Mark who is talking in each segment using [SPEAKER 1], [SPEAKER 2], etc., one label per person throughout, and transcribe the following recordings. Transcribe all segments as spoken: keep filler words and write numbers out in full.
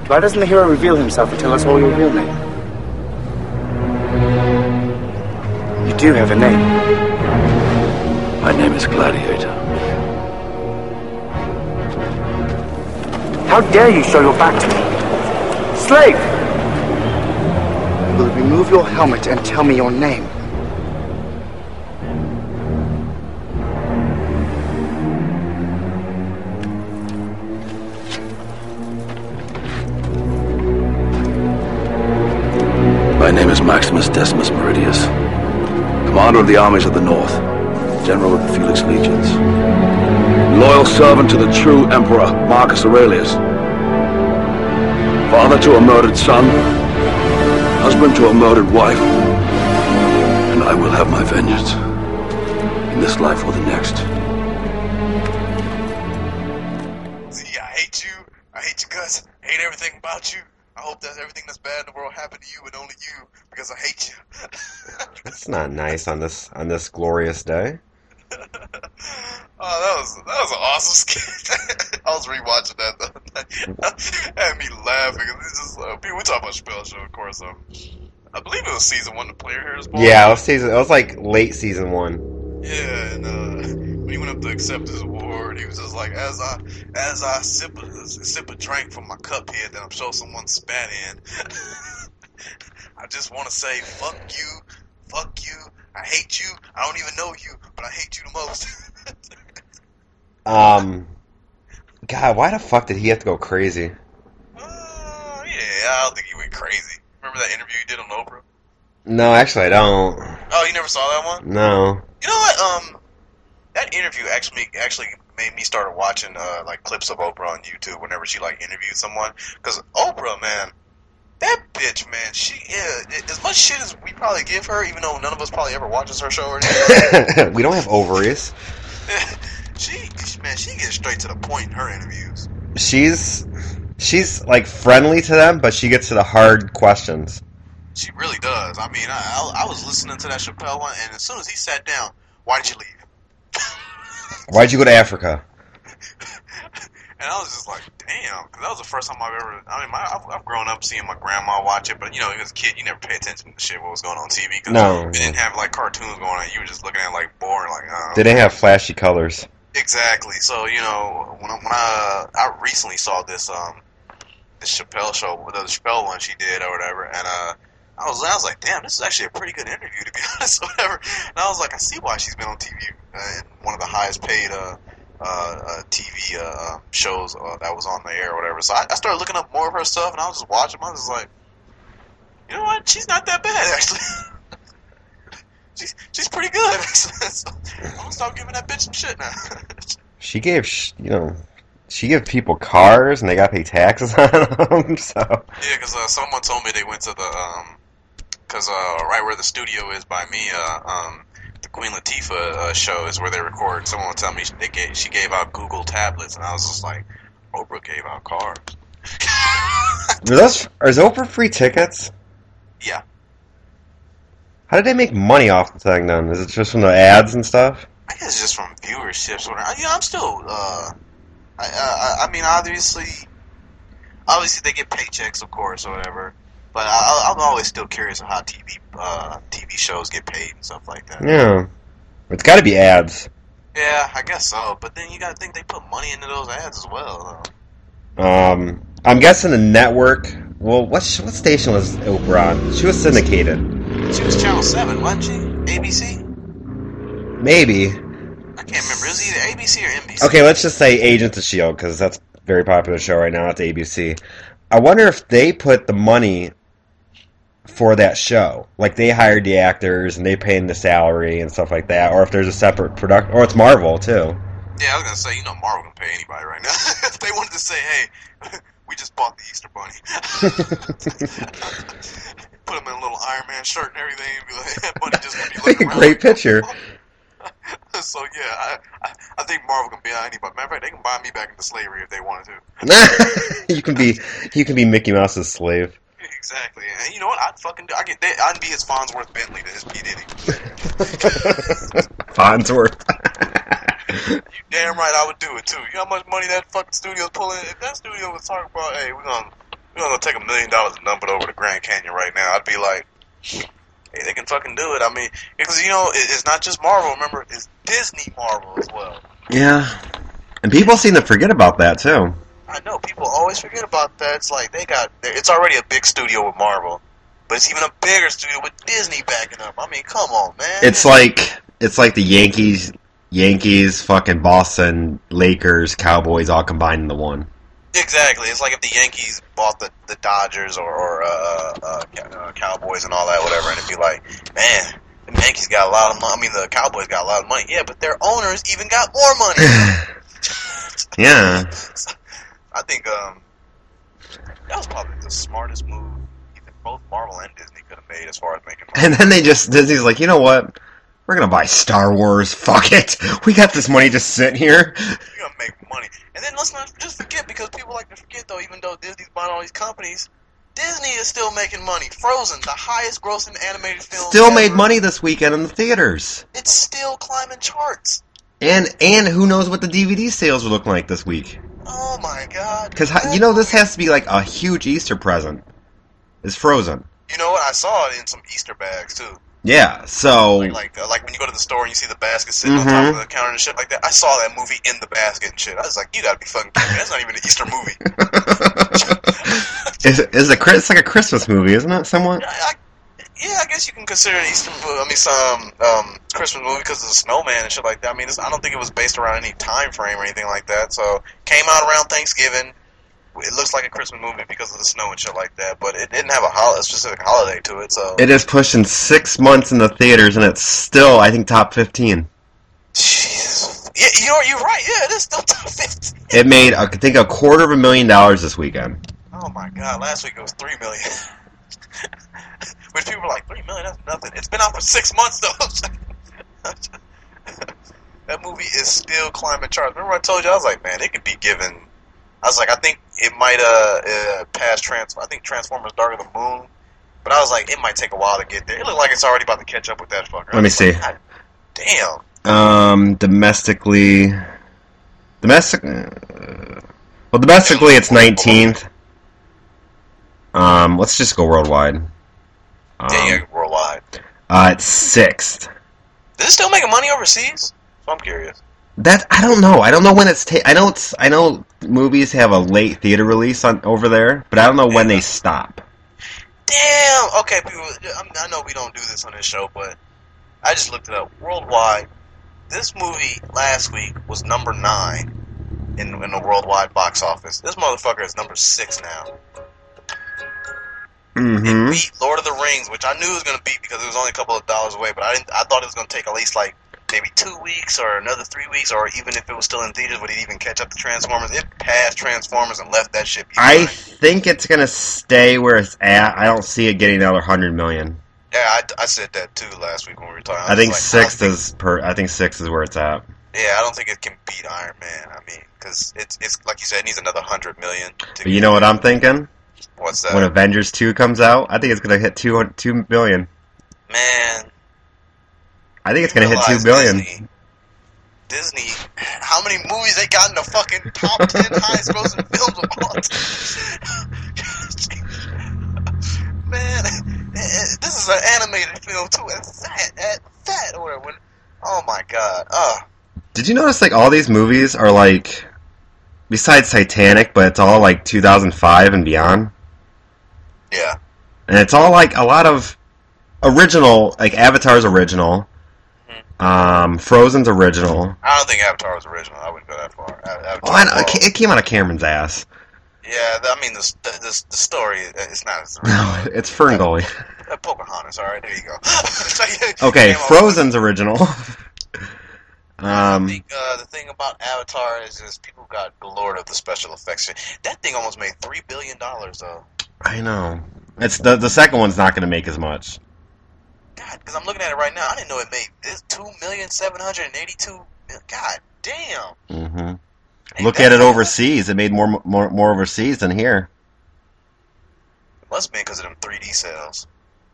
[SPEAKER 1] Why doesn't the hero reveal himself and tell us all your real name? You do have a name.
[SPEAKER 2] My name is Gladiator.
[SPEAKER 1] How dare you show your back to me? Slave! You will remove your helmet and tell me your name.
[SPEAKER 2] My name is Maximus Decimus Meridius, commander of the armies of the North, general of the Felix Legions, loyal servant to the true Emperor Marcus Aurelius, father to a murdered son, husband to a murdered wife, and I will have my vengeance, in this life or the next.
[SPEAKER 3] See, I hate you, I hate you guys, I hate everything about you. I hope that everything that's bad in the world happened to you and only you, because I hate you.
[SPEAKER 4] That's not nice on this on this glorious day.
[SPEAKER 3] Oh, that was that was an awesome skit. I was rewatching that the other night. It had me laughing. It's just, uh, we talk about Chappelle Show, of course. Um, I believe it was season one. The player here is born.
[SPEAKER 4] Yeah, it was season. It was like late season one.
[SPEAKER 3] Yeah, and uh, when he went up to accept his award, he was just like, "As I as I sip a sip a drink from my cup here that I'm sure someone spat in, I just want to say, fuck you, fuck you. I hate you. I don't even know you, but I hate you the most."
[SPEAKER 4] um, God, why the fuck did he have to go crazy?
[SPEAKER 3] Uh, yeah, I don't think he went crazy. Remember that interview you did on Oprah?
[SPEAKER 4] No, actually, I don't.
[SPEAKER 3] Oh, you never saw that one?
[SPEAKER 4] No.
[SPEAKER 3] You know what? Um, that interview actually actually made me start watching uh like clips of Oprah on YouTube whenever she like interviewed someone. Because Oprah, man, that bitch, man, she yeah, as much shit as we probably give her, even though none of us probably ever watches her show or anything.
[SPEAKER 4] We don't have ovaries.
[SPEAKER 3] she man, she gets straight to the point in her interviews.
[SPEAKER 4] She's she's like friendly to them, but she gets to the hard questions.
[SPEAKER 3] She really does. I mean, I, I, I was listening to that Chappelle one, and as soon as he sat down, why did you leave?
[SPEAKER 4] Why'd you go to Africa?
[SPEAKER 3] And I was just like, damn, because that was the first time I've ever, I mean, my, I've, I've grown up seeing my grandma watch it, but, you know, as a kid, you never pay attention to shit what was going on T V, because
[SPEAKER 4] no,
[SPEAKER 3] it didn't have, like, cartoons going on. You were just looking at it, like, boring, like, oh.
[SPEAKER 4] They didn't have flashy colors.
[SPEAKER 3] Exactly. So, you know, when I, when I, I recently saw this, um, this Chappelle show, the Chappelle one she did or whatever, and, uh, I was, I was like, damn, this is actually a pretty good interview, to be honest, or whatever. And I was like, I see why she's been on T V, uh, one of the highest paid uh, uh, uh, T V uh, shows uh, that was on the air or whatever. So I, I started looking up more of her stuff, and I was just watching them. I was just like, you know what? She's not that bad, actually. she's she's pretty good. So I'm gonna stop giving that bitch some shit now.
[SPEAKER 4] She gave, sh- you know, she gave people cars, and they got to pay taxes on them. So
[SPEAKER 3] yeah, because uh, someone told me they went to the um. Because uh, right where the studio is by me, uh, um, the Queen Latifah uh, show is where they record. Someone would tell me they gave, she gave out Google tablets, and I was just like, Oprah gave out cars.
[SPEAKER 4] Are those, are Oprah free tickets?
[SPEAKER 3] Yeah.
[SPEAKER 4] How did they make money off the thing then? Is it just from the ads and stuff?
[SPEAKER 3] I guess it's just from viewerships. You know, I'm still, uh, I, I, I mean, obviously, obviously they get paychecks, of course, or whatever. But I, I'm always still curious of how T V uh, T V shows get paid and stuff like that.
[SPEAKER 4] Yeah. It's got to be ads.
[SPEAKER 3] Yeah, I guess so. But then you got to think they put money into those ads as well. Though.
[SPEAKER 4] Um, I'm guessing the network. Well, what sh- what station was Oprah on? She was syndicated.
[SPEAKER 3] She was Channel seven, wasn't she? A B C?
[SPEAKER 4] Maybe.
[SPEAKER 3] I can't remember. It was either A B C or N B C.
[SPEAKER 4] Okay, let's just say Agents of S H I E L D, because that's a very popular show right now at the A B C. I wonder if they put the money for that show. Like, they hired the actors, and they paid the salary and stuff like that, or if there's a separate product, or it's Marvel, too.
[SPEAKER 3] Yeah, I was going to say, you know, Marvel can pay anybody right now. If they wanted to say, hey, we just bought the Easter Bunny. Put him in a little Iron Man shirt and everything, and be like, that bunny just going to be looking around.
[SPEAKER 4] Great picture.
[SPEAKER 3] So, yeah, I, I I think Marvel can be anybody. Matter of fact, they can buy me back into slavery if they wanted to.
[SPEAKER 4] you can be you can be Mickey Mouse's slave.
[SPEAKER 3] Exactly, and you know what? I'd fucking do. I get. I'd be his Farnsworth Bentley to his P Diddy.
[SPEAKER 4] Farnsworth.
[SPEAKER 3] You damn right I would do it too. You know how much money that fucking studio's pulling? If that studio was talking about, hey, we're gonna We're gonna take a million dollars and dump it over the Grand Canyon right now. I'd be like, hey, they can fucking do it. I mean, because, you know, it, it's not just Marvel. Remember, it's Disney Marvel as well.
[SPEAKER 4] Yeah. And people seem to forget about that, too.
[SPEAKER 3] I know. People always forget about that. It's like, they got... It's already a big studio with Marvel. But it's even a bigger studio with Disney backing up. I mean, come on, man.
[SPEAKER 4] It's like... It's like the Yankees... Yankees, fucking Boston, Lakers, Cowboys all combined into one.
[SPEAKER 3] Exactly. It's like if the Yankees bought the, the Dodgers or, or uh, uh, uh, Cowboys and all that, whatever, and it'd be like, man, the Yankees got a lot of money. I mean, the Cowboys got a lot of money. Yeah, but their owners even got more money.
[SPEAKER 4] Yeah.
[SPEAKER 3] I think um, that was probably the smartest move even both Marvel and Disney could have made as far as making money.
[SPEAKER 4] And then they just, Disney's like, you know what? We're gonna buy Star Wars. Fuck it. We got this money just sitting here.
[SPEAKER 3] We're gonna make money. And then let's not just forget, because people like to forget, though, even though Disney's buying all these companies, Disney is still making money. Frozen, the highest grossing animated film
[SPEAKER 4] Still
[SPEAKER 3] ever.
[SPEAKER 4] made money this weekend in the theaters.
[SPEAKER 3] It's still climbing charts.
[SPEAKER 4] And and who knows what the D V D sales will look like this week.
[SPEAKER 3] Oh my god.
[SPEAKER 4] Because, you know, this has to be like a huge Easter present. It's Frozen.
[SPEAKER 3] You know what? I saw it in some Easter bags, too.
[SPEAKER 4] Yeah, so...
[SPEAKER 3] Like, like, uh, like when you go to the store and you see the basket sitting
[SPEAKER 4] Mm-hmm.
[SPEAKER 3] on top of the counter and shit like that. I saw that movie in the basket and shit. I was like, you gotta be fucking kidding me. That's not even an Easter movie.
[SPEAKER 4] Is it, is it, it's like a Christmas movie, isn't it, somewhat?
[SPEAKER 3] I, I, yeah, I guess you can consider it Easter movie. I mean, some um, Christmas movie because of the snowman and shit like that. I mean, it's, I don't think it was based around any time frame or anything like that. So, came out around Thanksgiving. It looks like a Christmas movie because of the snow and shit like that, but it didn't have a, hol- a specific holiday to it, so...
[SPEAKER 4] It is pushing six months in the theaters, and it's still, I think, top fifteen.
[SPEAKER 3] Jeez. Yeah, you know, you're right. Yeah, it is still top fifteen.
[SPEAKER 4] It made, I think, a quarter of a million dollars this weekend.
[SPEAKER 3] Oh my god, last week it was three million. Which people were like, three million, that's nothing. It's been out for six months, though. That movie is still climbing charts. Remember I told you, I was like, man, it could be given... I was like, I think it might uh, uh pass Trans. I think Transformers: Dark of the Moon, but I was like, it might take a while to get there. It looked like it's already about to catch up with that fucker.
[SPEAKER 4] Let me see.
[SPEAKER 3] Like, God damn.
[SPEAKER 4] Um, domestically, domestic. Uh, well, domestically, it's nineteenth. Um, let's just go worldwide. Um,
[SPEAKER 3] Yeah, yeah, worldwide.
[SPEAKER 4] Uh, it's sixth.
[SPEAKER 3] Is it still making money overseas? So I'm curious.
[SPEAKER 4] That I don't know. I don't know when it's. Ta- I know it's. I know movies have a late theater release on over there, but I don't know when they stop.
[SPEAKER 3] Damn. Okay, people. I know we don't do this on this show, but I just looked it up. Worldwide, this movie last week was number nine in in the worldwide box office. This motherfucker is number six now.
[SPEAKER 4] Mm-hmm.
[SPEAKER 3] It beat Lord of the Rings, which I knew it was gonna beat because it was only a couple of dollars away. But I didn't. I thought it was gonna take at least like. Maybe two weeks or another three weeks, or even if it was still in theaters, would it even catch up to Transformers? It passed Transformers and left that shit behind.
[SPEAKER 4] I think it's gonna stay where it's at. I don't see it getting another hundred million.
[SPEAKER 3] Yeah, I, I said that too last week when we were talking. I,
[SPEAKER 4] I think
[SPEAKER 3] like,
[SPEAKER 4] sixth
[SPEAKER 3] I think,
[SPEAKER 4] is per. I think six is where it's at.
[SPEAKER 3] Yeah, I don't think it can beat Iron Man. I mean, because it's it's like you said, it needs another hundred million. To
[SPEAKER 4] But you know what I'm thinking?
[SPEAKER 3] What's that?
[SPEAKER 4] When Avengers two comes out, I think it's gonna hit two two billion.
[SPEAKER 3] Man,
[SPEAKER 4] I think it's gonna hit two billion.
[SPEAKER 3] Disney, Disney, how many movies they got in the fucking top ten highest grossing films of all time? Man, this is an animated film too, at that, at that, or when, oh my god, uh.
[SPEAKER 4] Did you notice like all these movies are like, besides Titanic, but it's all like two thousand five and beyond?
[SPEAKER 3] Yeah.
[SPEAKER 4] And it's all like a lot of original, like Avatar's original. Um, Frozen's original.
[SPEAKER 3] I don't think Avatar was original. I wouldn't go that far. Avatar,
[SPEAKER 4] Oh, I know, it ca- it came out of Cameron's ass.
[SPEAKER 3] Yeah, I mean, the, the, the story, it's not as
[SPEAKER 4] No, it's Ferngully.
[SPEAKER 3] uh, Pocahontas, alright, there you go.
[SPEAKER 4] Okay,
[SPEAKER 3] Came out-
[SPEAKER 4] Frozen's original.
[SPEAKER 3] I
[SPEAKER 4] um,
[SPEAKER 3] think uh, the thing about Avatar is, is people got galore of the special effects. That thing almost made three billion dollars, though.
[SPEAKER 4] I know. It's the the second one's not going to make as much.
[SPEAKER 3] God, because I'm looking at it right now, I didn't know it made this two million seven hundred eighty-two. God damn.
[SPEAKER 4] Mm-hmm.
[SPEAKER 3] Ain't
[SPEAKER 4] Look
[SPEAKER 3] that
[SPEAKER 4] at it
[SPEAKER 3] bad?
[SPEAKER 4] overseas. It made more more more overseas than here.
[SPEAKER 3] It must have been because of them three D sales.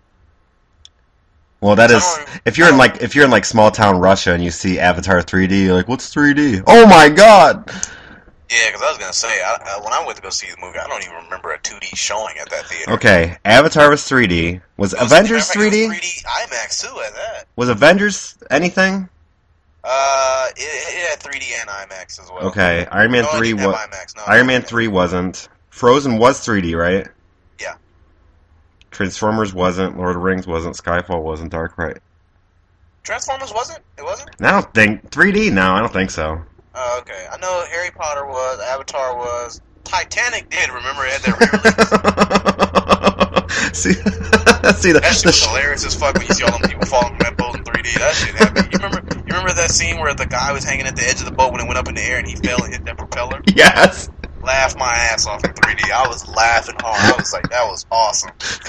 [SPEAKER 4] Well, that
[SPEAKER 3] I
[SPEAKER 4] is
[SPEAKER 3] don't-
[SPEAKER 4] if you're in like if you're in like small town Russia and you see Avatar three D, you're like, what's three D? Oh my god!
[SPEAKER 3] Yeah, because I was gonna say, I, I, when I went to go see the movie, I don't even remember a two D showing at that theater.
[SPEAKER 4] Okay, Avatar was three D. Was,
[SPEAKER 3] It was
[SPEAKER 4] Avengers
[SPEAKER 3] three D?
[SPEAKER 4] three D?
[SPEAKER 3] It was three D IMAX too at that.
[SPEAKER 4] Was Avengers anything?
[SPEAKER 3] Uh, it, it had three D and IMAX as well.
[SPEAKER 4] Okay, Iron Man
[SPEAKER 3] No, it
[SPEAKER 4] three
[SPEAKER 3] didn't have
[SPEAKER 4] was.
[SPEAKER 3] IMAX, no,
[SPEAKER 4] Iron
[SPEAKER 3] no,
[SPEAKER 4] Man
[SPEAKER 3] no.
[SPEAKER 4] three wasn't. Frozen was three D, right?
[SPEAKER 3] Yeah.
[SPEAKER 4] Transformers wasn't. Lord of the Rings wasn't. Skyfall wasn't. Dark Knight.
[SPEAKER 3] Transformers wasn't? It wasn't?
[SPEAKER 4] I don't think three D. No, I don't think so.
[SPEAKER 3] Oh, okay. I know Harry Potter was, Avatar was, Titanic did. Remember it had that re-release?
[SPEAKER 4] see, see the,
[SPEAKER 3] That shit
[SPEAKER 4] the
[SPEAKER 3] was
[SPEAKER 4] sh-
[SPEAKER 3] hilarious as fuck when you see all them people falling from that boat in three D. That shit happened. You remember? You remember that scene where the guy was hanging at the edge of the boat when it went up in the air and he fell and hit that propeller?
[SPEAKER 4] Yes.
[SPEAKER 3] Laughed my ass off in three D. I was laughing hard. I was like, that was awesome.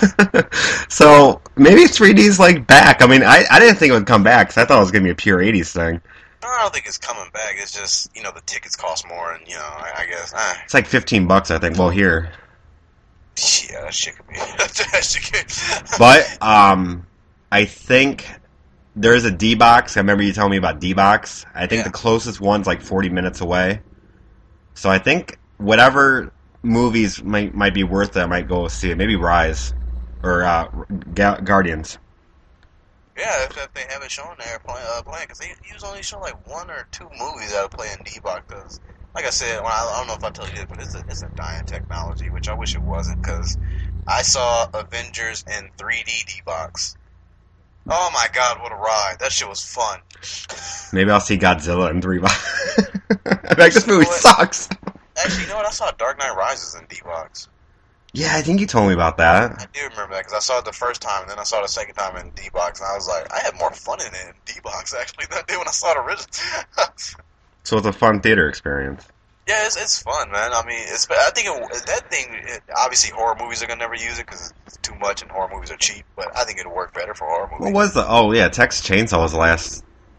[SPEAKER 4] So maybe three D's like back. I mean, I, I didn't think it would come back because I thought it was gonna be a pure eighties thing.
[SPEAKER 3] I don't think it's coming back. It's just, you know, the tickets cost more, and you know, I, I guess. Eh.
[SPEAKER 4] It's like fifteen bucks, I think. Well, here,
[SPEAKER 3] Yeah, that shit could be. that shit could.
[SPEAKER 4] but um, I think there's a D box. I remember you telling me about D box. I think
[SPEAKER 3] Yeah.
[SPEAKER 4] the closest one's like forty minutes away. So I think whatever movies might might be worth it, I might go see it. Maybe Rise or uh, Ga- Guardians.
[SPEAKER 3] Yeah, if, if they have it shown there play, uh, playing, because they usually only show like one or two movies that play in D-Box. Because, like I said, well, I, I don't know if I told you this, but it's a, it's a dying technology, which I wish it wasn't. Because I saw Avengers in three D D-Box. Oh my god, what a ride! That shit was fun.
[SPEAKER 4] Maybe I'll see Godzilla in three box. I'm like, this movie
[SPEAKER 3] What?
[SPEAKER 4] sucks.
[SPEAKER 3] Actually, you know what? I saw Dark Knight Rises in D-Box.
[SPEAKER 4] Yeah, I think you told me about that.
[SPEAKER 3] I do remember that because I saw it the first time, and then I saw it the second time in D-Box, and I was like, I had more fun in it in D-Box actually than I did when I saw it originally.
[SPEAKER 4] So it's a fun theater experience.
[SPEAKER 3] Yeah, it's, it's fun, man. I mean, it's, I think it, that thing, it, obviously horror movies are going to never use it because it's too much and horror movies are cheap, but I think it'll work better for horror movies.
[SPEAKER 4] What was the? Oh yeah, Texas Chainsaw was the last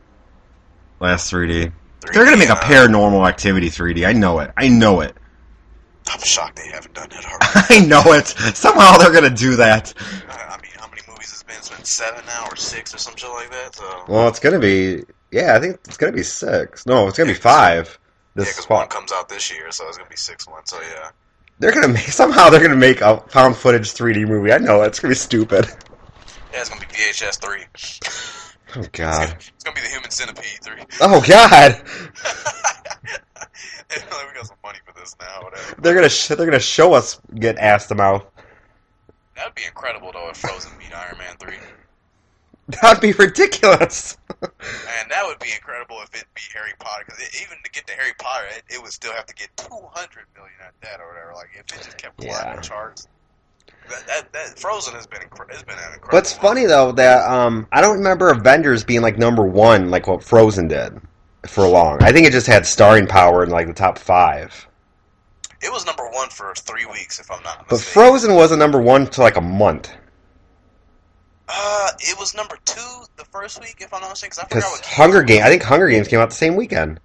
[SPEAKER 4] last three D.
[SPEAKER 3] three D,
[SPEAKER 4] They're gonna make a
[SPEAKER 3] uh,
[SPEAKER 4] Paranormal Activity three D. I know it. I know it.
[SPEAKER 3] I'm shocked they haven't done that already.
[SPEAKER 4] I know it. Somehow they're gonna do that.
[SPEAKER 3] I I mean, how many movies has been? It's been seven now or six or some shit like that, so...
[SPEAKER 4] Well, it's gonna be. Yeah, I think it's gonna be six. No, it's gonna be five.
[SPEAKER 3] Yeah,
[SPEAKER 4] This
[SPEAKER 3] because
[SPEAKER 4] fall.
[SPEAKER 3] one comes out this year, so it's going to be six months, so yeah.
[SPEAKER 4] They're gonna make somehow they're gonna make a found footage three D movie. I know it. It's gonna be stupid.
[SPEAKER 3] Yeah, it's going to be V H S three.
[SPEAKER 4] Oh
[SPEAKER 3] It's
[SPEAKER 4] god.
[SPEAKER 3] gonna, it's gonna be the Human Centipede three.
[SPEAKER 4] Oh god.
[SPEAKER 3] We got some money for this now, whatever.
[SPEAKER 4] They're gonna sh- they're gonna show us get ass to mouth.
[SPEAKER 3] That'd be incredible though if Frozen beat Iron Man three.
[SPEAKER 4] That'd be ridiculous.
[SPEAKER 3] And that would be incredible if it beat Harry Potter. Because even to get to Harry Potter, it, it would still have to get two hundred million at that or whatever. Like if it just kept climbing
[SPEAKER 4] Yeah.
[SPEAKER 3] the charts. That, that, that Frozen has been incre- it's been an incredible.
[SPEAKER 4] What's funny though that um I don't remember Avengers being like number one like what Frozen did for long. I think it just had starring power in like the top five.
[SPEAKER 3] It was number one for three weeks, if I'm not
[SPEAKER 4] But
[SPEAKER 3] mistaken.
[SPEAKER 4] Frozen wasn't number one for like a month.
[SPEAKER 3] Uh, it was number two the first week, if I'm not mistaken. 'Cause I
[SPEAKER 4] Because
[SPEAKER 3] forgot what came
[SPEAKER 4] Hunger
[SPEAKER 3] out.
[SPEAKER 4] Games, I think Hunger Games came out the same weekend.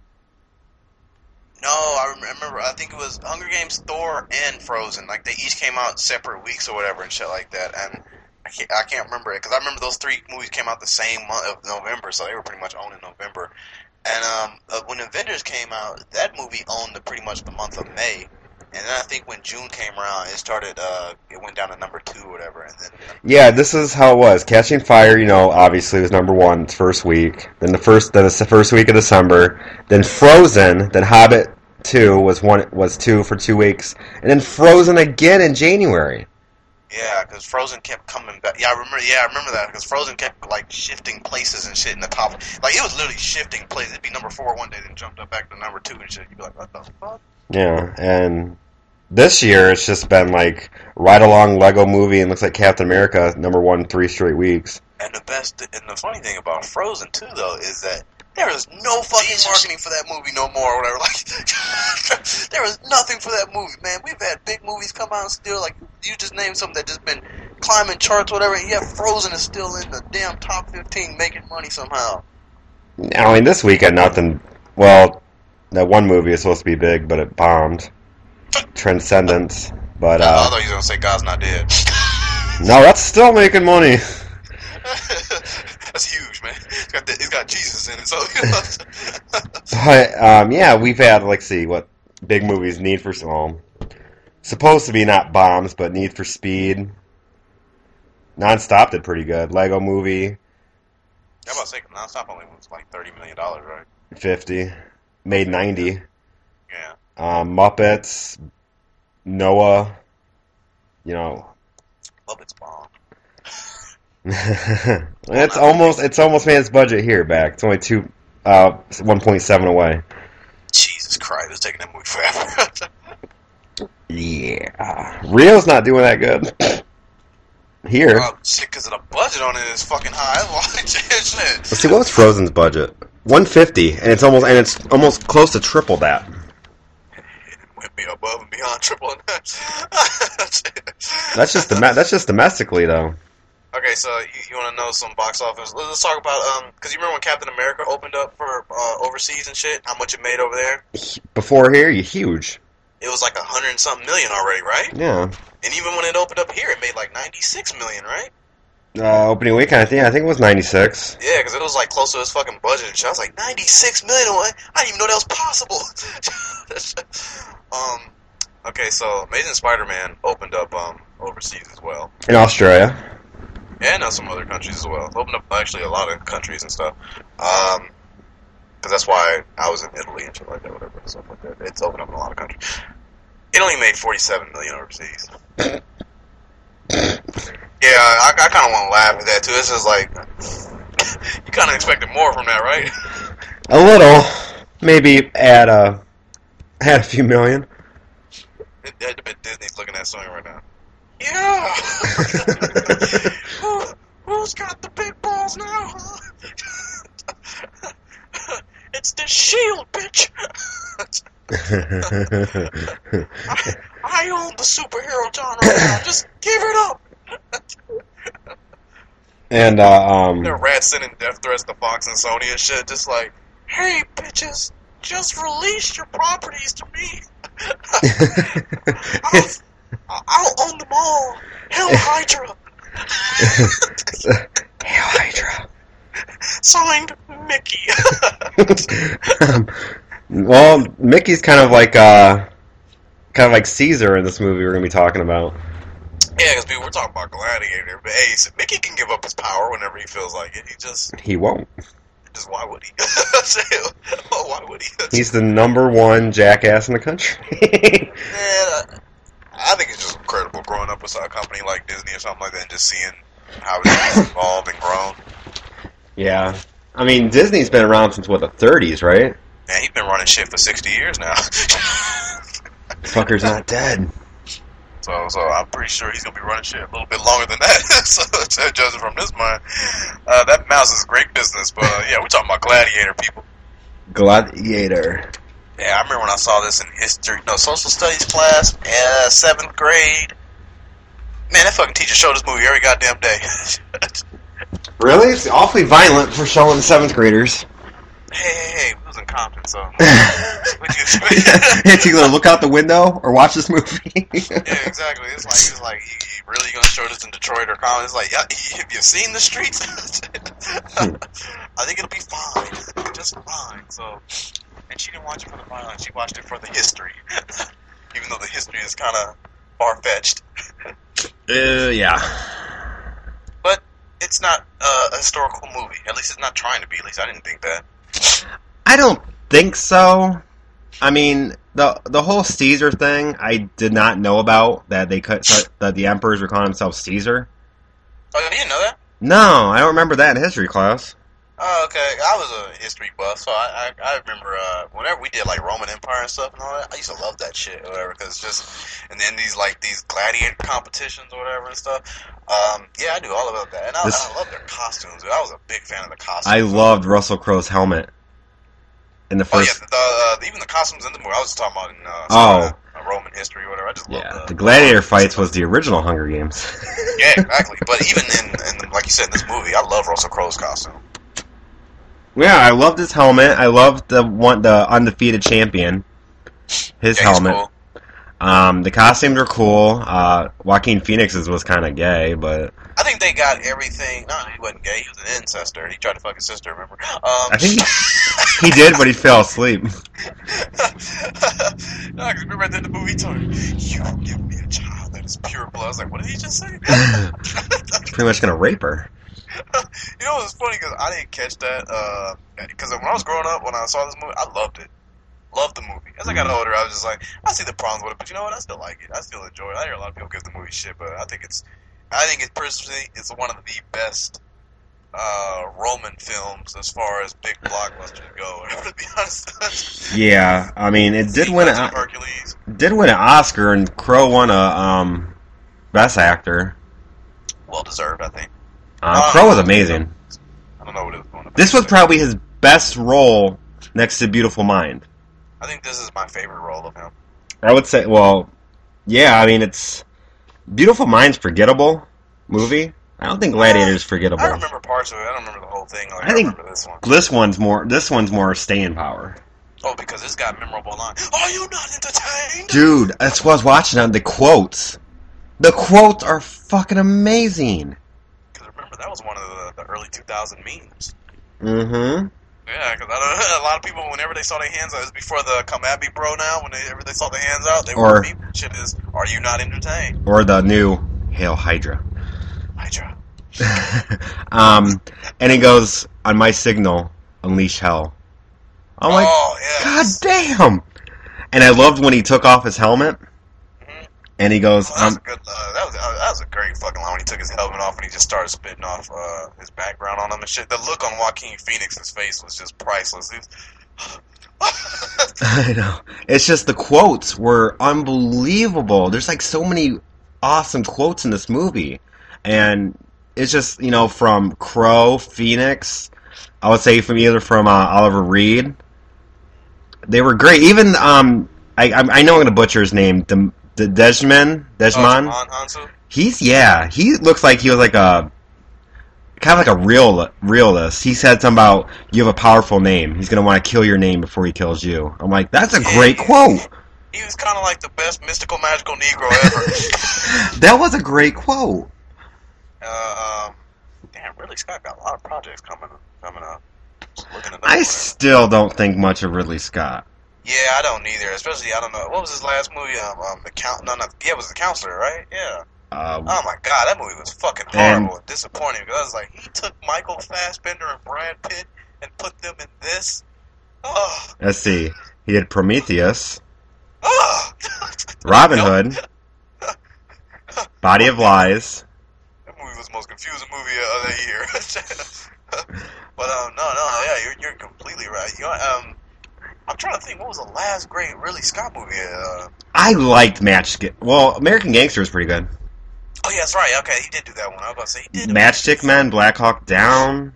[SPEAKER 3] No, I rem- remember. I think it was Hunger Games, Thor, and Frozen. Like they each came out separate weeks or whatever and shit like that. And I can't, I can't remember it because I remember those three movies came out the same month of November, so they were pretty much owned in November. And um, uh, when Avengers came out, that movie owned the, pretty much the month of May. And then I think when June came around, it started. Uh, it went down to number two or whatever. And then
[SPEAKER 4] Yeah, this is how it was. Catching Fire, you know, obviously was number one its first week. Then the first, then the first week of December. Then Frozen. Then Hobbit two was one was two for two weeks, and then Frozen again in January.
[SPEAKER 3] yeah, because Frozen kept coming back. Yeah, I remember. Yeah, I remember that because Frozen kept like shifting places and shit in the top. Like it was literally shifting places. It'd be number four one day, then jumped up back to number two and shit. You'd be like, what the fuck?
[SPEAKER 4] Yeah, and this year it's just been like right along Lego Movie and looks like Captain America number one three straight weeks.
[SPEAKER 3] And the best, and the funny thing about Frozen too, though, is that there is no fucking marketing for that movie no more, or whatever. Like, there is nothing for that movie, man. We've had big movies come out and still, like, you just named something that just been climbing charts, whatever, and yet Frozen is still in the damn top fifteen making money somehow.
[SPEAKER 4] I mean, this weekend nothing. Well, that one movie is supposed to be big, but it bombed. Transcendence, but
[SPEAKER 3] I
[SPEAKER 4] uh,
[SPEAKER 3] thought you were gonna say God's not dead.
[SPEAKER 4] no, that's still making money.
[SPEAKER 3] That's huge, man. It's got the, it's got Jesus in it, so.
[SPEAKER 4] But um, yeah, we've had let's see what big movies. Need for well, supposed to be not bombs, but Need for Speed. Non-Stop did pretty good. Lego Movie.
[SPEAKER 3] I'm about to say, Non-Stop only was like thirty million dollars, right?
[SPEAKER 4] fifty. Made ninety.
[SPEAKER 3] Yeah.
[SPEAKER 4] Um, Muppets. Noah. You know.
[SPEAKER 3] Muppets bomb.
[SPEAKER 4] it's almost it's almost made its budget here back. It's only two, uh, one point seven away.
[SPEAKER 3] Jesus Christ, it's taking that movie forever.
[SPEAKER 4] Yeah, Rio's not doing that good. Here.
[SPEAKER 3] Oh, shit, because of the budget on it is fucking high. Shit.
[SPEAKER 4] Let's see, what was Frozen's budget? one fifty, and it's almost and it's almost close to triple that.
[SPEAKER 3] It went me above and beyond triple that.
[SPEAKER 4] That's just the that's just domestically though.
[SPEAKER 3] Okay, so you, you want to know some box office? Let's talk about um, because you remember when Captain America opened up for uh, overseas and shit, how much it made over there?
[SPEAKER 4] Before here, you huge.
[SPEAKER 3] It was like a hundred and something million already, right?
[SPEAKER 4] Yeah.
[SPEAKER 3] And even when it opened up here, it made like ninety-six million, right?
[SPEAKER 4] Uh, opening weekend, I think I think it was ninety-six.
[SPEAKER 3] Yeah, because it was like close to his fucking budget and shit. I was like, ninety-six million? I didn't even know that was possible. um, okay, so Amazing Spider-Man opened up um overseas as well.
[SPEAKER 4] In Australia.
[SPEAKER 3] And in some other countries as well. It opened up actually a lot of countries and stuff. Um, because that's why I was in Italy and shit like that, whatever, and stuff like that. It's opened up in a lot of countries. It only made forty-seven million overseas. Yeah, I, I kind of want to laugh at that too. It's just like you kind of expected more from that, right?
[SPEAKER 4] A little, maybe add a add a few million.
[SPEAKER 3] It, it, it, Disney's looking at Sony right now. Yeah. Who, who's got the big balls now? It's the Shield, bitch. I, I own the superhero genre now. Just give it up.
[SPEAKER 4] And uh, um,
[SPEAKER 3] they're rats sending death threats to Fox and Sony and shit. Just like, hey, bitches, just release your properties to me. I'll, I'll own them all. Hell Hydra.
[SPEAKER 4] Hell Hydra.
[SPEAKER 3] Signed, Mickey.
[SPEAKER 4] um, well, Mickey's kind of like uh, kind of like Caesar in this movie we're gonna be talking about.
[SPEAKER 3] Yeah, because we're talking about Gladiator, but hey, so Mickey can give up his power whenever he feels like it. He just
[SPEAKER 4] he won't.
[SPEAKER 3] Just why would he? Oh, why would he?
[SPEAKER 4] He's the number one jackass in the country.
[SPEAKER 3] Man, I, I think it's just incredible growing up with a company like Disney or something like that, and just seeing how it's evolved and grown.
[SPEAKER 4] Yeah, I mean Disney's been around since what, the thirties, right?
[SPEAKER 3] Yeah, he's been running shit for sixty years now.
[SPEAKER 4] Fucker's not dead.
[SPEAKER 3] So, so I'm pretty sure he's gonna be running shit a little bit longer than that. So, judging from this mind, uh, that mouse is great business. But uh, yeah, we're talking about Gladiator, people.
[SPEAKER 4] Gladiator.
[SPEAKER 3] Yeah, I remember when I saw this in history, no, social studies class, uh, seventh grade. Man, that fucking teacher showed this movie every goddamn day.
[SPEAKER 4] Really? It's awfully violent for showing seventh graders.
[SPEAKER 3] Hey, hey, hey, we was in Compton, so.
[SPEAKER 4] It's either look out the window or watch this movie.
[SPEAKER 3] Yeah, exactly. It's like, it's like, you, you really gonna show this in Detroit or Compton? It's like, yeah, have you seen the streets? I think it'll be fine. Just fine. So, and she didn't watch it for the violence. She watched it for the history. Even though the history is kind of far-fetched.
[SPEAKER 4] Uh, yeah.
[SPEAKER 3] But it's not uh, a historical movie. At least it's not trying to be. At least I didn't think that.
[SPEAKER 4] I don't think so. I mean, the the whole Caesar thing, I did not know about, that they cut that the emperors were calling themselves Caesar.
[SPEAKER 3] Oh, you didn't know that?
[SPEAKER 4] No, I don't remember that in history class.
[SPEAKER 3] Oh, okay. I was a history buff, so I I, I remember uh, whenever we did like Roman Empire and stuff and all that. I used to love that shit or whatever, because just and then these like these gladiator competitions or whatever and stuff. Um, yeah, I knew all about that, and I,
[SPEAKER 4] This,
[SPEAKER 3] I love their costumes. Dude. I was a big fan of the costumes.
[SPEAKER 4] I loved Russell Crowe's helmet in the
[SPEAKER 3] Oh
[SPEAKER 4] first.
[SPEAKER 3] yeah, the, uh, even the costumes in the movie. I was just talking about in uh,
[SPEAKER 4] Oh.
[SPEAKER 3] uh, Roman history or whatever. I just love
[SPEAKER 4] Yeah,
[SPEAKER 3] the,
[SPEAKER 4] the gladiator fights was the original Hunger Games.
[SPEAKER 3] Yeah, exactly. But even in, in like you said in this movie, I love Russell Crowe's costume.
[SPEAKER 4] Yeah, I loved his helmet. I loved the one, the undefeated champion. His
[SPEAKER 3] Yeah, he's
[SPEAKER 4] helmet.
[SPEAKER 3] cool.
[SPEAKER 4] Um, the costumes were cool. Uh, Joaquin Phoenix's was kind of gay, but
[SPEAKER 3] I think they got everything. No, he wasn't gay. He was an incester. He tried to fuck his sister. Remember? Um,
[SPEAKER 4] I think he, he did, but he fell asleep.
[SPEAKER 3] No, because remember at the end of the movie, he told him, "You will give me a child that is pure blood." I was like, "What did he just say?"
[SPEAKER 4] He's pretty much gonna rape her.
[SPEAKER 3] You know, it's funny because I didn't catch that. Because when I was growing up, when I saw this movie, I loved it. Loved the movie. As I got older, I was just like, I see the problems with it, but you know what? I still like it. I still enjoy it. I hear a lot of people give the movie shit, but I think it's, I think it's personally, it's one of the best uh, Roman films as far as big blockbusters go. To be honest.
[SPEAKER 4] Yeah, I mean, it did win a
[SPEAKER 3] Hercules.
[SPEAKER 4] Did win an Oscar, and Crow won a um, Best Actor.
[SPEAKER 3] Well deserved, I think.
[SPEAKER 4] Uh,
[SPEAKER 3] uh,
[SPEAKER 4] Crow was amazing.
[SPEAKER 3] I don't know what it was going to be.
[SPEAKER 4] This was probably his best role next to Beautiful Mind.
[SPEAKER 3] I think this is my favorite role of him.
[SPEAKER 4] I would say, well, yeah, I mean, it's... Beautiful Mind's forgettable movie. I don't think Gladiator's forgettable.
[SPEAKER 3] I remember parts of it. I don't remember the whole thing. Like, I,
[SPEAKER 4] I think
[SPEAKER 3] remember this one.
[SPEAKER 4] This one's more, this one's more staying power.
[SPEAKER 3] Oh, because it's got memorable lines. Are you not entertained?
[SPEAKER 4] Dude, that's what I was watching on the quotes. The quotes are fucking amazing.
[SPEAKER 3] Because remember, that was one of the, the early two thousand memes.
[SPEAKER 4] Mm-hmm.
[SPEAKER 3] Yeah, because a lot of people, whenever they saw their hands out, it was before the come at me bro now, whenever they saw their hands out, they
[SPEAKER 4] or,
[SPEAKER 3] were meme shit is, are you not entertained?
[SPEAKER 4] Or the new Hail Hydra.
[SPEAKER 3] Hydra.
[SPEAKER 4] um, and he goes, on my signal, unleash hell. I'm like,
[SPEAKER 3] oh, yes.
[SPEAKER 4] God damn! And I loved when he took off his helmet, mm-hmm. and he goes,
[SPEAKER 3] oh, that, was
[SPEAKER 4] um,
[SPEAKER 3] a good, uh, that, was, uh, that was a great fucking line when he took his helmet off and he just started spitting off uh, his background on him and shit. The look on Joaquin Phoenix's face was just priceless. He was,
[SPEAKER 4] I know. It's just the quotes were unbelievable. There's like so many awesome quotes in this movie. And it's just, you know, from Crow, Phoenix, I would say from either from uh, Oliver Reed. They were great. Even, um, I, I know I'm going to butcher his name, the, the Dejman, Dejman.
[SPEAKER 3] Oh, Hansu?
[SPEAKER 4] He's, yeah, he looks like he was like a, kind of like a real realist. He said something about, you have a powerful name. He's going to want to kill your name before he kills you. I'm like, that's a great
[SPEAKER 3] yeah,
[SPEAKER 4] quote.
[SPEAKER 3] He was kind of like the best mystical magical Negro ever.
[SPEAKER 4] That was a great quote.
[SPEAKER 3] Uh, um, damn, Ridley Scott got a lot of projects coming coming up. Just looking at that
[SPEAKER 4] I
[SPEAKER 3] one.
[SPEAKER 4] still don't think much of Ridley Scott.
[SPEAKER 3] Yeah, I don't either. Especially, I don't know. What was his last movie? Um, um the count? No, no. Yeah, it was The Counselor, right? Yeah.
[SPEAKER 4] Uh,
[SPEAKER 3] oh my god, that movie was fucking horrible and, and disappointing. Because I was like, he took Michael Fassbender and Brad Pitt and put them in this. Oh.
[SPEAKER 4] Let's see. He had Prometheus,
[SPEAKER 3] oh.
[SPEAKER 4] Robin Hood, Body of Lies.
[SPEAKER 3] That movie was the most confusing movie of that year. But um, no, no, yeah, you're you're completely right. You know, um, I'm trying to think, what was the last great Ridley Scott movie? Uh,
[SPEAKER 4] I liked Matchstick. Well, American Gangster was pretty good.
[SPEAKER 3] Oh yeah, that's right. Okay, he did do that one. I was about to say he did.
[SPEAKER 4] Matchstick Men, Black Hawk Down,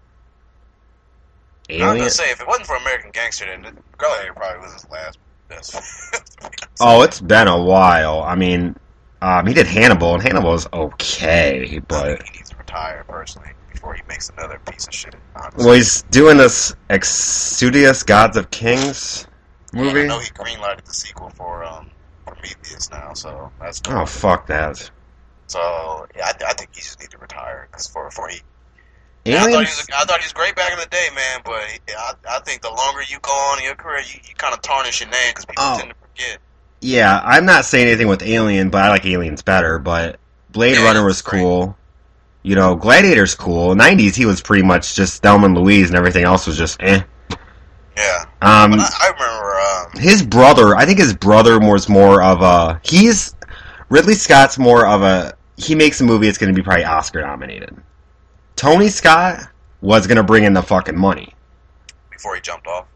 [SPEAKER 4] Alien.
[SPEAKER 3] I was gonna say if it wasn't for American Gangster, then Gladiator probably was his last best film.
[SPEAKER 4] Oh, it's been a while. I mean, um, he did Hannibal, and Hannibal is okay, but
[SPEAKER 3] he needs to retire personally before he makes another piece of shit. Honestly.
[SPEAKER 4] Well, he's doing this Exodus Gods of Kings movie.
[SPEAKER 3] Yeah, I know he greenlighted the sequel for um, Prometheus now, so that's cool.
[SPEAKER 4] Oh, fuck that.
[SPEAKER 3] So yeah, I, I think he just needs to retire because for for he.
[SPEAKER 4] Aliens?
[SPEAKER 3] I thought, he was, I thought he was great back in the day, man. But he, I, I think the longer you go on in your career, you, you kind of tarnish your name because people
[SPEAKER 4] oh.
[SPEAKER 3] tend to forget.
[SPEAKER 4] Yeah, I'm not saying anything with Alien, but I like Aliens better. But Blade
[SPEAKER 3] yeah,
[SPEAKER 4] Runner was cool. Great. You know, Gladiator's cool. nineties, he was pretty much just Thelma and Louise, and everything else was just eh.
[SPEAKER 3] Yeah.
[SPEAKER 4] Um,
[SPEAKER 3] but I, I remember um,
[SPEAKER 4] his brother. I think his brother was more of a. He's Ridley Scott's more of a. He makes a movie that's going to be probably Oscar nominated. Tony Scott was going to bring in the fucking money.
[SPEAKER 3] Before he jumped off.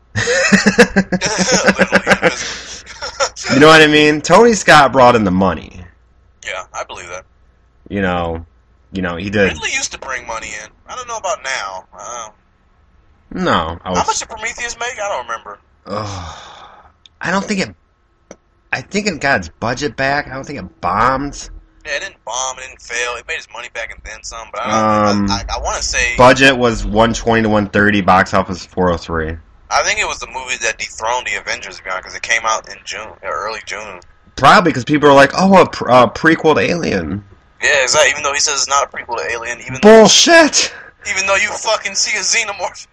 [SPEAKER 4] You know what I mean? Tony Scott brought in the money.
[SPEAKER 3] Yeah, I believe that.
[SPEAKER 4] You know, you know, he did.
[SPEAKER 3] Ridley used to bring money in. I don't know about now. Uh,
[SPEAKER 4] no. I was,
[SPEAKER 3] how much did Prometheus make? I don't remember.
[SPEAKER 4] Uh, I don't think it... I think it got its budget back. I don't think it bombed.
[SPEAKER 3] Yeah, it didn't bomb, it didn't fail. It made its money back and then some, but I don't um, I, I, I want to say...
[SPEAKER 4] Budget was one twenty to one thirty, box office four oh three.
[SPEAKER 3] I think it was the movie that dethroned the Avengers, because it came out in June, or early June.
[SPEAKER 4] Probably because people are like, oh, a pr- uh, prequel to Alien.
[SPEAKER 3] Yeah, exactly. Even though he says it's not a prequel to Alien, even
[SPEAKER 4] Bullshit.
[SPEAKER 3] Though, even though you fucking see a xenomorph,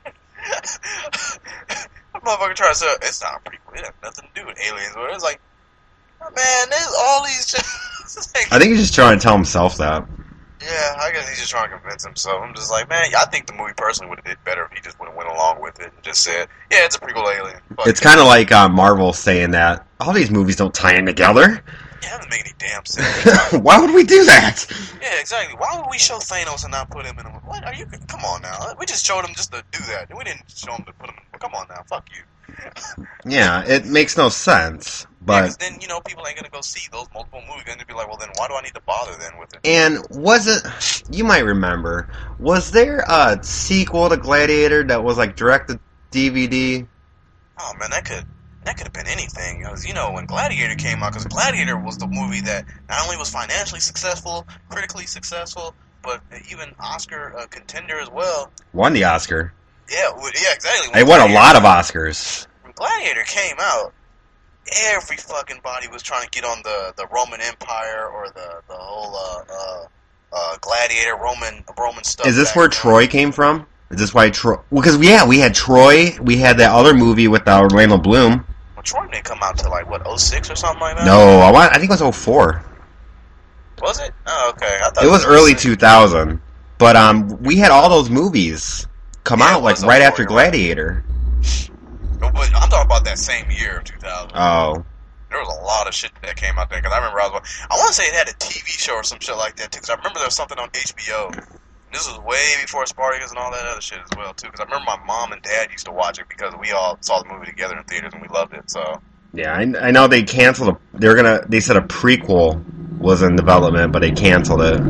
[SPEAKER 3] that motherfucker trying to say it's not a prequel. It has nothing to do with aliens. But it's like, oh, man, there's all these. Like,
[SPEAKER 4] I think he's just trying to tell himself that.
[SPEAKER 3] Yeah, I guess he's just trying to convince himself. I'm just like, man, I think the movie personally would have did better if he just would have went along with it and just said, yeah, it's a prequel to Alien. Fuck
[SPEAKER 4] It's
[SPEAKER 3] it.
[SPEAKER 4] kind of like uh, Marvel saying that all these movies don't tie in together.
[SPEAKER 3] Yeah, it doesn't make any damn sense.
[SPEAKER 4] Why would we do that?
[SPEAKER 3] Yeah, exactly. Why would we show Thanos and not put him in a movie? What are you? Come on now. We just showed him just to do that. We didn't show him to put him. Come on now. Fuck you.
[SPEAKER 4] Yeah, it makes no sense.
[SPEAKER 3] Yeah, 'cause
[SPEAKER 4] But
[SPEAKER 3] then, you know, people ain't gonna go see those multiple movies. They're gonna be like, well, then why do I need to bother then with it?
[SPEAKER 4] and was it? You might remember. Was there a sequel to Gladiator that was like direct to D V D?
[SPEAKER 3] Oh man, that could that could have been anything. Because you know, when Gladiator came out, because Gladiator was the movie that not only was financially successful, critically successful, but even Oscar uh, contender as well.
[SPEAKER 4] Won the Oscar.
[SPEAKER 3] Yeah, well, yeah, exactly.
[SPEAKER 4] They won a lot of Oscars.
[SPEAKER 3] When Gladiator came out, every fucking body was trying to get on the, the Roman Empire or the the whole uh, uh, uh, Gladiator Roman Roman stuff.
[SPEAKER 4] Is this
[SPEAKER 3] back
[SPEAKER 4] where
[SPEAKER 3] then.
[SPEAKER 4] Troy came from? Is this why Troy? Well, because yeah, we had Troy. We had that other movie with uh, Orlando Bloom.
[SPEAKER 3] Well, Troy didn't come out till like what oh six or something like that.
[SPEAKER 4] No, I want. I think it was oh four.
[SPEAKER 3] Was it? Oh, okay. I thought
[SPEAKER 4] It was early
[SPEAKER 3] oh six.
[SPEAKER 4] two thousand. But um, we had all those movies come
[SPEAKER 3] Yeah,
[SPEAKER 4] out
[SPEAKER 3] it
[SPEAKER 4] like
[SPEAKER 3] was
[SPEAKER 4] right
[SPEAKER 3] oh four,
[SPEAKER 4] after
[SPEAKER 3] you're right.
[SPEAKER 4] Gladiator.
[SPEAKER 3] No, but I'm talking about that same year of two thousand.
[SPEAKER 4] Oh,
[SPEAKER 3] There was a lot of shit that came out there. Because I remember I was. I want to say it had a T V show or some shit like that too. Because I remember there was something on H B O. This was way before Spartacus and all that other shit as well too. Because I remember my mom and dad used to watch it because we all saw the movie together in theaters and we loved it. So
[SPEAKER 4] yeah. I, I know they canceled. A, they were gonna. They said a prequel was in development, but they canceled it.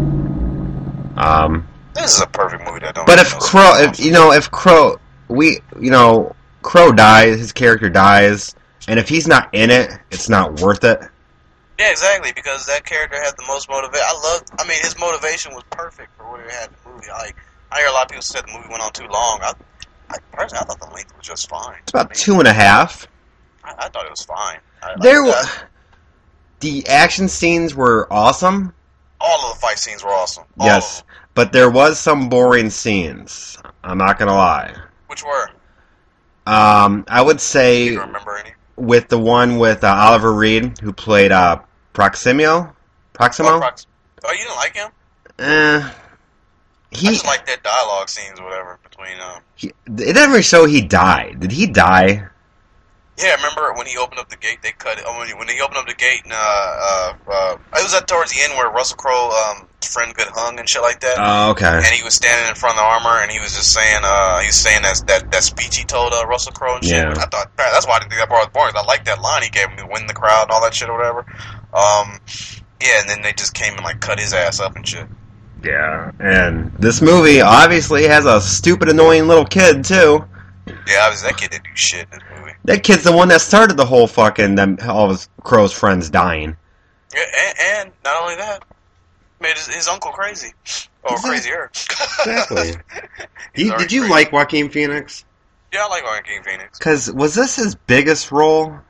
[SPEAKER 4] Um,
[SPEAKER 3] this is a perfect movie that don't.
[SPEAKER 4] but
[SPEAKER 3] make
[SPEAKER 4] if
[SPEAKER 3] no
[SPEAKER 4] Crow,
[SPEAKER 3] sense.
[SPEAKER 4] if you know, if Crow, we, you know, Crow dies, his character dies, and if he's not in it, it's not worth it.
[SPEAKER 3] Yeah, exactly, because that character had the most motivation. I love, I mean, his motivation was perfect for what he had in the movie. Like, I hear a lot of people say the movie went on too long. I, I personally, I thought the length was just fine.
[SPEAKER 4] It's about two and a half.
[SPEAKER 3] I, I thought it was fine. I,
[SPEAKER 4] There,
[SPEAKER 3] like,
[SPEAKER 4] wa-
[SPEAKER 3] that-
[SPEAKER 4] the action scenes were awesome.
[SPEAKER 3] all of the fight scenes were awesome. All
[SPEAKER 4] Yes,
[SPEAKER 3] of them.
[SPEAKER 4] but there was some boring scenes. I'm not gonna lie.
[SPEAKER 3] Which were?
[SPEAKER 4] Um, I would
[SPEAKER 3] Do
[SPEAKER 4] say
[SPEAKER 3] you remember any?
[SPEAKER 4] with the one with uh, Oliver Reed, who played uh, Proximo.
[SPEAKER 3] Oh,
[SPEAKER 4] Proximo.
[SPEAKER 3] Prox- oh, you didn't like him?
[SPEAKER 4] Eh,
[SPEAKER 3] I
[SPEAKER 4] he,
[SPEAKER 3] just like that dialogue scenes or whatever between um.
[SPEAKER 4] he. It didn't show he died. Did he die?
[SPEAKER 3] Yeah, remember when he opened up the gate? They cut it. Oh, when, he, when he opened up the gate, and uh, uh, uh, it was at towards the end where Russell Crowe, um, friend got hung and shit like that.
[SPEAKER 4] Oh, okay.
[SPEAKER 3] And he was standing in front of the armor, and he was just saying, uh, he was saying that that, that speech he told uh, Russell Crowe and shit.
[SPEAKER 4] Yeah.
[SPEAKER 3] I thought man, that's why I didn't think that part was boring. 'Cause I liked that line he gave him to win the crowd and all that shit or whatever. Um, yeah, and then they just came and like cut his ass up and shit.
[SPEAKER 4] Yeah, and this movie obviously has a stupid, annoying little kid too.
[SPEAKER 3] Yeah, obviously that kid didn't do shit in this movie.
[SPEAKER 4] That kid's the one that started the whole fucking them all of his Crow's friends dying.
[SPEAKER 3] Yeah, and, and not only that, made his, his uncle crazy or
[SPEAKER 4] Exactly.
[SPEAKER 3] crazier.
[SPEAKER 4] Exactly.
[SPEAKER 3] He's
[SPEAKER 4] You,
[SPEAKER 3] already
[SPEAKER 4] did you
[SPEAKER 3] crazy.
[SPEAKER 4] like Joaquin Phoenix?
[SPEAKER 3] Yeah, I like Joaquin Phoenix.
[SPEAKER 4] Because was this his biggest role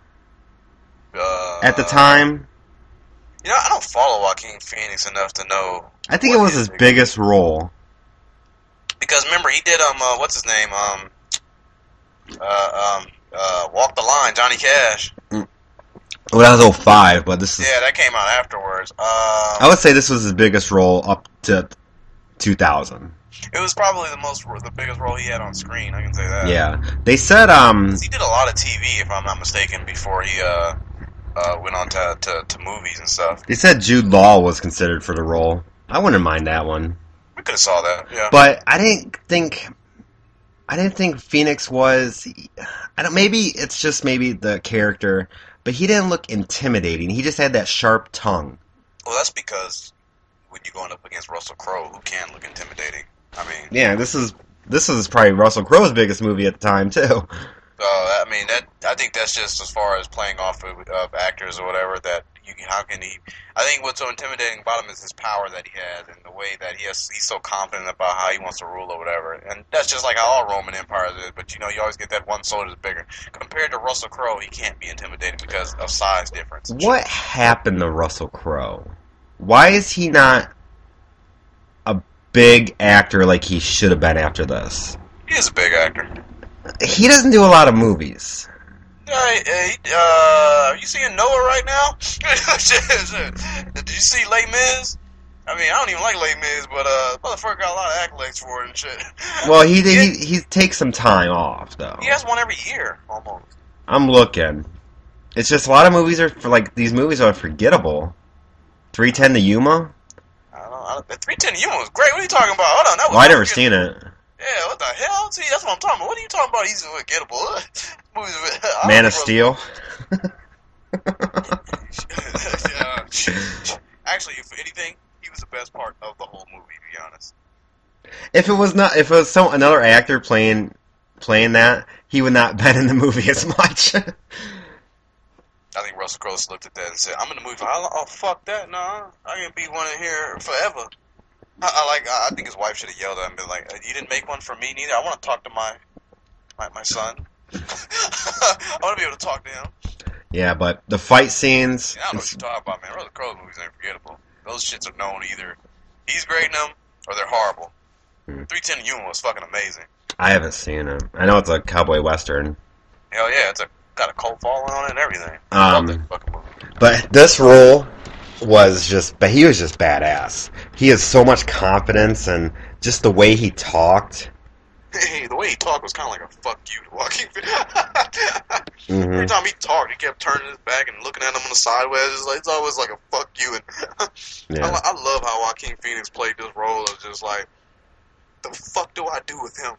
[SPEAKER 3] Uh,
[SPEAKER 4] at the time?
[SPEAKER 3] You know, I don't follow Joaquin Phoenix enough to know.
[SPEAKER 4] I think
[SPEAKER 3] what
[SPEAKER 4] it was his biggest role.
[SPEAKER 3] Because remember, he did um, uh, what's his name, um, uh, um, uh, Walk the Line, Johnny Cash.
[SPEAKER 4] Well, that was oh five, but this is.
[SPEAKER 3] Yeah, that came out afterwards. Um,
[SPEAKER 4] I would say this was his biggest role up to two thousand.
[SPEAKER 3] it was probably the most, the biggest role he had on screen. I can say that.
[SPEAKER 4] Yeah, they said um.
[SPEAKER 3] He did a lot of T V, if I'm not mistaken, before he uh, uh went on to, to to movies and stuff.
[SPEAKER 4] They said Jude Law was considered for the role. I wouldn't mind that one,
[SPEAKER 3] We could have saw that. Yeah.
[SPEAKER 4] but I didn't think. I didn't think Phoenix was. I don't. Maybe it's just maybe the character, but he didn't look intimidating. He just had that sharp tongue.
[SPEAKER 3] Well, that's because when you're going up against Russell Crowe, who can look intimidating. I mean,
[SPEAKER 4] Yeah, this is this is probably Russell Crowe's biggest movie at the time too.
[SPEAKER 3] So I mean, that I think that's just as far as playing off of, of actors or whatever. That you, how can he? I think what's so intimidating about him is his power that he has and the way that he has. He's so confident about how he wants to rule or whatever. And that's just like how all Roman empires is. But you know, you always get that one soldier's bigger. Compared to Russell Crowe, he can't be intimidating because of size difference.
[SPEAKER 4] What happened to Russell Crowe? Why is he not a big actor like he should have been after this?
[SPEAKER 3] He is a big actor.
[SPEAKER 4] He doesn't do a lot of movies.
[SPEAKER 3] Uh, uh, are you seeing Noah right now? Did you see Les Mis? I mean, I don't even like Les Mis, but uh, motherfucker got a lot of accolades for it and shit.
[SPEAKER 4] Well, he he he, he takes some time off though.
[SPEAKER 3] He has one every year almost.
[SPEAKER 4] I'm looking. It's just a lot of movies are for, like these movies are forgettable. three ten to Yuma.
[SPEAKER 3] I don't know. I don't, three ten to Yuma was great. What are you talking about? Hold on, that was.
[SPEAKER 4] Well, I never seen it.
[SPEAKER 3] Yeah, what the hell? See, that's what I'm talking about. What are you talking about? He's forgettable. Movies,
[SPEAKER 4] Man of Steel.
[SPEAKER 3] Yeah. Actually, if anything, he was the best part of the whole movie. To be honest.
[SPEAKER 4] If it was not, if it was some another actor playing playing that, he would not been in the movie as much.
[SPEAKER 3] I think Russell Crowe looked at that and said, "I'm in the movie. Oh, oh fuck that! Nah, I can be one in here forever." I, I like. I think his wife should have yelled at him and been like, "You didn't make one for me neither. I want to talk to my my, my son. I want to be able to talk to him."
[SPEAKER 4] Yeah, but the fight scenes.
[SPEAKER 3] Yeah, I don't know what you're talking about, man. Russell Crowe movies ain't forgettable. Those shits are known either he's great in them or they're horrible.
[SPEAKER 4] Hmm.
[SPEAKER 3] three ten Yuma was fucking amazing.
[SPEAKER 4] I haven't seen it. I know it's a cowboy western.
[SPEAKER 3] Hell yeah, it's a got a cult following on it and everything.
[SPEAKER 4] Um,
[SPEAKER 3] I love that fucking movie.
[SPEAKER 4] But this role was just, but he was just badass. He has so much confidence and just the way he talked.
[SPEAKER 3] Hey, the way he talked was kind of like a fuck you to Joaquin Phoenix.
[SPEAKER 4] Mm-hmm.
[SPEAKER 3] Every time he talked, he kept turning his back and looking at him on the sideways. It's, like, it's always like a fuck you. And
[SPEAKER 4] Yeah.
[SPEAKER 3] I, I love how Joaquin Phoenix played this role of just like, the fuck do I do with him?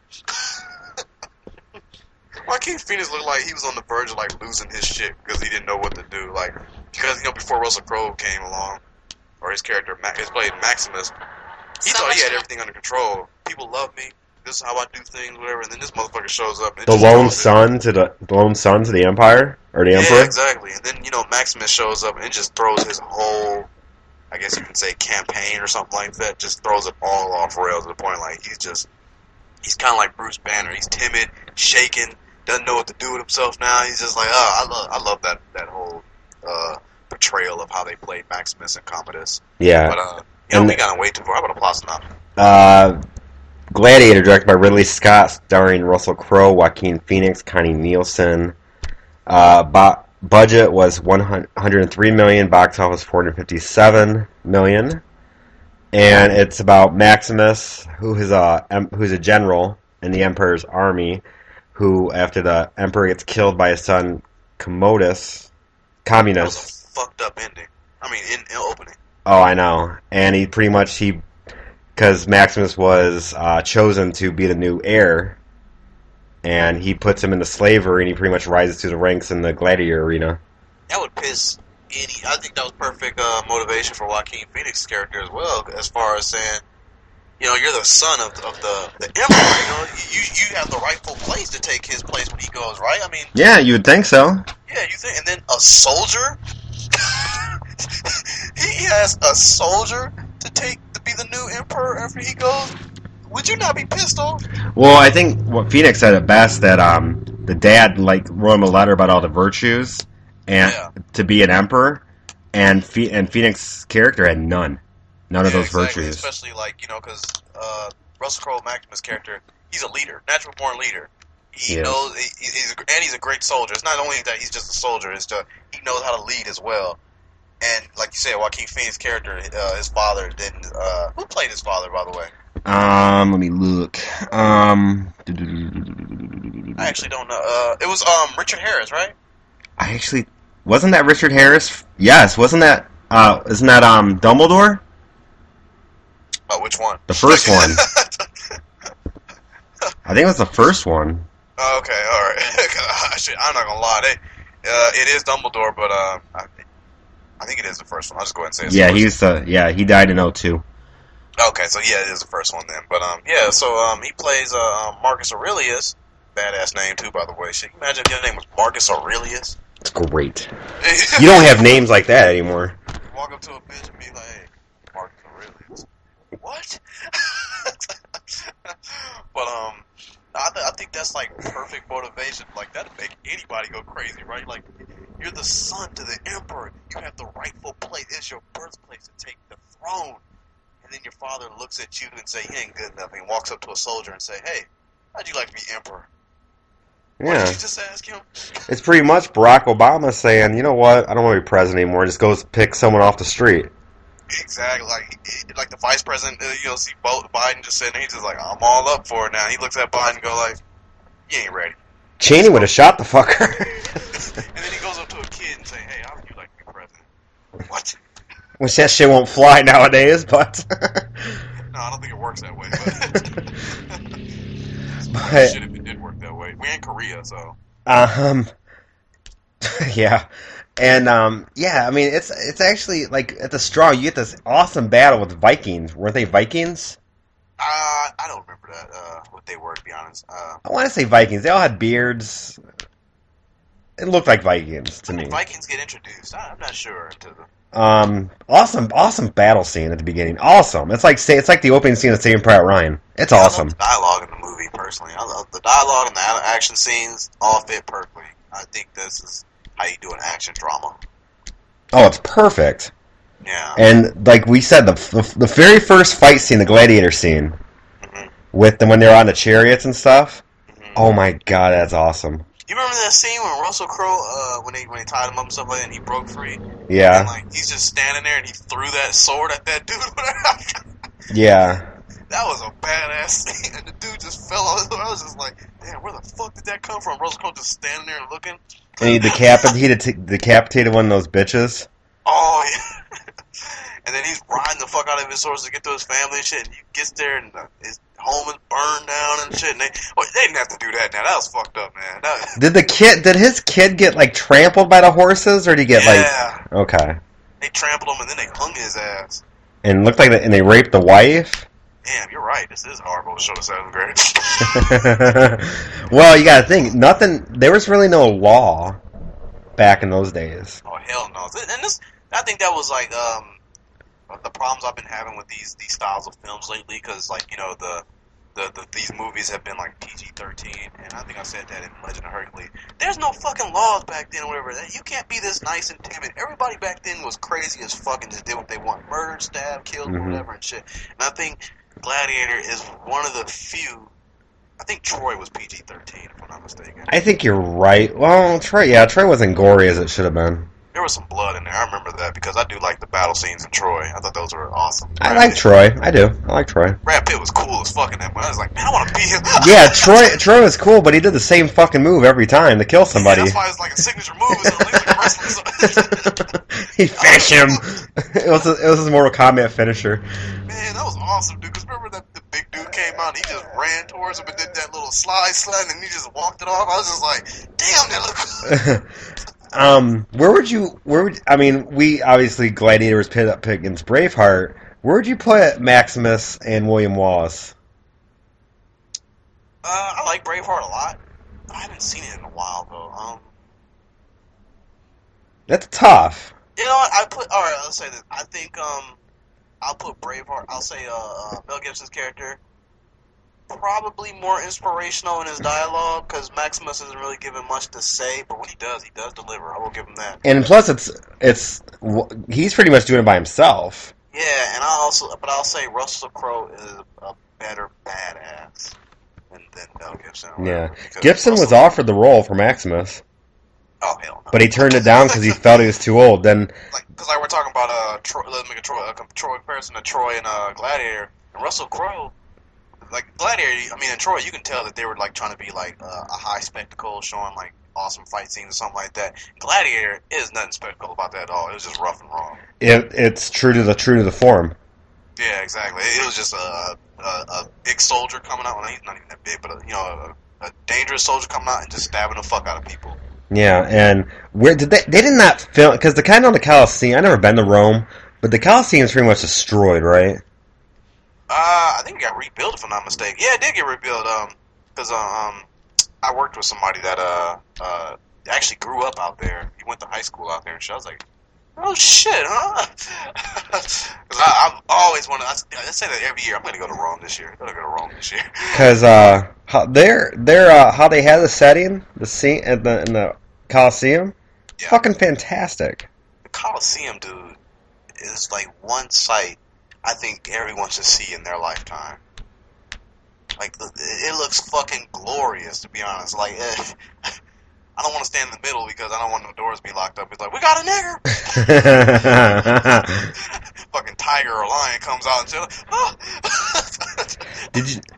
[SPEAKER 3] Joaquin Phoenix looked like he was on the verge of like losing his shit because he didn't know what to do. Like, because you know before Russell Crowe came along, or his character, his played Maximus, he thought he had everything under control. People love me. This is how I do things, whatever. And then this motherfucker shows up. And
[SPEAKER 4] The lone son to the, the lone son to the empire or the
[SPEAKER 3] yeah,
[SPEAKER 4] emperor.
[SPEAKER 3] exactly. And then you know Maximus shows up and it just throws his whole, I guess you can say, campaign or something like that. Just throws it all off rails to the point like he's just, he's kind of like Bruce Banner. He's timid, shaken, doesn't know what to do with himself now. He's just like, oh, I love, I love that that whole uh, portrayal of how they played Maximus and Commodus.
[SPEAKER 4] Yeah.
[SPEAKER 3] But uh, you know,
[SPEAKER 4] And
[SPEAKER 3] we got to wait too far. How about a plot synopsis?
[SPEAKER 4] Uh, Gladiator, directed by Ridley Scott, starring Russell Crowe, Joaquin Phoenix, Connie Nielsen. Uh, bo- budget was one hundred three million dollars, box office four hundred fifty-seven million dollars. And it's about Maximus, who is a em- who's a general in the Emperor's army, who, after the Emperor gets killed by his son Commodus,
[SPEAKER 3] That
[SPEAKER 4] Communus.
[SPEAKER 3] was a fucked up ending. I mean, in, in opening.
[SPEAKER 4] Oh, I know. And he pretty much, he, because Maximus was uh, chosen to be the new heir, and he puts him into slavery, and he pretty much rises to the ranks in the gladiator arena.
[SPEAKER 3] That would piss any. I think that was perfect uh, motivation for Joaquin Phoenix's character as well, as far as saying, you know, you're the son of, of the, the emperor. You know, you you have the rightful place to take his place when he goes, right? I mean,
[SPEAKER 4] Yeah, you would think so.
[SPEAKER 3] yeah, you think, and then a soldier. He has a soldier to take to be the new emperor after he goes. Would you not be pissed off?
[SPEAKER 4] Well, I think what Phoenix said it best, that um, the dad like wrote him a letter about all the virtues and
[SPEAKER 3] Yeah.
[SPEAKER 4] to be an emperor, and Phe- and Phoenix's character had none, none of
[SPEAKER 3] Yeah,
[SPEAKER 4] those
[SPEAKER 3] exactly.
[SPEAKER 4] virtues.
[SPEAKER 3] Especially like, you know, because uh, Russell Crowe, Maximus' character, he's a leader, natural born leader. He
[SPEAKER 4] Yes.
[SPEAKER 3] knows, he, he's a, and he's a great soldier. It's not only that he's just a soldier; it's just he knows how to lead as well. And like you said, Joaquin Phoenix's character, uh, his father didn't. Uh, who played his father, by the way?
[SPEAKER 4] Um, let me look. Um,
[SPEAKER 3] I actually don't know. Uh, it was um Richard Harris, right?
[SPEAKER 4] I actually wasn't that Richard Harris? Yes, wasn't that? Uh, isn't that um Dumbledore?
[SPEAKER 3] Oh, which one?
[SPEAKER 4] The first one. I think it was the first one.
[SPEAKER 3] Oh, okay, all right. Shit, I'm not gonna lie. They, uh, it is Dumbledore, but uh, I, I think it is the first one. I'll just go ahead and say it's
[SPEAKER 4] Yeah,
[SPEAKER 3] the first
[SPEAKER 4] he's uh, yeah he died in oh two.
[SPEAKER 3] Okay, so yeah, it is the first one then. But um, yeah, so um, he plays uh, um, Marcus Aurelius, badass name too, by the way. Shit, you imagine if your name was Marcus Aurelius?
[SPEAKER 4] It's great. You don't have names like that anymore.
[SPEAKER 3] You walk up to a bitch and be like, hey, Marcus Aurelius. What? But, um, I, th- I think that's, like, perfect motivation. Like, that'd make anybody go crazy, right? Like, you're the son to the emperor. You have the rightful place. It's your birthplace to take the throne. And then your father looks at you and say, he ain't good enough. And he walks up to a soldier and say, hey, how'd you like to be emperor?
[SPEAKER 4] Yeah.
[SPEAKER 3] What did you just ask him?
[SPEAKER 4] It's pretty much Barack Obama saying, you know what, I don't want to be president anymore. Just goes pick someone off the street.
[SPEAKER 3] Exactly. Like, like the vice president, uh, you'll see Biden just sitting there. He's just like, I'm all up for it now. He looks at Biden and go like, you ain't ready.
[SPEAKER 4] Cheney would have shot the fucker.
[SPEAKER 3] And then he goes up to a kid and say, hey, how would you like to be president? What?
[SPEAKER 4] Which that shit won't fly nowadays, but...
[SPEAKER 3] No, I don't think it works that way, but...
[SPEAKER 4] but
[SPEAKER 3] shit if it did work that way. We ain't Korea, so...
[SPEAKER 4] Um... yeah. And, um, yeah, I mean, it's it's actually, like, at the straw, you get this awesome battle with Vikings. Weren't they Vikings?
[SPEAKER 3] Uh, I don't remember that, uh, what they were, to be honest. Uh,
[SPEAKER 4] I want to say Vikings. They all had beards. It looked like Vikings to
[SPEAKER 3] when
[SPEAKER 4] me.
[SPEAKER 3] did Vikings get introduced? I, I'm not sure. To the...
[SPEAKER 4] Um, awesome, awesome battle scene at the beginning. Awesome. It's like say it's like the opening scene of Saving Private Ryan. It's
[SPEAKER 3] yeah,
[SPEAKER 4] awesome.
[SPEAKER 3] I love the dialogue in the movie, personally. I love the dialogue and the action scenes all fit perfectly. I think this is how you do an action drama.
[SPEAKER 4] Oh, it's perfect.
[SPEAKER 3] Yeah.
[SPEAKER 4] And like we said, the the, the very first fight scene, the gladiator scene,
[SPEAKER 3] mm-hmm.
[SPEAKER 4] with them when they're on the chariots and stuff.
[SPEAKER 3] Mm-hmm.
[SPEAKER 4] Oh my god, that's awesome.
[SPEAKER 3] You remember that scene when Russell Crowe, uh, when they when they tied him up and stuff like that, and he broke free?
[SPEAKER 4] Yeah.
[SPEAKER 3] And, like, he's just standing there, and he threw that sword at that dude.
[SPEAKER 4] Yeah.
[SPEAKER 3] That was a badass scene, and the dude just fell on his. I was just like, damn, where the fuck did that come from? Russell Crowe just standing there and looking.
[SPEAKER 4] And he decapitated he decapitated one of those bitches.
[SPEAKER 3] Oh yeah. And then he's riding the fuck out of his horse to get to his family and shit. And he gets there and uh, his home is burned down and shit. And they, well, they didn't have to do that now. That was fucked up, man. That,
[SPEAKER 4] Did the kid? Did his kid get like trampled by the horses, or did he get
[SPEAKER 3] yeah.
[SPEAKER 4] like? Okay.
[SPEAKER 3] They trampled him and then they hung his ass.
[SPEAKER 4] And looked like, the, and they raped the wife.
[SPEAKER 3] Damn, you're right. This is horrible to show the seventh grade.
[SPEAKER 4] Well, you gotta think. Nothing. There was really no law back in those days.
[SPEAKER 3] Oh hell no! And this, I think that was like um, the problems I've been having with these these styles of films lately. Because like you know the, the the these movies have been like P G thirteen, and I think I said that in Legend of Hercules. There's no fucking laws back then, or whatever. You can't be this nice and timid. Everybody back then was crazy as fuck and just did what they want, murdered, stabbed, killed,
[SPEAKER 4] Mm-hmm.
[SPEAKER 3] whatever and shit. And I think Gladiator is one of the few. I think Troy was P G thirteen, if I'm not mistaken.
[SPEAKER 4] I think you're right. Well, Troy, yeah, Troy wasn't gory as it should have been.
[SPEAKER 3] There was some blood in there. I remember that because I do like the battle scenes in Troy. I thought those were awesome.
[SPEAKER 4] I
[SPEAKER 3] Brad
[SPEAKER 4] like
[SPEAKER 3] Pitt.
[SPEAKER 4] Troy. I do. I like Troy.
[SPEAKER 3] Brad Pitt was cool as fuck in that one. I was like, man, I want to be him.
[SPEAKER 4] Yeah, Troy. Troy was cool, but he did the same fucking move every time to kill somebody.
[SPEAKER 3] Yeah, that's why it's like a signature move. It's at least like a wrestler.
[SPEAKER 4] He finished him. It was a, it was his Mortal Kombat finisher.
[SPEAKER 3] Man, that was awesome, dude. Because remember that the big dude came out and he just ran towards him and did that little slide slide and he just walked it off. I was just like, damn, that looked good.
[SPEAKER 4] Um, where would you? Where would I mean? We obviously Gladiator was pit up against Braveheart. Where would you put Maximus and William Wallace?
[SPEAKER 3] Uh, I like Braveheart a lot. I haven't seen it in a while though. Um,
[SPEAKER 4] That's tough.
[SPEAKER 3] you know what? I put all right. Let's say this. I think um, I'll put Braveheart. I'll say uh, uh Mel Gibson's character. Probably more inspirational in his dialogue because Maximus isn't really given much to say, but when he does, he does deliver. I will give him that.
[SPEAKER 4] And plus, it's it's he's pretty much doing it by himself.
[SPEAKER 3] Yeah, and I also, but I'll say Russell Crowe is a better badass than, than Mel Gibson.
[SPEAKER 4] Yeah,
[SPEAKER 3] because
[SPEAKER 4] Gibson was
[SPEAKER 3] Russell-
[SPEAKER 4] offered the role for Maximus,
[SPEAKER 3] Oh hell no!
[SPEAKER 4] but he turned it down because he felt he was too old. Then
[SPEAKER 3] like, because like we're talking about uh, Troy, let's make a Troy, a Troy comparison to Troy and uh, Gladiator and Russell Crowe. Like Gladiator, I mean, in Troy, you can tell that they were like trying to be like uh, a high spectacle, showing like awesome fight scenes or something like that. Gladiator is nothing spectacle about that at all. It was just rough and wrong.
[SPEAKER 4] it, it's true to the true to the form.
[SPEAKER 3] Yeah, exactly. It, it was just a, a a big soldier coming out. Well, he's not even that big, but a, you know, a, a dangerous soldier coming out and just stabbing the fuck out of people.
[SPEAKER 4] Yeah, and where did they? They did not film because the kind of the Colosseum. I never been to Rome, but the Colosseum is pretty much destroyed, right?
[SPEAKER 3] Uh, I think it got rebuilt if I'm not mistaken. Yeah, it did get rebuilt. Um, because um, I worked with somebody that uh uh actually grew up out there. He went to high school out there and shit. I was like, oh shit, huh? Because I've always wanted. I I say that every year. I'm gonna go to Rome this year. I'm gonna go to Rome this year.
[SPEAKER 4] Because uh, how, they're, they're, uh, how they had the setting, the scene in the, in the Coliseum,
[SPEAKER 3] Yeah.
[SPEAKER 4] fucking fantastic.
[SPEAKER 3] The Coliseum, dude, is like one sight I think everyone should see in their lifetime. Like, the, it looks fucking glorious, to be honest. Like, eh, I don't want to stand in the middle because I don't want the doors to be locked up. It's like, we got a nigger! Fucking tiger or lion comes out and shit. Oh.
[SPEAKER 4] Did you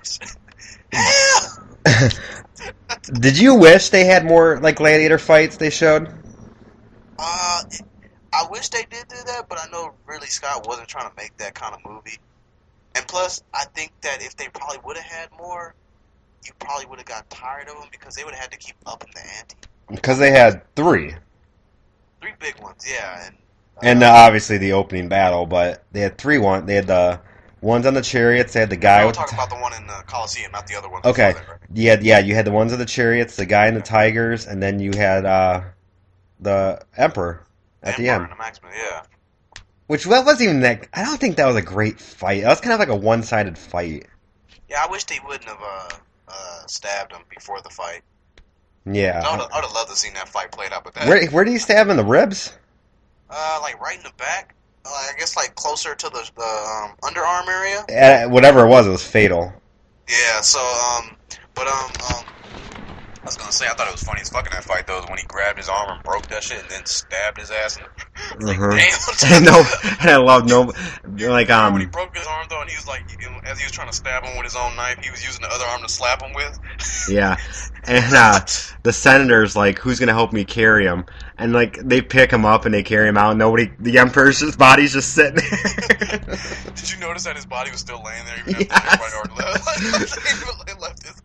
[SPEAKER 3] Yeah!
[SPEAKER 4] did you wish they had more like gladiator fights they showed?
[SPEAKER 3] Uh, I wish they did do that, but I know Ridley Scott wasn't trying to make that kind of movie. And plus, I think that if they probably would have had more, you probably would have got tired of them because they would have had to keep upping the ante.
[SPEAKER 4] Because they had three,
[SPEAKER 3] Three big ones, yeah. And, uh,
[SPEAKER 4] and uh, obviously the opening battle, but they had three. One, they had the ones on the chariots. They had the guy
[SPEAKER 3] I'm
[SPEAKER 4] with the
[SPEAKER 3] talking
[SPEAKER 4] ti-
[SPEAKER 3] about the one in the Coliseum, not the other one.
[SPEAKER 4] Okay,
[SPEAKER 3] before that, right?
[SPEAKER 4] you had yeah, you had the ones of the chariots, the guy in the tigers, and then you had uh, the emperor at the
[SPEAKER 3] Emperor
[SPEAKER 4] end.
[SPEAKER 3] and the Maximus, yeah.
[SPEAKER 4] Which that wasn't even that. I don't think that was a great fight. That was kind of like a one-sided fight.
[SPEAKER 3] Yeah, I wish they wouldn't have uh, uh, stabbed him before the fight. I
[SPEAKER 4] Yeah.
[SPEAKER 3] would have, I would have loved to seen that fight played out, but that,
[SPEAKER 4] Where where do you stab him in the ribs?
[SPEAKER 3] uh, like right in the back, uh, I guess like closer to the the um, underarm area.
[SPEAKER 4] Uh, whatever it was, it was fatal.
[SPEAKER 3] Yeah, so, um, but, um, um, I was gonna say, I thought it was funny as fucking that fight, though, is when he grabbed his arm and broke that shit and then stabbed his ass. And, like,
[SPEAKER 4] Mhm.
[SPEAKER 3] damn.
[SPEAKER 4] no, and I love no, like
[SPEAKER 3] Remember when he
[SPEAKER 4] um,
[SPEAKER 3] broke his arm, though, and he was like, you know, as he was trying to stab him with his own knife, he was using the other arm to slap him with?
[SPEAKER 4] yeah, and uh, the senator's like, who's gonna help me carry him? And like they pick him up and they carry him out. Nobody, the emperor's just body's just sitting there.
[SPEAKER 3] Did you notice that his body was still laying there even after
[SPEAKER 4] Yes.
[SPEAKER 3] everybody already left? They left his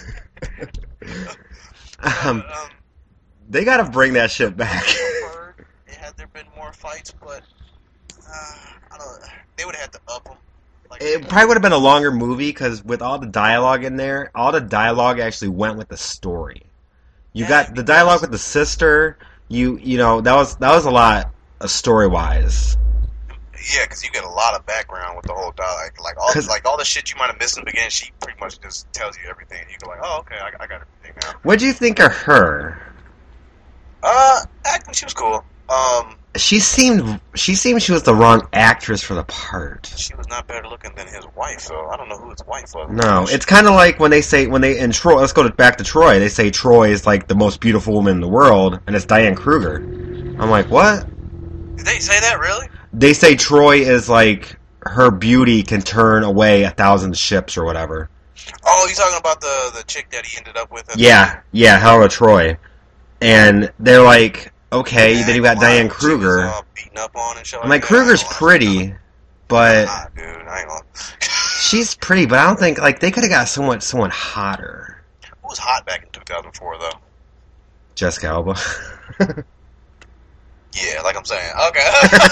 [SPEAKER 3] ass.
[SPEAKER 4] um,
[SPEAKER 3] But, um,
[SPEAKER 4] they gotta bring that shit back.
[SPEAKER 3] preferred it had there been more fights, but, uh, I don't know. They would have had to up them. Like,
[SPEAKER 4] It probably would have been a longer movie because with all the dialogue in there, all the dialogue actually went with the story. You
[SPEAKER 3] Yeah,
[SPEAKER 4] got the dialogue with the sister. You you know that was that was a lot uh, story wise.
[SPEAKER 3] Yeah, because you get a lot of background with the whole dialogue. Like all,
[SPEAKER 4] 'Cause-
[SPEAKER 3] like all the shit you might have missed in the beginning, she pretty much just tells you everything. You go like, oh, okay, I, I got everything now.
[SPEAKER 4] What do you think of her?
[SPEAKER 3] Uh, acting, she was cool. Um,
[SPEAKER 4] She seemed she seemed she was the wrong actress for the part.
[SPEAKER 3] she was not better looking than his wife, so I don't know who his wife was.
[SPEAKER 4] No, it's kind of like when they say when they in Troy. Let's go to, back to Troy. They say Troy is like the most beautiful woman in the world, and it's Diane Kruger. I'm like, what?
[SPEAKER 3] Did they say that really?
[SPEAKER 4] They say Troy is like her beauty can turn away a thousand ships or whatever.
[SPEAKER 3] Oh, you talking about the the chick that he ended up with? at the-
[SPEAKER 4] Yeah, yeah, Helena Troy. And they're like, okay,
[SPEAKER 3] Yeah,
[SPEAKER 4] then you got
[SPEAKER 3] wow,
[SPEAKER 4] Diane
[SPEAKER 3] she was,
[SPEAKER 4] Kruger.
[SPEAKER 3] uh, beaten up on and shit
[SPEAKER 4] I'm
[SPEAKER 3] like
[SPEAKER 4] like,
[SPEAKER 3] that. I
[SPEAKER 4] Kruger's
[SPEAKER 3] ain't gonna-
[SPEAKER 4] pretty, but
[SPEAKER 3] Nah, dude, I ain't gonna.
[SPEAKER 4] she's pretty, but I don't think, like, they could have got someone, someone hotter.
[SPEAKER 3] Who was hot back in two thousand four though?
[SPEAKER 4] Jessica Alba.
[SPEAKER 3] Yeah, like I'm saying. Okay.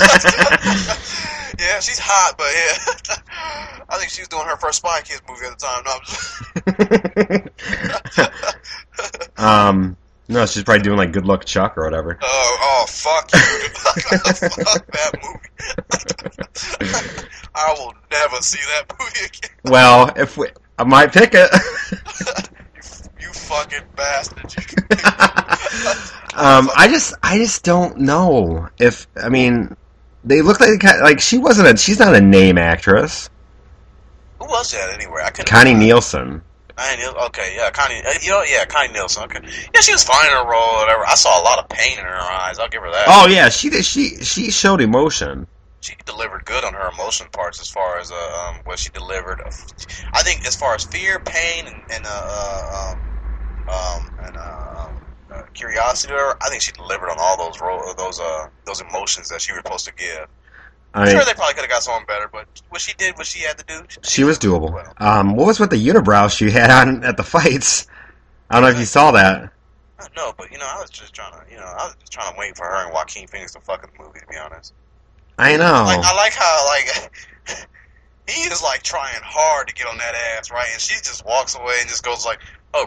[SPEAKER 3] Yeah, she's hot, but yeah. I think she was doing her first Spy Kids movie at the time. No, I'm just...
[SPEAKER 4] um, no, she's probably doing, like, Good Luck Chuck or whatever.
[SPEAKER 3] oh, oh, fuck you. Fuck that movie. I will never see that movie again.
[SPEAKER 4] Well, if we, I might pick it.
[SPEAKER 3] You, you fucking bastard. You.
[SPEAKER 4] um, I just, I just don't know if, I mean, they look like, like, she wasn't a, she's not a name actress.
[SPEAKER 3] Who was that anyway? I couldn't.
[SPEAKER 4] Connie Nielsen.
[SPEAKER 3] Connie Nielsen. Okay, yeah, Connie. uh, You know, yeah, Connie Nielsen. Okay, yeah, she was fine in her role. Or whatever. I saw a lot of pain in her eyes. I'll give her that.
[SPEAKER 4] Oh yeah, she did. She she showed emotion.
[SPEAKER 3] She delivered good on her emotion parts as far as uh, um, what she delivered. I think as far as fear, pain, and, and uh, uh, um, um, and uh, um, uh, curiosity, I think she delivered on all those ro- those uh, those emotions that she was supposed to give.
[SPEAKER 4] I
[SPEAKER 3] I'm
[SPEAKER 4] mean,
[SPEAKER 3] sure they probably could have got someone better, but what she did, what she had to do,
[SPEAKER 4] she was doable.
[SPEAKER 3] well.
[SPEAKER 4] Um, what was with the unibrow she had on at the fights? I don't know if you saw that.
[SPEAKER 3] No, but you know, I was just trying to, you know, I was just trying to wait for her and Joaquin Phoenix to fuck in the movie. To be honest,
[SPEAKER 4] I know.
[SPEAKER 3] like I like how like he is like trying hard to get on that ass, right? And she just walks away and just goes like, "Oh, brother."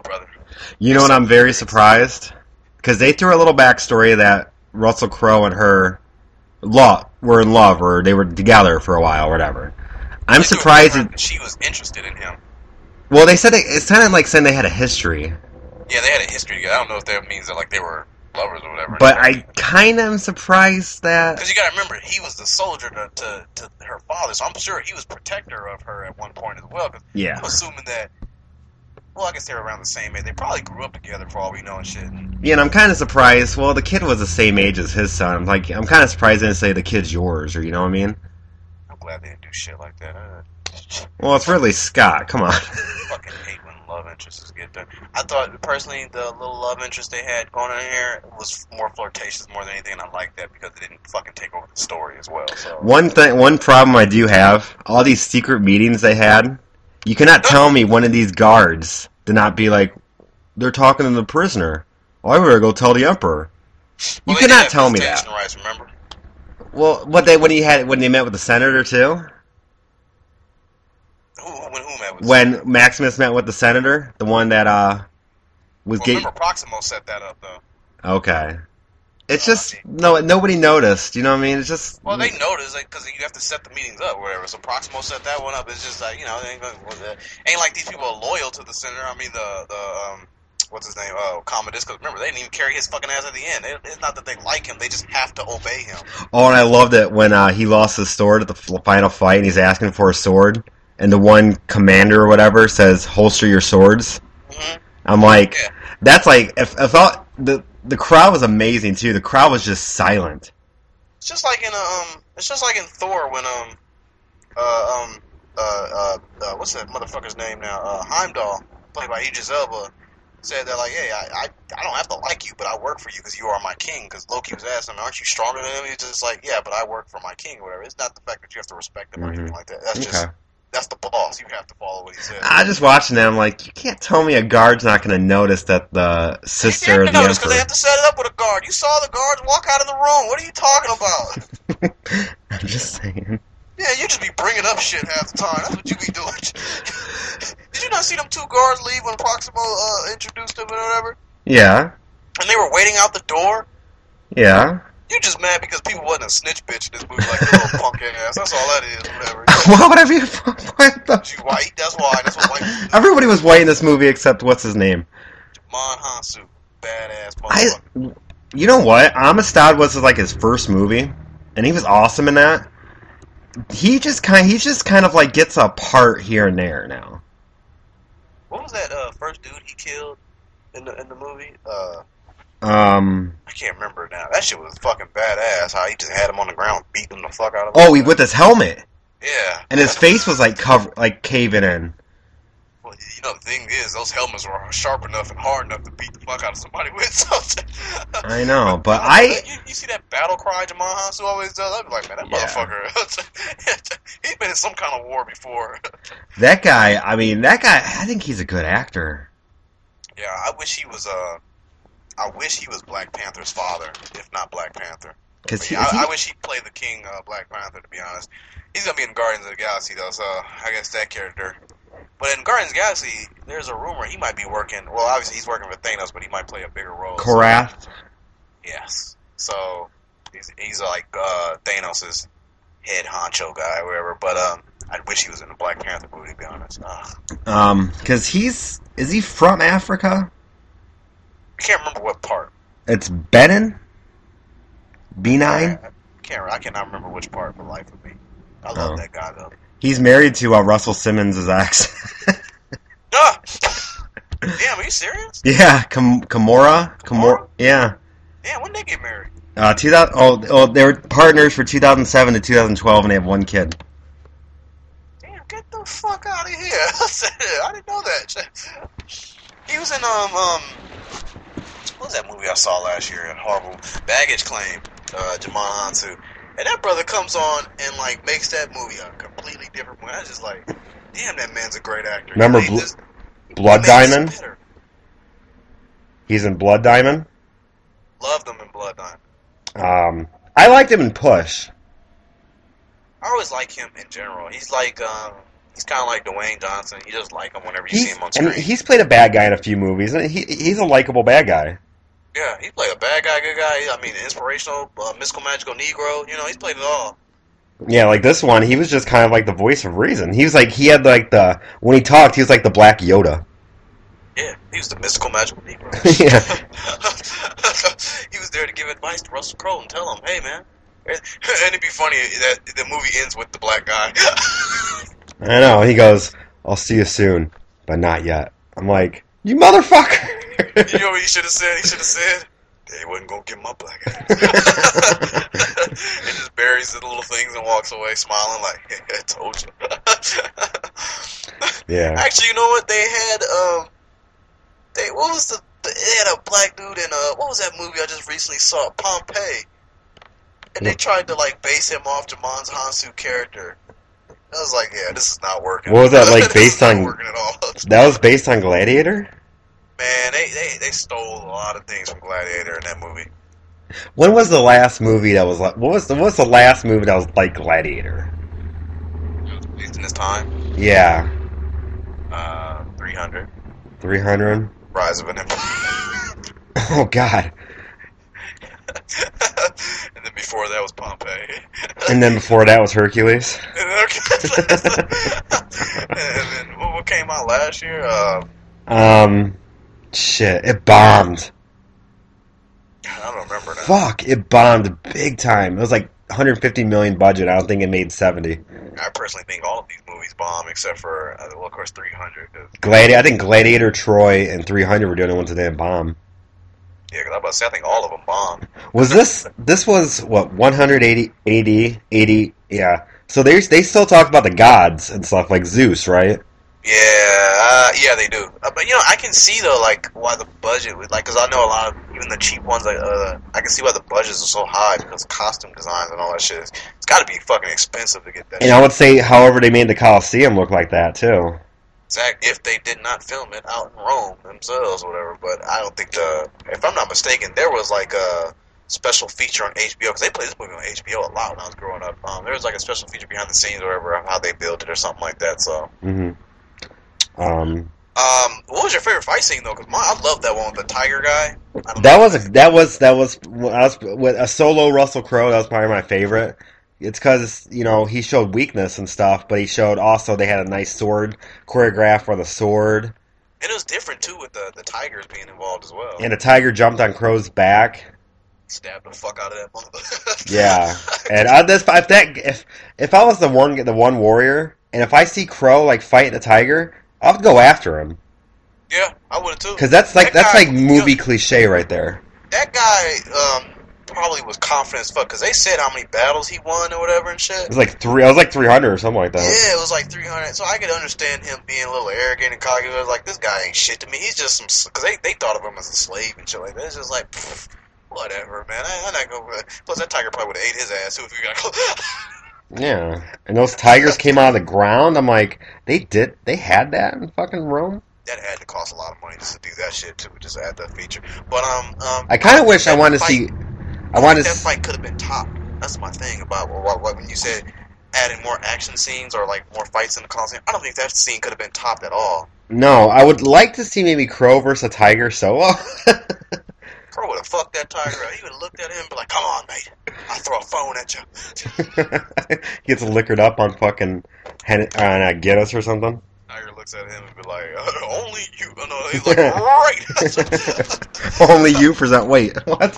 [SPEAKER 4] You know what? I'm very surprised because they threw a little backstory that Russell Crowe and her law were in love or they were together for a while or whatever. I'm surprised that
[SPEAKER 3] she was interested in him.
[SPEAKER 4] Well, they said they, it sounded like saying they had a history.
[SPEAKER 3] Yeah, they had a history together. I don't know if that means that like they were lovers or whatever.
[SPEAKER 4] But I kind of am surprised that
[SPEAKER 3] because you got to remember he was the soldier to, to to her father, so I'm sure he was protector of her at one point as well. Cause
[SPEAKER 4] yeah,
[SPEAKER 3] I'm assuming that. Well, I guess they were around the same age. They probably grew up together for all we know and shit.
[SPEAKER 4] Yeah, and I'm kind of surprised. Well, the kid was the same age as his son. I'm like, I'm kind of surprised they didn't say the kid's yours, or you know what I mean?
[SPEAKER 3] I'm glad they didn't do shit like that. Uh,
[SPEAKER 4] well, it's Ridley Scott. Come on.
[SPEAKER 3] I fucking hate when love interests get done. I thought personally the little love interest they had going on here was more flirtatious more than anything, and I liked that because it didn't fucking take over the story as well. So
[SPEAKER 4] one thing, one problem I do have: all these secret meetings they had. You cannot tell me one of these guards did not be like, they're talking to the prisoner. Well, I better go tell the emperor. You
[SPEAKER 3] well,
[SPEAKER 4] cannot tell me that.
[SPEAKER 3] Rights, remember?
[SPEAKER 4] Well, what they when he had when they met with the senator too.
[SPEAKER 3] Who, when who met with?
[SPEAKER 4] When Maximus met with the senator, the one that uh was.
[SPEAKER 3] Well,
[SPEAKER 4] ga-
[SPEAKER 3] remember Proximo set that up though.
[SPEAKER 4] Okay. It's just no. Nobody noticed. You know what I mean? It's just.
[SPEAKER 3] Well, they noticed because like, you have to set the meetings up, or whatever. So Proximo set that one up. It's just like you know, ain't, ain't like these people are loyal to the senator. I mean, the the um, what's his name? Oh, Commodus. Because remember, they didn't even carry his fucking ass at the end. It, it's not that they like him; they just have to obey him.
[SPEAKER 4] Oh, and I loved it when uh, he lost his sword at the final fight, and he's asking for a sword, and the one commander or whatever says, "Holster your swords." Mm-hmm. I'm like, yeah. That's like if if I, the. The crowd was amazing too. The crowd was just silent.
[SPEAKER 3] It's just like in um, it's just like in Thor when um, uh um, uh uh, uh what's that motherfucker's name now? Uh, Heimdall, played by Idris Elba, said that like, hey, I I, I don't have to like you, but I work for you because you are my king. Because Loki was asking him, aren't you stronger than him? He's just like, yeah, but I work for my king or whatever. It's not the fact that you have to respect him or mm-hmm. anything like that. That's okay. just. That's the boss. You have to follow what he says. I
[SPEAKER 4] just watching that. I'm like, you can't tell me a guard's not going to notice that the sister of the
[SPEAKER 3] notice
[SPEAKER 4] emperor.
[SPEAKER 3] Because they have to set it up with a guard. You saw the guards walk out of the room. What are you talking about?
[SPEAKER 4] I'm just saying.
[SPEAKER 3] Yeah, you just be bringing up shit half the time. That's what you be doing. Did you not see them two guards leave when Proximo uh, introduced them or whatever?
[SPEAKER 4] Yeah.
[SPEAKER 3] And they were waiting out the door?
[SPEAKER 4] Yeah.
[SPEAKER 3] You just mad because people wasn't a snitch bitch in this movie like your little punk ass. That's all that is, whatever.
[SPEAKER 4] Why would I be
[SPEAKER 3] what? You white? That's why. That's what white people do.
[SPEAKER 4] Everybody was white in this movie except what's his name?
[SPEAKER 3] Djimon Hounsou. Badass motherfucker.
[SPEAKER 4] I, you know what? Amistad was like his first movie, and he was awesome in that. He just kind he just kind of like gets a part here and there now.
[SPEAKER 3] What was that uh, first dude he killed in the in the movie? Uh
[SPEAKER 4] Um,
[SPEAKER 3] I can't remember now. That shit was fucking badass. How he just had him on the ground, beating him the fuck out of him.
[SPEAKER 4] Oh, he with his helmet.
[SPEAKER 3] Yeah.
[SPEAKER 4] And his face was like cover, like caving in.
[SPEAKER 3] Well, you know the thing is, those helmets were sharp enough and hard enough to beat the fuck out of somebody with. So
[SPEAKER 4] I know, but
[SPEAKER 3] I.
[SPEAKER 4] I
[SPEAKER 3] you, you see that battle cry Djimon Hounsou always does? I'd be like, man, that yeah. motherfucker. He's been in some kind of war before.
[SPEAKER 4] That guy. I mean, that guy. I think he's a good actor.
[SPEAKER 3] Yeah, I wish he was. Uh, I wish he was Black Panther's father, if not Black Panther.
[SPEAKER 4] Because
[SPEAKER 3] yeah, I, I wish he'd play the King uh, Black Panther. To be honest, he's gonna be in Guardians of the Galaxy though, so I guess that character. But in Guardians of the Galaxy, there's a rumor he might be working. Well, obviously he's working with Thanos, but he might play a bigger role.
[SPEAKER 4] Korath.
[SPEAKER 3] So, yes. So he's he's like uh, Thanos' head honcho guy, or whatever. But um, I wish he was in the Black Panther movie. To be honest. Ugh.
[SPEAKER 4] Um, because he's is he from Africa?
[SPEAKER 3] I can't remember what part.
[SPEAKER 4] It's Benin? B nine?
[SPEAKER 3] I can't. I cannot remember which part for life of me. I love oh. that guy though.
[SPEAKER 4] He's married to uh, Russell Simmons' ex.
[SPEAKER 3] Ah! Damn, are you serious?
[SPEAKER 4] Yeah, Kam- Kimora? Kimora? Yeah.
[SPEAKER 3] Yeah, when did they get married?
[SPEAKER 4] Uh, two thousand. Oh, oh, they were partners for two thousand seven to two thousand twelve, and they have one kid.
[SPEAKER 3] Damn, get the fuck out of here! I didn't know that. He was in um um. What was that movie I saw last year? Horrible Baggage Claim. Uh, Djimon Hounsou, and that brother comes on and like makes that movie a completely different movie. I was just like, damn, that man's a great actor.
[SPEAKER 4] Remember Bl- this, Blood Diamond? He's in Blood Diamond.
[SPEAKER 3] Loved him in Blood Diamond.
[SPEAKER 4] Um, I liked him in Push.
[SPEAKER 3] I always like him in general. He's like, um, He's kind of like Dwayne Johnson. You just like him whenever you
[SPEAKER 4] He's,
[SPEAKER 3] see him on screen.
[SPEAKER 4] and he's played a bad guy in a few movies, and he he's a likable bad guy.
[SPEAKER 3] Yeah, he played a bad guy, good guy. I mean, inspirational, uh, mystical, magical Negro. You know, he's played it all.
[SPEAKER 4] Yeah, like this one, he was just kind of like the voice of reason. He was like, he had like the, when he talked, he was like the Black Yoda.
[SPEAKER 3] Yeah, he was the mystical, magical Negro.
[SPEAKER 4] Yeah.
[SPEAKER 3] He was there to give advice to Russell Crowe and tell him, hey, man. And it'd be funny that the movie ends with the black guy.
[SPEAKER 4] I know, he goes, I'll see you soon, but not yet. I'm like, you motherfucker!
[SPEAKER 3] You know what he should have said? He should have said, he wasn't going to get my black eye. And just buries the little things and walks away smiling like, hey, I told you.
[SPEAKER 4] Yeah.
[SPEAKER 3] Actually, you know what? They had, um, they, what was the, they had a black dude in, uh, what was that movie I just recently saw? Pompeii. And they tried to, like, base him off Jamon's Hansu character. I was like, yeah, this is not working.
[SPEAKER 4] What was that, like,
[SPEAKER 3] This
[SPEAKER 4] based
[SPEAKER 3] is not
[SPEAKER 4] on...
[SPEAKER 3] working at all.
[SPEAKER 4] That was based on Gladiator?
[SPEAKER 3] Man, they, they, they stole a lot of things from Gladiator in that movie.
[SPEAKER 4] When was the last movie that was like... What was the, what was the last movie that was like Gladiator?
[SPEAKER 3] It was released in this time.
[SPEAKER 4] Yeah.
[SPEAKER 3] Uh, three hundred.
[SPEAKER 4] three hundred?
[SPEAKER 3] Rise of an Empire.
[SPEAKER 4] Oh, God.
[SPEAKER 3] And then before that was Pompeii.
[SPEAKER 4] And then before that was Hercules?
[SPEAKER 3] And then what, what came out last year? Uh,
[SPEAKER 4] Um... Shit, it bombed.
[SPEAKER 3] I don't remember now.
[SPEAKER 4] Fuck, it bombed big time. It was like one hundred fifty million budget. I don't think it made seventy.
[SPEAKER 3] I personally think all of these movies bomb except for, uh, well, of course, three hundred.
[SPEAKER 4] Gladi- I think Gladiator, Troy, and three hundred were the only ones that didn't bomb.
[SPEAKER 3] Yeah, because I was about to say, I think all of them bombed.
[SPEAKER 4] Was this, this was, what, one hundred eighty, eighty, eighty, yeah. So they they still talk about the gods and stuff, like Zeus, right?
[SPEAKER 3] Yeah, uh, yeah, they do. Uh, but you know, I can see though, like why the budget would like, because I know a lot of even the cheap ones. Like, uh, I can see why the budgets are so high because costume designs and all that shit. It's, it's got to be fucking expensive to get that.
[SPEAKER 4] And
[SPEAKER 3] shit.
[SPEAKER 4] I would say, however, they made the Colosseum look like that too.
[SPEAKER 3] Exactly, if they did not film it out in Rome themselves, or whatever. But I don't think the, if I'm not mistaken, there was like a special feature on H B O because they played this movie on H B O a lot when I was growing up. Um, there was like a special feature behind the scenes, or whatever, of how they built it or something like that. So.
[SPEAKER 4] Mm-hmm. Um,
[SPEAKER 3] Um, what was your favorite fight scene though? Because I love that one with the tiger guy. I don't
[SPEAKER 4] that
[SPEAKER 3] know.
[SPEAKER 4] was a, that was that was I was with a solo Russell Crowe. That was probably my favorite. It's because you know he showed weakness and stuff, but he showed also they had a nice sword choreographed with a sword,
[SPEAKER 3] And it was different too with the the tigers being involved as well.
[SPEAKER 4] and a tiger jumped on Crowe's back.
[SPEAKER 3] Stabbed the fuck out of that motherfucker.
[SPEAKER 4] Yeah, and I, this, if that if if I was the one the one warrior, and if I see Crowe like fighting a tiger, I would go after him.
[SPEAKER 3] Yeah, I would too.
[SPEAKER 4] Because that's like
[SPEAKER 3] That
[SPEAKER 4] that's
[SPEAKER 3] guy-
[SPEAKER 4] like movie
[SPEAKER 3] you know,
[SPEAKER 4] cliche right there.
[SPEAKER 3] that guy um, probably was confident as fuck because they said how many battles he won or whatever and shit.
[SPEAKER 4] It was like three. I was like three hundred or something like that.
[SPEAKER 3] Yeah, it was like three hundred. So I could understand him being a little arrogant and cocky. It was like, this guy ain't shit to me. He's just some, because they, they thought of him as a slave and shit like that. It's just like, pfft, whatever, man. I, I'm not going to. Plus, that tiger probably would have ate his ass too if you got close.
[SPEAKER 4] Yeah, and those tigers came out of the ground. I'm like, they did. They had that in fucking Rome.
[SPEAKER 3] That had to cost a lot of money just to do that shit too. Just add that feature. But um, um
[SPEAKER 4] I kind of wish I
[SPEAKER 3] that
[SPEAKER 4] wanted to
[SPEAKER 3] fight-
[SPEAKER 4] see. I wanted
[SPEAKER 3] that
[SPEAKER 4] to.
[SPEAKER 3] fight could have been topped. That's my thing about what, what when you said adding more action scenes or like more fights in the Coliseum. I don't think that scene could have been topped at all.
[SPEAKER 4] No, I would like to see maybe Crow versus a tiger solo.
[SPEAKER 3] Crow would have fucked that tiger up. He would have looked at him and be like, "Come on, mate, I'll throw a phone at you."
[SPEAKER 4] He gets liquored up on fucking Hen- on uh, Guinness or something.
[SPEAKER 3] Tiger looks at him and be like, uh, "Only you." Oh, no, he's like, "Right."
[SPEAKER 4] Only you present. Wait, what?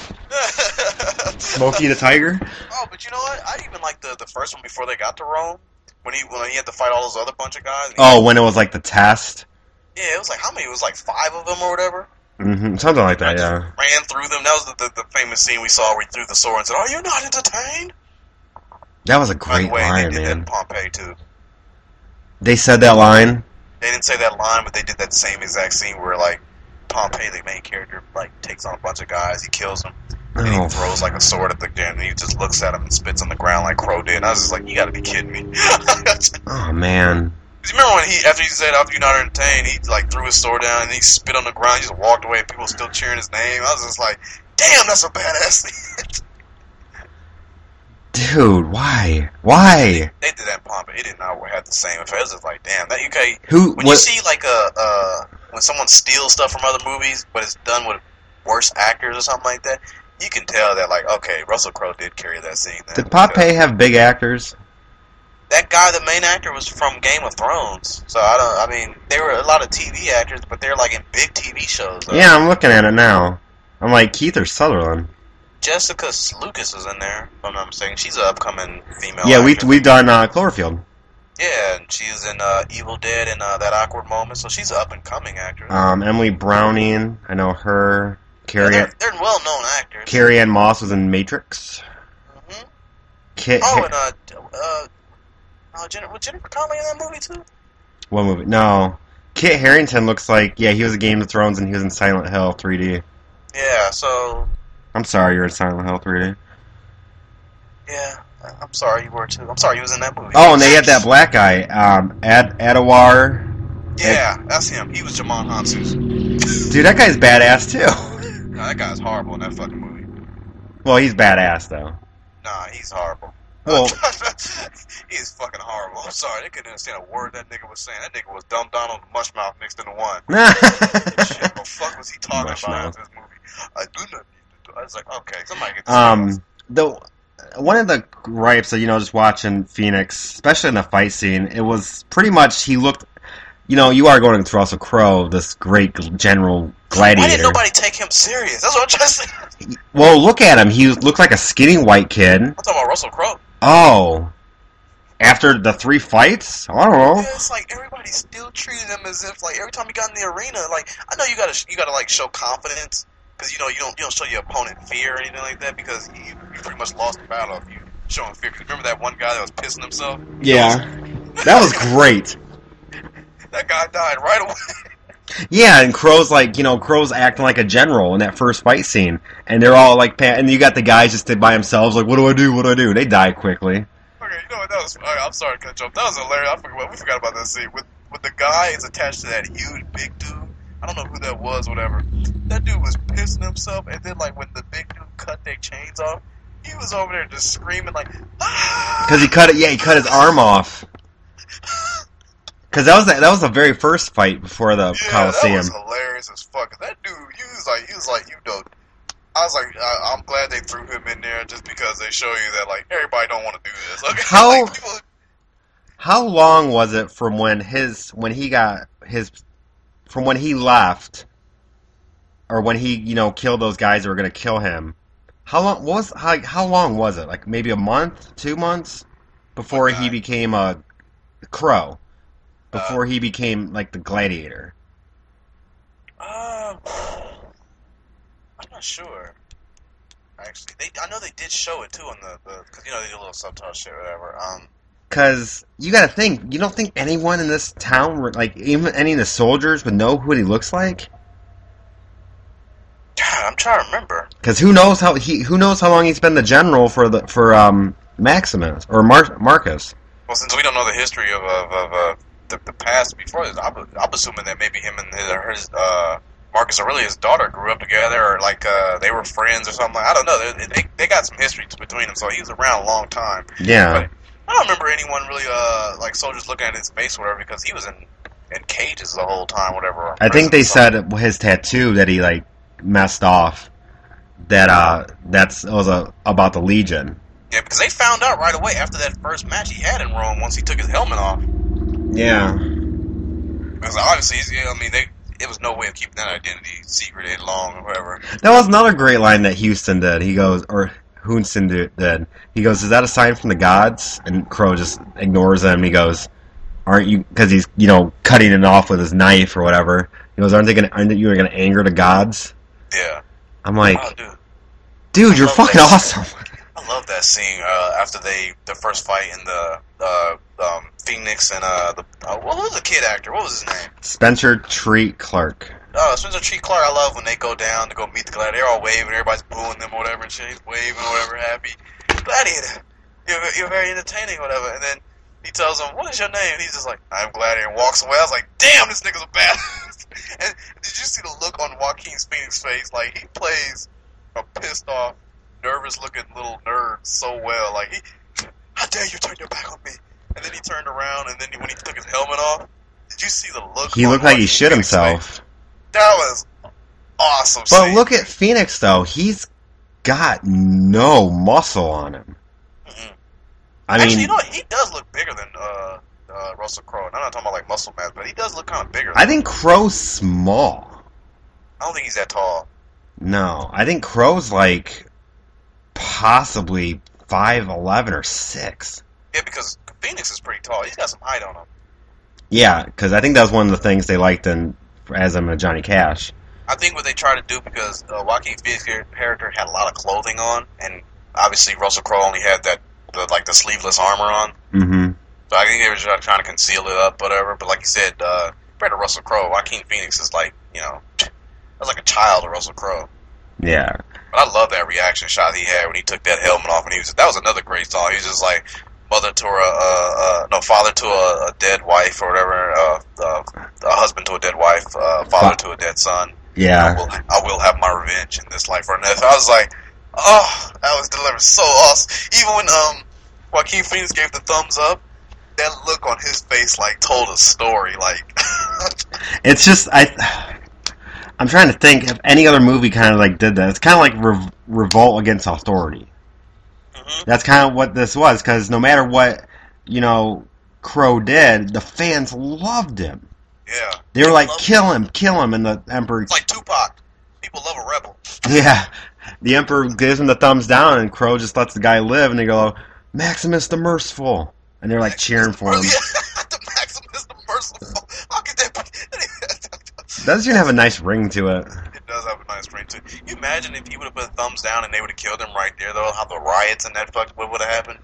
[SPEAKER 4] Smokey the Tiger?
[SPEAKER 3] Oh, but you know what? I even like the the first one before they got to Rome when he when he had to fight all those other bunch of guys. And he-
[SPEAKER 4] Oh, when it was like the test.
[SPEAKER 3] yeah, it was like how many? It was like five of them or whatever.
[SPEAKER 4] Mm-hmm. Something like
[SPEAKER 3] I
[SPEAKER 4] that,
[SPEAKER 3] just
[SPEAKER 4] yeah.
[SPEAKER 3] ran through them. That was the, the, the famous scene we saw where he threw the sword and said, "Are you not entertained?"
[SPEAKER 4] That was a
[SPEAKER 3] By the
[SPEAKER 4] great
[SPEAKER 3] way,
[SPEAKER 4] line,
[SPEAKER 3] they did that in
[SPEAKER 4] man.
[SPEAKER 3] Pompeii too.
[SPEAKER 4] They said that line.
[SPEAKER 3] They didn't say that line, but they did that same exact scene where like Pompey, the main character, like takes on a bunch of guys, he kills them, and
[SPEAKER 4] Oh.
[SPEAKER 3] he throws like a sword at the guy, and he just looks at him and spits on the ground like Crow did. And I was just like, you got to be kidding me.
[SPEAKER 4] Oh, man.
[SPEAKER 3] You remember when he, after he said, "After you're not entertained," he like threw his sword down and he spit on the ground. He just walked away. And people were still cheering his name. I was just like, "Damn, that's a badass scene."
[SPEAKER 4] Dude, why? Why?
[SPEAKER 3] They did that in Pompeii. It did not have the same effect. It was just like, damn, that you can.
[SPEAKER 4] Who?
[SPEAKER 3] When
[SPEAKER 4] what,
[SPEAKER 3] you see like a uh, when someone steals stuff from other movies, but it's done with worse actors or something like that, you can tell that like, okay, Russell Crowe did carry that scene. Then,
[SPEAKER 4] did Pompeii have big actors?
[SPEAKER 3] That guy, the main actor, was from Game of Thrones. So I don't. I mean, there were a lot of T V actors, but they're like in big T V shows. Though.
[SPEAKER 4] Yeah, I'm looking at it now. I'm like Keith or Sutherland.
[SPEAKER 3] Jessica Lucas is in there. If I'm not mistaken, she's an upcoming female.
[SPEAKER 4] Yeah, we
[SPEAKER 3] actor.
[SPEAKER 4] we've done uh, Cloverfield.
[SPEAKER 3] Yeah, and she's in uh, Evil Dead and uh, That Awkward Moment. So she's an up and coming actress.
[SPEAKER 4] Um, Emily Browning, I know her. Carrie,
[SPEAKER 3] yeah, they're, they're well known actors.
[SPEAKER 4] Carrie Ann Moss was in Matrix.
[SPEAKER 3] Mm-hmm.
[SPEAKER 4] Kit,
[SPEAKER 3] Oh, and uh, uh, uh Jennifer, was Jennifer Connelly in that movie too?
[SPEAKER 4] what movie? No, Kit Harington looks like yeah, he was in Game of Thrones and he was in Silent Hill three D.
[SPEAKER 3] Yeah, so
[SPEAKER 4] I'm sorry, you're in Silent Hill three D.
[SPEAKER 3] yeah, I'm sorry you were too. I'm sorry you was in that movie.
[SPEAKER 4] Oh, and they had that black guy, um, Ad Adawar.
[SPEAKER 3] Yeah, that's him. He was Jamon Hansu's.
[SPEAKER 4] Dude, that guy's badass too.
[SPEAKER 3] Nah, that guy's horrible in that fucking movie.
[SPEAKER 4] Well, he's badass though.
[SPEAKER 3] Nah, he's horrible.
[SPEAKER 4] Well,
[SPEAKER 3] he's fucking horrible. I'm sorry, they couldn't understand a word that nigga was saying. That nigga was Dumb Donald and Mushmouth mixed into one. Shit, what the fuck was he talking
[SPEAKER 4] Mushmouth.
[SPEAKER 3] about in this movie? I do not need to do. I was like, okay, somebody get this.
[SPEAKER 4] um, the one of the gripes that you know, just watching Phoenix, especially in the fight scene, it was pretty much he looked. You know, you are going against Russell Crowe, this great general gladiator.
[SPEAKER 3] Why didn't nobody take him serious? That's what I'm trying to say.
[SPEAKER 4] Well, look at him. He looked like a skinny white kid.
[SPEAKER 3] I'm talking about Russell Crowe.
[SPEAKER 4] Oh. After the three fights? I don't know.
[SPEAKER 3] Yeah, it's like everybody still treated him as if like every time he got in the arena, like I know you gotta you gotta like show confidence because you know you don't you don't show your opponent fear or anything like that because you, you pretty much lost the battle if you show him fear. Cause remember that one guy that was pissing himself?
[SPEAKER 4] Yeah. That was great.
[SPEAKER 3] That guy died right away.
[SPEAKER 4] Yeah, and Crow's like, you know, Crow's acting like a general in that first fight scene. And they're all like, and you got the guys just by themselves, like, what do I do, what do I do? They die quickly.
[SPEAKER 3] Okay, you know what, that was, I'm sorry to cut you off. That was hilarious. I forgot, we forgot about that scene. With, with the guy is attached to that huge big dude. I don't know who that was, whatever. That dude was pissing himself, and then, like, when the big dude cut their chains off, he was over there just screaming, like, ah!
[SPEAKER 4] Because he cut it, yeah, he cut his arm off. Because that was the, that was the very first fight before the
[SPEAKER 3] yeah,
[SPEAKER 4] Coliseum.
[SPEAKER 3] That was hilarious as fuck. 'Cause that dude, he was like, he was like, you know, I was like, I, I'm glad they threw him in there just because they show you that like everybody don't want to do this. Okay?
[SPEAKER 4] How
[SPEAKER 3] like, people,
[SPEAKER 4] how long was it from when his when he got his from when he left, or when he you know killed those guys that were going to kill him? How long was how how long was it? Like maybe a month, two months before he became a Crow. Before uh, he became, like, the gladiator.
[SPEAKER 3] Uh, I'm not sure. Actually, they, I know they did show it, too, on the, because, you know, they do a little subtitle shit or whatever. Um,
[SPEAKER 4] Because, you gotta think, you don't think anyone in this town, like, even any of the soldiers would know who he looks like?
[SPEAKER 3] God, I'm trying to remember.
[SPEAKER 4] Because who knows how, he, who knows how long he's been the general for, the for um Maximus, or Mar- Marcus.
[SPEAKER 3] Well, since we don't know the history of, of, of uh, The, the past before this, I'm, I'm assuming that maybe him and his, his uh, Marcus Aurelius' daughter grew up together, or like uh, they were friends or something. I don't know. They, they they got some history between them, so he was around a long time.
[SPEAKER 4] Yeah.
[SPEAKER 3] But I don't remember anyone really uh, like soldiers looking at his face or whatever because he was in, in cages the whole time, whatever.
[SPEAKER 4] I think they said his tattoo that he like messed off. That uh, that's was a, about the Legion.
[SPEAKER 3] Yeah, because they found out right away after that first match he had in Rome once he took his helmet off.
[SPEAKER 4] Yeah.
[SPEAKER 3] Because obviously, I mean, they, it was no way of keeping that identity secret any long or whatever.
[SPEAKER 4] That was another great line that Houston did. He goes, or Hoonson did. He goes, "Is that a sign from the gods?" And Crow just ignores him. He goes, "Aren't you?" Because he's, you know, cutting it off with his knife or whatever. He goes, "Aren't they going? Aren't you going to anger the gods?"
[SPEAKER 3] Yeah.
[SPEAKER 4] I'm like,
[SPEAKER 3] oh, dude,
[SPEAKER 4] dude you're fucking awesome.
[SPEAKER 3] I love that scene uh, after they the first fight in the uh, um, Phoenix and uh, the uh, what was the kid actor? What was his name?
[SPEAKER 4] Spencer Treat Clark.
[SPEAKER 3] Oh, Spencer Treat Clark. I love when they go down to go meet the gladiator. They're all waving, everybody's booing them or whatever, and shit. He's waving or whatever, happy. Gladiator, you're, you're very entertaining, or whatever. And then he tells him, "What is your name?" And he's just like, "I'm Gladiator," and walks away. I was like, "Damn, this nigga's a badass." And did you see the look on Joaquin Phoenix's face? Like he plays a pissed off nervous-looking little nerd so well. Like, he, how dare you turn your back on me? And then he turned around, and then he, when he took his helmet off, did you see the look?
[SPEAKER 4] He looked like he shit himself.
[SPEAKER 3] That was awesome.
[SPEAKER 4] But
[SPEAKER 3] scene.
[SPEAKER 4] look at Phoenix, though. He's got no muscle on him.
[SPEAKER 3] Mm-hmm.
[SPEAKER 4] I
[SPEAKER 3] Actually,
[SPEAKER 4] mean,
[SPEAKER 3] you know what? He does look bigger than uh, uh, Russell Crowe. I'm not talking about like muscle mass, but he does look kind of bigger.
[SPEAKER 4] I think Crowe's small.
[SPEAKER 3] I don't think he's that tall.
[SPEAKER 4] No, I think Crowe's like possibly five eleven or six.
[SPEAKER 3] Yeah, because Phoenix is pretty tall. He's got some height on him.
[SPEAKER 4] Yeah, because I think that was one of the things they liked in as him a Johnny Cash.
[SPEAKER 3] I think what they tried to do, because uh, Joaquin Phoenix's character had a lot of clothing on, and obviously Russell Crowe only had that the, like the sleeveless armor on.
[SPEAKER 4] Mm-hmm.
[SPEAKER 3] So I think they were just trying to conceal it up, whatever. But like you said, uh, compared to Russell Crowe, Joaquin Phoenix is like, you know, that's like a child of Russell Crowe.
[SPEAKER 4] Yeah.
[SPEAKER 3] But I love that reaction shot he had when he took that helmet off, and he was that was another great song. He was just like mother to a uh, uh, no father to a, a dead wife or whatever, uh, uh, a husband to a dead wife, uh, father to a dead son.
[SPEAKER 4] Yeah.
[SPEAKER 3] I will, I will have my revenge in this life or another. I was like, oh, that was delivered so awesome. Even when um Joaquin Phoenix gave the thumbs up, that look on his face like told a story. Like,
[SPEAKER 4] it's just I. I'm trying to think if any other movie kind of like did that. It's kind of like Re- Revolt Against Authority. Mm-hmm. That's kind of what this was, because no matter what, you know, Crowe did, the fans loved him.
[SPEAKER 3] Yeah.
[SPEAKER 4] They were like, kill him, kill him, and the Emperor...
[SPEAKER 3] It's like Tupac. People love a rebel.
[SPEAKER 4] Yeah. The Emperor gives him the thumbs down, and Crowe just lets the guy live, and they go, Maximus the Merciful. And they're like Maximus cheering for him.
[SPEAKER 3] Yeah, the Maximus the Merciful. How could that be?
[SPEAKER 4] Doesn't even have a nice ring to it.
[SPEAKER 3] It does have a nice ring to it. Can you imagine if he would have put thumbs down and they would have killed him right there, though? How the riots and that fuck what would have happened?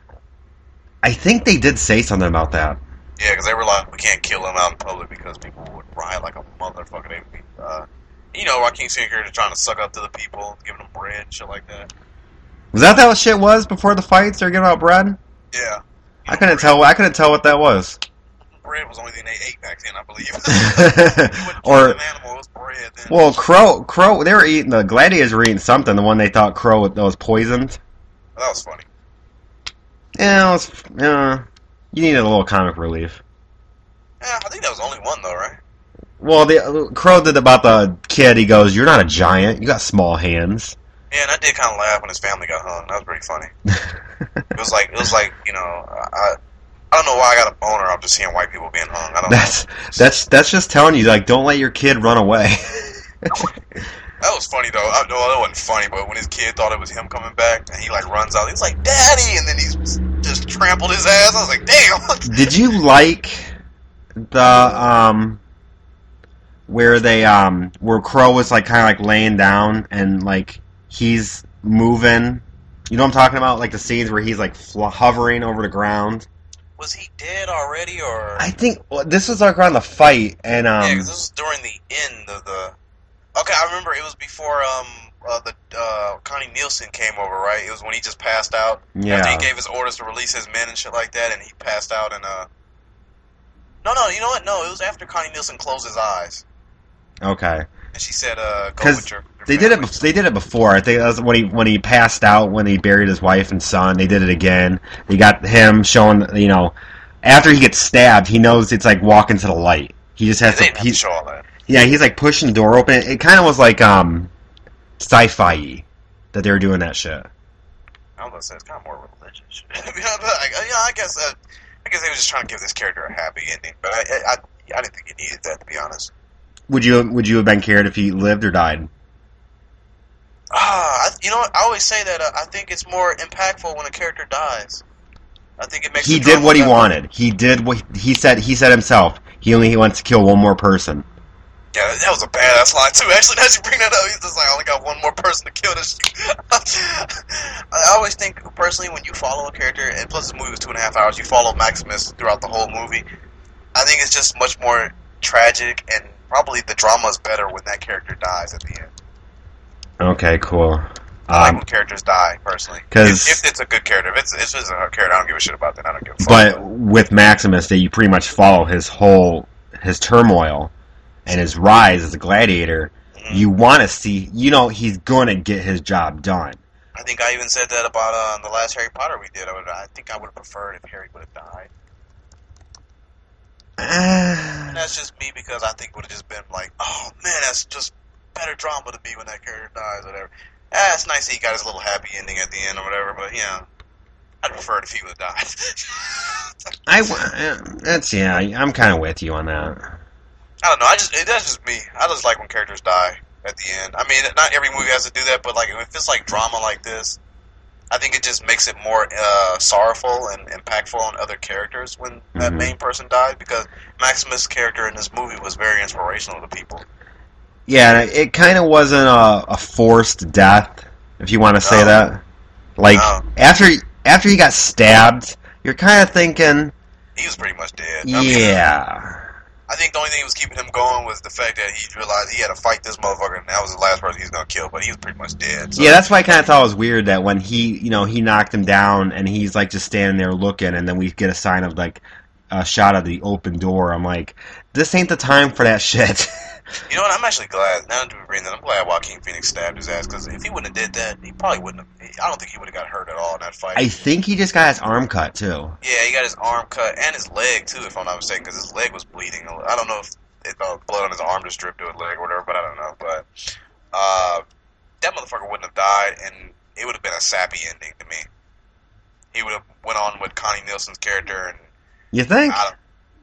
[SPEAKER 4] I think they did say something about that.
[SPEAKER 3] Yeah, because they were like, we can't kill him out in public because people would riot like a motherfucker. They would be, uh, you know, Joaquin Phoenix trying to suck up to the people, giving them bread and shit like that.
[SPEAKER 4] Was that what shit was before the fights? They're giving out bread?
[SPEAKER 3] Yeah.
[SPEAKER 4] I couldn't tell. I couldn't tell what that was.
[SPEAKER 3] Bread was the only thing they ate back then, I believe.
[SPEAKER 4] Or
[SPEAKER 3] an animal, it was bread then.
[SPEAKER 4] Well, Crowe, Crowe, they were eating, the gladiators were eating something, the one they thought Crowe that was poisoned.
[SPEAKER 3] That was funny.
[SPEAKER 4] Yeah, it was, yeah, you needed a little comic relief.
[SPEAKER 3] Yeah, I think that was the only one, though, right?
[SPEAKER 4] Well, the Crowe did about the kid, he goes, you're not a giant, you got small hands.
[SPEAKER 3] Yeah, and I did kind of laugh when his family got hung. That was pretty funny. It was like, it was like, you know, I... I don't know why I got a boner. I'm just seeing white people being hung. I don't
[SPEAKER 4] that's,
[SPEAKER 3] know.
[SPEAKER 4] That's that's just telling you, like, don't let your kid run away.
[SPEAKER 3] That was funny, though. I, no, that wasn't funny, but when his kid thought it was him coming back, and he, like, runs out, he's like, Daddy! And then he's just trampled his ass. I was like, damn!
[SPEAKER 4] Did you like the, um, where they, um, where Crowe was, like, kind of, like, laying down, and, like, he's moving? You know what I'm talking about? Like, the scenes where he's, like, fl- hovering over the ground?
[SPEAKER 3] Was he dead already, or...?
[SPEAKER 4] I think well, this was like around the fight, and um.
[SPEAKER 3] Yeah, because this was during the end of the. Okay, I remember it was before um uh, the uh, Connie Nielsen came over, right? It was when he just passed out.
[SPEAKER 4] Yeah.
[SPEAKER 3] After he gave his orders to release his men and shit like that, and he passed out, and uh. No, no, you know what? No, it was after Connie Nielsen closed his eyes.
[SPEAKER 4] Okay.
[SPEAKER 3] And she said, uh, "Go with your." your
[SPEAKER 4] they did it. They did it before. I think that was when he when he passed out when he buried his wife and son. They did it again. They got him showing, you know, after he gets stabbed, he knows it's like walking to the light. He just has
[SPEAKER 3] yeah,
[SPEAKER 4] to.
[SPEAKER 3] They
[SPEAKER 4] He,
[SPEAKER 3] to show all that.
[SPEAKER 4] Yeah, he's like pushing the door open. It kind of was like um, sci-fi that they were doing that shit.
[SPEAKER 3] I was gonna say it's kind of more religious. yeah, but I, yeah, I guess. Uh, I guess they were just trying to give this character a happy ending, but I, I, I, I didn't think he needed that, to be honest.
[SPEAKER 4] Would you Would you have been cared if he lived or died?
[SPEAKER 3] Ah, I, you know what? I always say that uh, I think it's more impactful when a character dies. I think it makes.
[SPEAKER 4] He
[SPEAKER 3] the
[SPEAKER 4] did
[SPEAKER 3] drama
[SPEAKER 4] what he
[SPEAKER 3] better.
[SPEAKER 4] wanted. He did what he said. He said himself. He only he wants to kill one more person.
[SPEAKER 3] Yeah, that was a badass line too. Actually, now you bring that up, he's just like, I only got one more person to kill this. I always think personally when you follow a character, and plus this movie was two and a half hours, you follow Maximus throughout the whole movie. I think it's just much more tragic, and probably the drama is better when that character dies at the end.
[SPEAKER 4] Okay, cool.
[SPEAKER 3] I like
[SPEAKER 4] Um,
[SPEAKER 3] when characters die, personally.
[SPEAKER 4] 'cause-
[SPEAKER 3] If, if it's a good character. If it's, if it's a character I don't give a shit about, then I don't give a fuck.
[SPEAKER 4] but with Maximus, that you pretty much follow his whole his turmoil and his rise as a gladiator.
[SPEAKER 3] Mm-hmm.
[SPEAKER 4] You want to see, you know, he's going to get his job done.
[SPEAKER 3] I think I even said that about uh, the last Harry Potter we did. I, would, I think I would have preferred if Harry would have died. And that's just me because I think it would have just been like, oh man, that's just better drama to me when that character dies or whatever. Ah, it's nice that he got his little happy ending at the end or whatever, but you know, I'd prefer it if he would have died.
[SPEAKER 4] I, that's, yeah, I'm kind of with you on that.
[SPEAKER 3] I don't know, I just, it, that's just me. I just like when characters die at the end. I mean, not every movie has to do that, but like if it's like drama like this, I think it just makes it more uh, sorrowful and impactful on other characters when mm-hmm. that main person died, because Maximus' character in this movie was very inspirational to people.
[SPEAKER 4] Yeah, it kind of wasn't a, a forced death, if you want to say no. that. Like, no. after after he got stabbed, you're kind of thinking...
[SPEAKER 3] He was pretty much dead.
[SPEAKER 4] Yeah.
[SPEAKER 3] I mean, I think the only thing that was keeping him going was the fact that he realized he had to fight this motherfucker, and that was the last person he was going to kill, but he was pretty much dead. So.
[SPEAKER 4] Yeah, that's why I kind of thought it was weird that when he, you know, he knocked him down, and he's, like, just standing there looking, and then we get a sign of, like, a shot of the open door. I'm like, this ain't the time for that shit.
[SPEAKER 3] You know what? I'm actually glad. Now that we bring that, I'm glad Joaquin Phoenix stabbed his ass, because if he wouldn't have did that, he probably wouldn't have. I don't think he would have got hurt at all in that fight.
[SPEAKER 4] I think he just got his arm cut too.
[SPEAKER 3] Yeah, he got his arm cut and his leg too, if I'm not mistaken, because his leg was bleeding. I don't know if it, uh, blood on his arm just dripped to his leg or whatever, but I don't know. But uh, that motherfucker wouldn't have died, and it would have been a sappy ending to me. He would have went on with Connie Nielsen's character, and
[SPEAKER 4] you think?
[SPEAKER 3] I don't,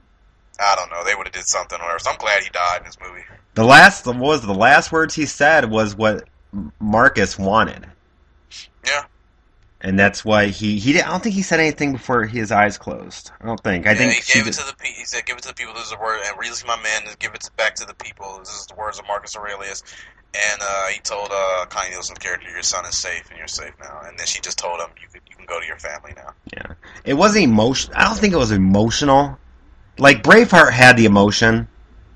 [SPEAKER 3] I don't know. They would have did something or whatever. So I'm glad he died in this movie.
[SPEAKER 4] The last what was the last words he said was what Marcus wanted.
[SPEAKER 3] Yeah.
[SPEAKER 4] And that's why he he didn't, I don't think he said anything before his eyes closed. I don't think. I
[SPEAKER 3] yeah,
[SPEAKER 4] think
[SPEAKER 3] he gave it to the he said, "Give it to the people." This is the word, and release my man. Give it back to the people. This is the words of Marcus Aurelius. And uh, he told uh, Connie Nielsen's character, "Your son is safe, and you're safe now." And then she just told him, "You could, you can go to your family now."
[SPEAKER 4] Yeah, it wasn't emotion. I don't think it was emotional. Like Braveheart had the emotion.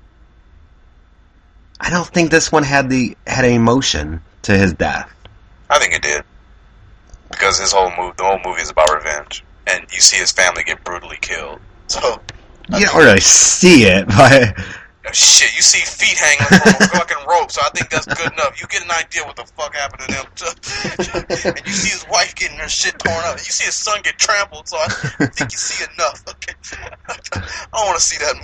[SPEAKER 4] I don't think this one had the had an emotion to his death.
[SPEAKER 3] I think it did, because his whole movie, the whole movie is about revenge, and you see his family get brutally killed. So
[SPEAKER 4] you don't really see it, but
[SPEAKER 3] shit, you see feet hanging from a fucking rope. So I think that's good enough. You get an idea what the fuck happened to them, and you see his wife getting her shit torn up. You see his son get trampled. So I think you see enough. Okay, I don't want to see that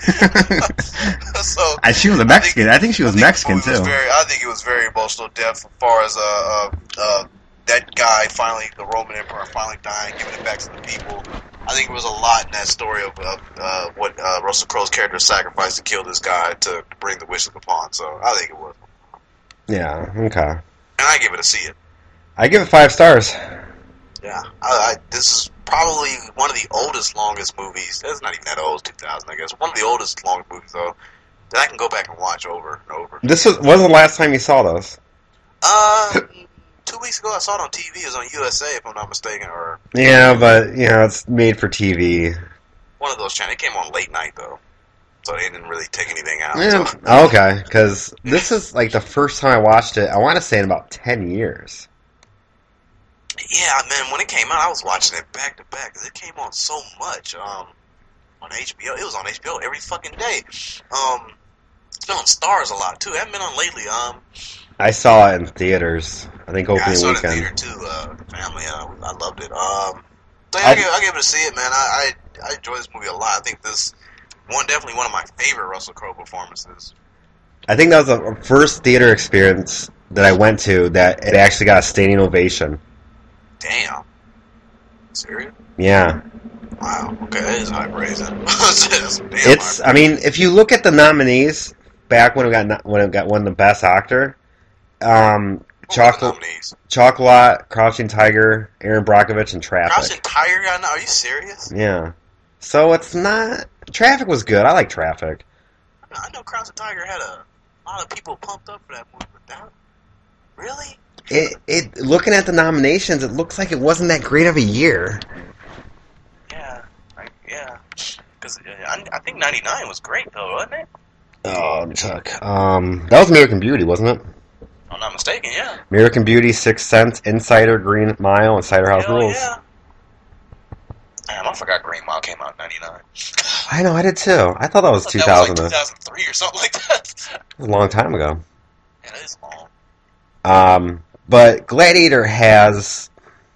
[SPEAKER 3] movie. So
[SPEAKER 4] and she was a Mexican. I think, I think she was think Mexican too.
[SPEAKER 3] Was very, I think it was very emotional death as far as uh, uh, uh, that guy finally, the Roman Emperor, finally dying, giving it back to the people. I think it was a lot in that story of, of uh, what uh, Russell Crowe's character sacrificed to kill this guy to bring the wishes upon. So I think it was.
[SPEAKER 4] Yeah. Okay.
[SPEAKER 3] And I give it a see it.
[SPEAKER 4] I give it five stars.
[SPEAKER 3] Yeah. I, I, this is probably one of the oldest, longest movies. It's not even that old, two thousand, I guess. One of the oldest, longest movies, though, that I can go back and watch over and over.
[SPEAKER 4] This was, was the last time you saw those?
[SPEAKER 3] Uh, two weeks ago I saw it on T V. It was on U S A, if I'm not mistaken. Or
[SPEAKER 4] yeah, but, you know, it's made for T V.
[SPEAKER 3] One of those channels. It came on late night, though. So they didn't really take anything out.
[SPEAKER 4] Yeah.
[SPEAKER 3] So.
[SPEAKER 4] Okay, because this is, like, the first time I watched it, I want to say in about ten years.
[SPEAKER 3] Yeah, man, when it came out, I was watching it back to back, because it came on so much. Um, on H B O. It was on H B O every fucking day. Um, it's been on Stars a lot, too. It hasn't been on lately. Um,
[SPEAKER 4] I saw it in theaters. I think opening
[SPEAKER 3] yeah, I saw
[SPEAKER 4] weekend.
[SPEAKER 3] it in theater, too. Uh, family, uh, I loved it. Um, so yeah, I, I, give, I give it a see it, man. I, I I enjoy this movie a lot. I think this one definitely one of my favorite Russell Crowe performances.
[SPEAKER 4] I think that was the first theater experience that I went to that it actually got a standing ovation.
[SPEAKER 3] Damn. Serious?
[SPEAKER 4] Yeah.
[SPEAKER 3] Wow. Okay, that is high praise.
[SPEAKER 4] It's. I mean, if you look at the nominees back when it got when it got won the Best Actor, um, Chocolate, Chocolate, Crouching Tiger, Aaron Brockovich, and Traffic.
[SPEAKER 3] Crouching Tiger got no? Are you serious?
[SPEAKER 4] Yeah. So it's not. Traffic was good. I like Traffic.
[SPEAKER 3] I know Crouching Tiger had a lot of people pumped up for that movie, but that really.
[SPEAKER 4] It, it looking at the nominations, it looks like it wasn't that great of a year.
[SPEAKER 3] Yeah, I, yeah. Because I, I think ninety-nine was great, though, wasn't it?
[SPEAKER 4] Oh, Chuck. Um, that was American Beauty, wasn't it?
[SPEAKER 3] If I'm not mistaken, yeah.
[SPEAKER 4] American Beauty, Sixth Sense, Insider, Green Mile, and Cider House
[SPEAKER 3] Hell
[SPEAKER 4] Rules.
[SPEAKER 3] Yeah. Damn, I forgot Green Mile came out in ninety-nine.
[SPEAKER 4] I know, I did too. I thought that was
[SPEAKER 3] I
[SPEAKER 4] two
[SPEAKER 3] thought
[SPEAKER 4] thousand.
[SPEAKER 3] That was like two thousand three or something like that.
[SPEAKER 4] It was a long time ago.
[SPEAKER 3] Yeah, that is long.
[SPEAKER 4] Um, But Gladiator has...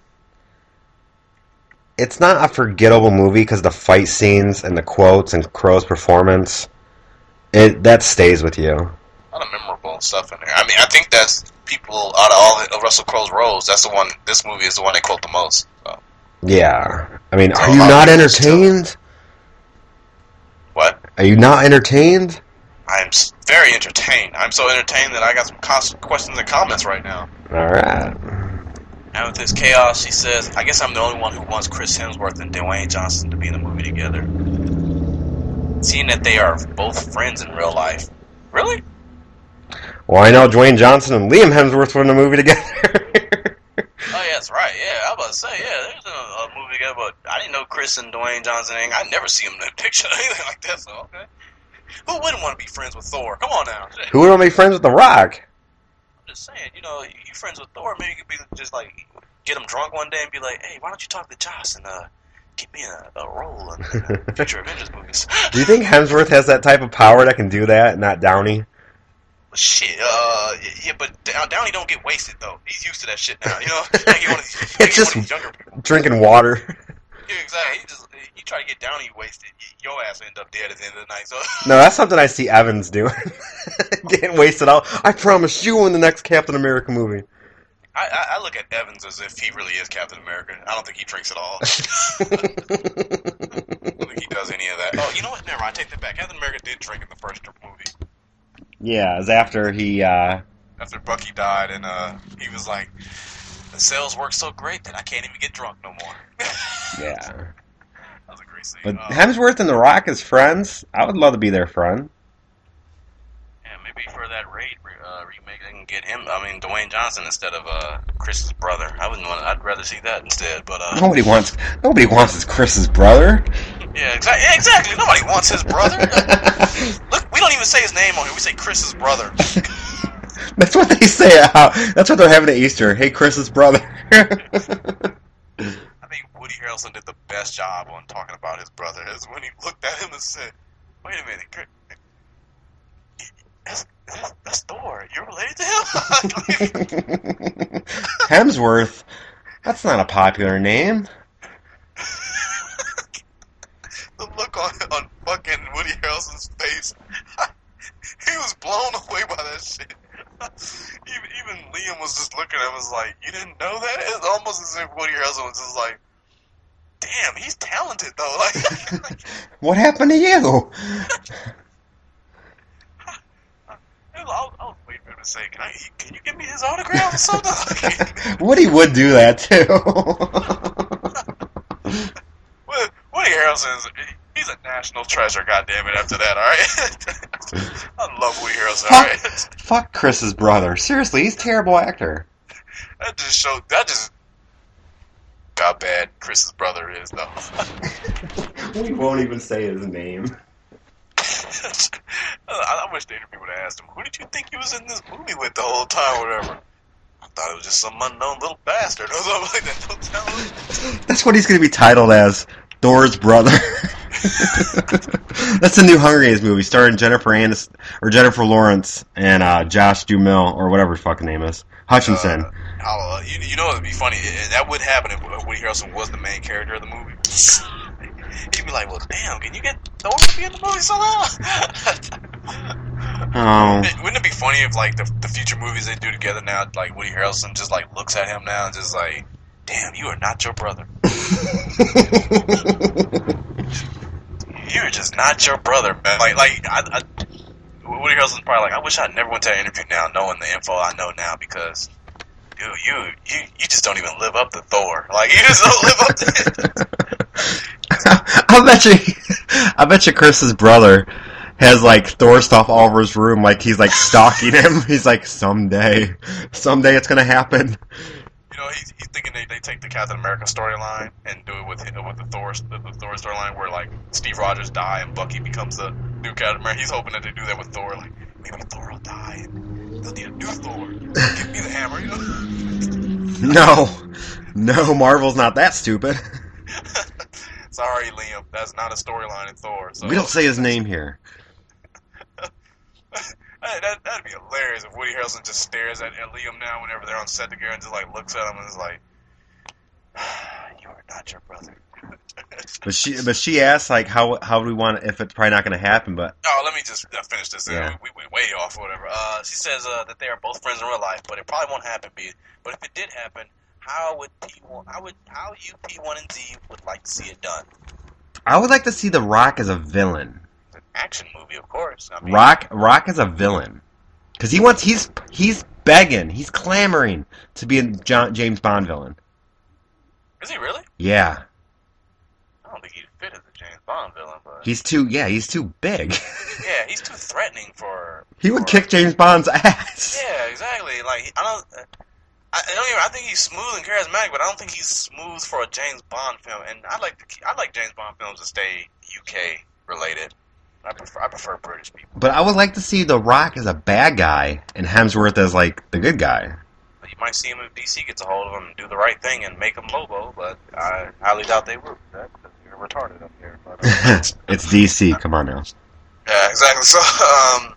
[SPEAKER 4] It's not a forgettable movie because the fight scenes and the quotes and Crowe's performance, it that stays with you.
[SPEAKER 3] A lot of memorable stuff in there. I mean, I think that's people out of all of Russell Crowe's roles. That's the one. This movie is the one they quote the most. So.
[SPEAKER 4] Yeah, I mean,
[SPEAKER 3] So
[SPEAKER 4] are you not entertained?
[SPEAKER 3] What?
[SPEAKER 4] Are you not entertained?
[SPEAKER 3] I'm s- very entertained. I'm so entertained that I got some cons- questions and comments right now.
[SPEAKER 4] All right.
[SPEAKER 3] And with this chaos, she says, I guess I'm the only one who wants Chris Hemsworth and Dwayne Johnson to be in the movie together. Seeing that they are both friends in real life. Really?
[SPEAKER 4] Well, I know Dwayne Johnson and Liam Hemsworth were in a movie together.
[SPEAKER 3] Oh, yeah, that's right. Yeah, I was about to say, yeah, there's a, a movie together, but I didn't know Chris and Dwayne Johnson. I never see them in a picture or anything like that, so okay. Who wouldn't want to be friends with Thor? Come on now.
[SPEAKER 4] Who would want to be friends with The Rock?
[SPEAKER 3] I'm just saying, you know, you friends with Thor, maybe you could be just like, get him drunk one day and be like, hey, why don't you talk to Joss and uh, get me a, a role in uh, future Avengers movies?
[SPEAKER 4] Do you think Hemsworth has that type of power that can do that, not Downey?
[SPEAKER 3] Shit, uh, yeah, but Downey don't get wasted though. He's used to that shit now, you know. Like he one of these,
[SPEAKER 4] It's just
[SPEAKER 3] one of these younger people.
[SPEAKER 4] Drinking water.
[SPEAKER 3] Yeah, exactly. He just you try to get Downey wasted, your ass will end up dead at the end of the night. So
[SPEAKER 4] No, that's something I see Evans doing. Getting wasted out. I promise you in the next Captain America movie.
[SPEAKER 3] I, I, I look at Evans as if he really is Captain America. I don't think he drinks at all. I don't think he does any of that. Oh, you know what? Never mind. I take that back. Captain America did drink in the first movie.
[SPEAKER 4] Yeah, it was after he, uh...
[SPEAKER 3] After Bucky died, and uh, he was like, the sales work so great that I can't even get drunk no more.
[SPEAKER 4] Yeah.
[SPEAKER 3] That was a great scene.
[SPEAKER 4] But
[SPEAKER 3] uh,
[SPEAKER 4] Hemsworth and The Rock as friends, I would love to be their friend.
[SPEAKER 3] Yeah, maybe for that Raid uh, remake, they can get him. I mean, Dwayne Johnson instead of uh, Chris's brother. I wouldn't want. I'd rather see that instead. But uh,
[SPEAKER 4] Nobody wants. Nobody wants his Chris's brother.
[SPEAKER 3] yeah, exactly. Yeah, exactly. Nobody wants his brother. Look, we don't even say his name on here. We say Chris's brother.
[SPEAKER 4] That's what they say. Out. That's what they're having at Easter. Hey, Chris's brother.
[SPEAKER 3] I think Woody Harrelson did the best job on talking about his brother. Is when he looked at him and said, "Wait a minute, Chris, that's, that's, that's Thor. You're related to him?"
[SPEAKER 4] Hemsworth. That's not a popular name.
[SPEAKER 3] The look on on fucking Woody Harrelson's face. He was blown away by that shit. Even, even Liam was just looking at him and was like, you didn't know that? It's almost as if Woody Harrelson was just like, damn, he's talented though. Like,
[SPEAKER 4] What happened to you?
[SPEAKER 3] I was, I was waiting for him to say, can, I, can you give me his autograph or something?
[SPEAKER 4] Woody would do that too.
[SPEAKER 3] Woody Harrelson is, he's a national treasure, goddammit, after that, alright? I love Woody Harrelson, alright?
[SPEAKER 4] Fuck, fuck Chris's brother. Seriously, he's a terrible actor.
[SPEAKER 3] That just showed, that just how bad Chris's brother is, though.
[SPEAKER 4] We won't even say his name.
[SPEAKER 3] I, I wish the interview would have asked him, who did you think he was in this movie with the whole time, or whatever? I thought it was just some unknown little bastard or something like that. Don't tell him.
[SPEAKER 4] That's what he's going to be titled as. Thor's brother. That's the new Hunger Games movie starring Jennifer Aniston or Jennifer Lawrence and uh, Josh Duhamel or whatever his fucking name is, Hutchinson.
[SPEAKER 3] Uh, uh, you, you know it would be funny. That would happen if Woody Harrelson was the main character of the movie. He'd be like, "Well, damn, can you get Thor to be in the movie somehow?"
[SPEAKER 4] Oh,
[SPEAKER 3] Wouldn't it be funny if like the the future movies they do together now, like Woody Harrelson just like looks at him now and just like, "Damn, you are not your brother. You're just not your brother, man." Like, like I, I, Woody Harrelson's probably like, "I wish I never went to that interview now, knowing the info I know now, because dude, you you you just don't even live up to Thor. Like, you just don't live up to it."
[SPEAKER 4] I bet you, I bet you Chris's brother has like Thor stuff all over his room, like he's like stalking him. He's like, someday, someday it's gonna happen.
[SPEAKER 3] You know, he's, he's thinking they, they take the Captain America storyline and do it with with the Thor the, the Thor storyline where like Steve Rogers die and Bucky becomes the new Captain America. He's hoping that they do that with Thor. Like, maybe Thor will die and they'll need a new Thor. Give me the hammer, you know?
[SPEAKER 4] No, no, Marvel's not that stupid.
[SPEAKER 3] Sorry, Liam, that's not a storyline in Thor. So.
[SPEAKER 4] We don't say his name here.
[SPEAKER 3] that, that'd be hilarious if Woody Harrelson just stares at, at Liam now whenever they're on set together and just like looks at him and is like, "You are not your brother."
[SPEAKER 4] But she, but she asked like, how how do we want if it's probably not going to happen? But
[SPEAKER 3] oh, let me just uh, finish this.
[SPEAKER 4] Yeah.
[SPEAKER 3] We went way off or whatever. Uh, she says uh, that they are both friends in real life, but it probably won't happen. B. But if it did happen, how would P one? How would how you P one and Z would like to see it done?
[SPEAKER 4] I would like to see The Rock as a villain.
[SPEAKER 3] It's an action movie, of course. I mean,
[SPEAKER 4] Rock Rock as a villain because he wants he's he's begging, he's clamoring to be a John, James Bond villain.
[SPEAKER 3] Is he really?
[SPEAKER 4] Yeah.
[SPEAKER 3] I don't think he'd fit as a James Bond villain, but
[SPEAKER 4] He's too, yeah, he's too big.
[SPEAKER 3] yeah, he's too threatening for.
[SPEAKER 4] He would
[SPEAKER 3] for,
[SPEAKER 4] kick James Bond's ass.
[SPEAKER 3] Yeah, exactly. Like I don't, I, I don't even. I think he's smooth and charismatic, but I don't think he's smooth for a James Bond film. And I like the, I like James Bond films to stay U K related. I prefer, I prefer British people.
[SPEAKER 4] But I would like to see The Rock as a bad guy and Hemsworth as like the good guy.
[SPEAKER 3] You might see him if D C gets a hold of him and do the right thing and make him Lobo, but I highly doubt they will. That you're retarded up here. But, uh,
[SPEAKER 4] It's D C. Come on now.
[SPEAKER 3] yeah, exactly. So, um,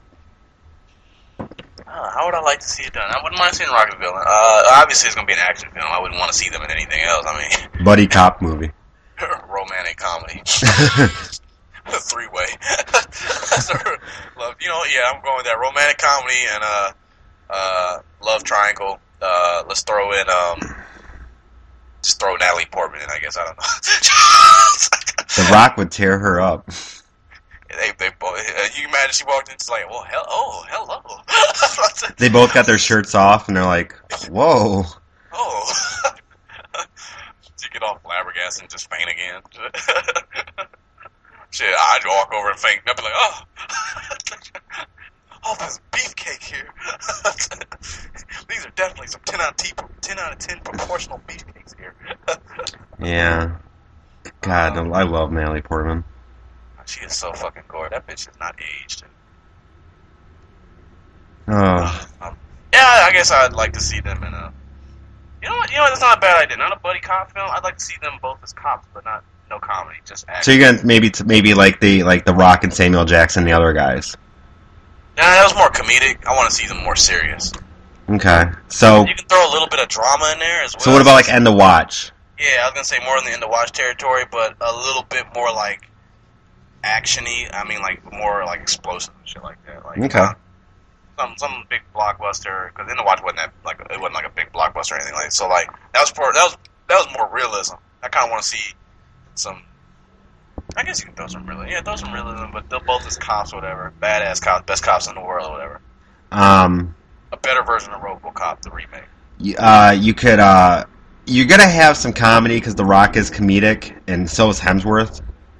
[SPEAKER 3] uh, how would I like to see it done? I wouldn't mind seeing Rock as a villain. Uh, obviously, it's going to be an action film. I wouldn't want to see them in anything else. I mean,
[SPEAKER 4] Buddy cop movie.
[SPEAKER 3] romantic comedy. Three way. Love, you know, yeah, I'm going with that romantic comedy and uh, uh, love triangle. Uh, let's throw in um, just throw Natalie Portman in. I guess I don't know.
[SPEAKER 4] The Rock would tear her up.
[SPEAKER 3] They, they both. Uh, you imagine she walked in, she's like, "Well, hell, oh, hello."
[SPEAKER 4] They both got their shirts off, and they're like, "Whoa."
[SPEAKER 3] Oh. You get all flabbergasted and just faint again. Shit, I'd walk over and faint. I'd be like, "Oh, oh, there's beefcake here." These are definitely some ten out of ten, ten out of ten proportional beefcakes here.
[SPEAKER 4] Yeah. God,
[SPEAKER 3] Um,
[SPEAKER 4] I love Natalie Portman.
[SPEAKER 3] She is so fucking gorgeous. That bitch is not aged.
[SPEAKER 4] Oh.
[SPEAKER 3] Um, yeah, I guess I'd like to see them in a. You know what? You know what? That's not a bad idea. Not a buddy cop film. I'd like to see them both as cops, but not no comedy, just action.
[SPEAKER 4] So you're gonna maybe maybe like the like the Rock and Samuel Jackson, and the other guys.
[SPEAKER 3] Nah, that was more comedic. I want to see them more serious.
[SPEAKER 4] Okay. So
[SPEAKER 3] You can throw a little bit of drama in there as well.
[SPEAKER 4] so what about like End of Watch?
[SPEAKER 3] Yeah, I was gonna say more in the End of Watch territory, but a little bit more like actiony. I mean, like more like explosive and shit like that. Like
[SPEAKER 4] Okay.
[SPEAKER 3] uh, some some big blockbuster. Because End of Watch wasn't that like it wasn't like a big blockbuster or anything like that. So like that was for that was that was more realism. I kind of want to see some. I guess you can throw some realism. Yeah, throw some realism, but they're both as cops or whatever. Badass cops, best cops in the world or whatever.
[SPEAKER 4] Um.
[SPEAKER 3] A better version of RoboCop, the remake.
[SPEAKER 4] y- Uh, you could uh, you're gonna have some comedy because The Rock is comedic, and so is Hemsworth.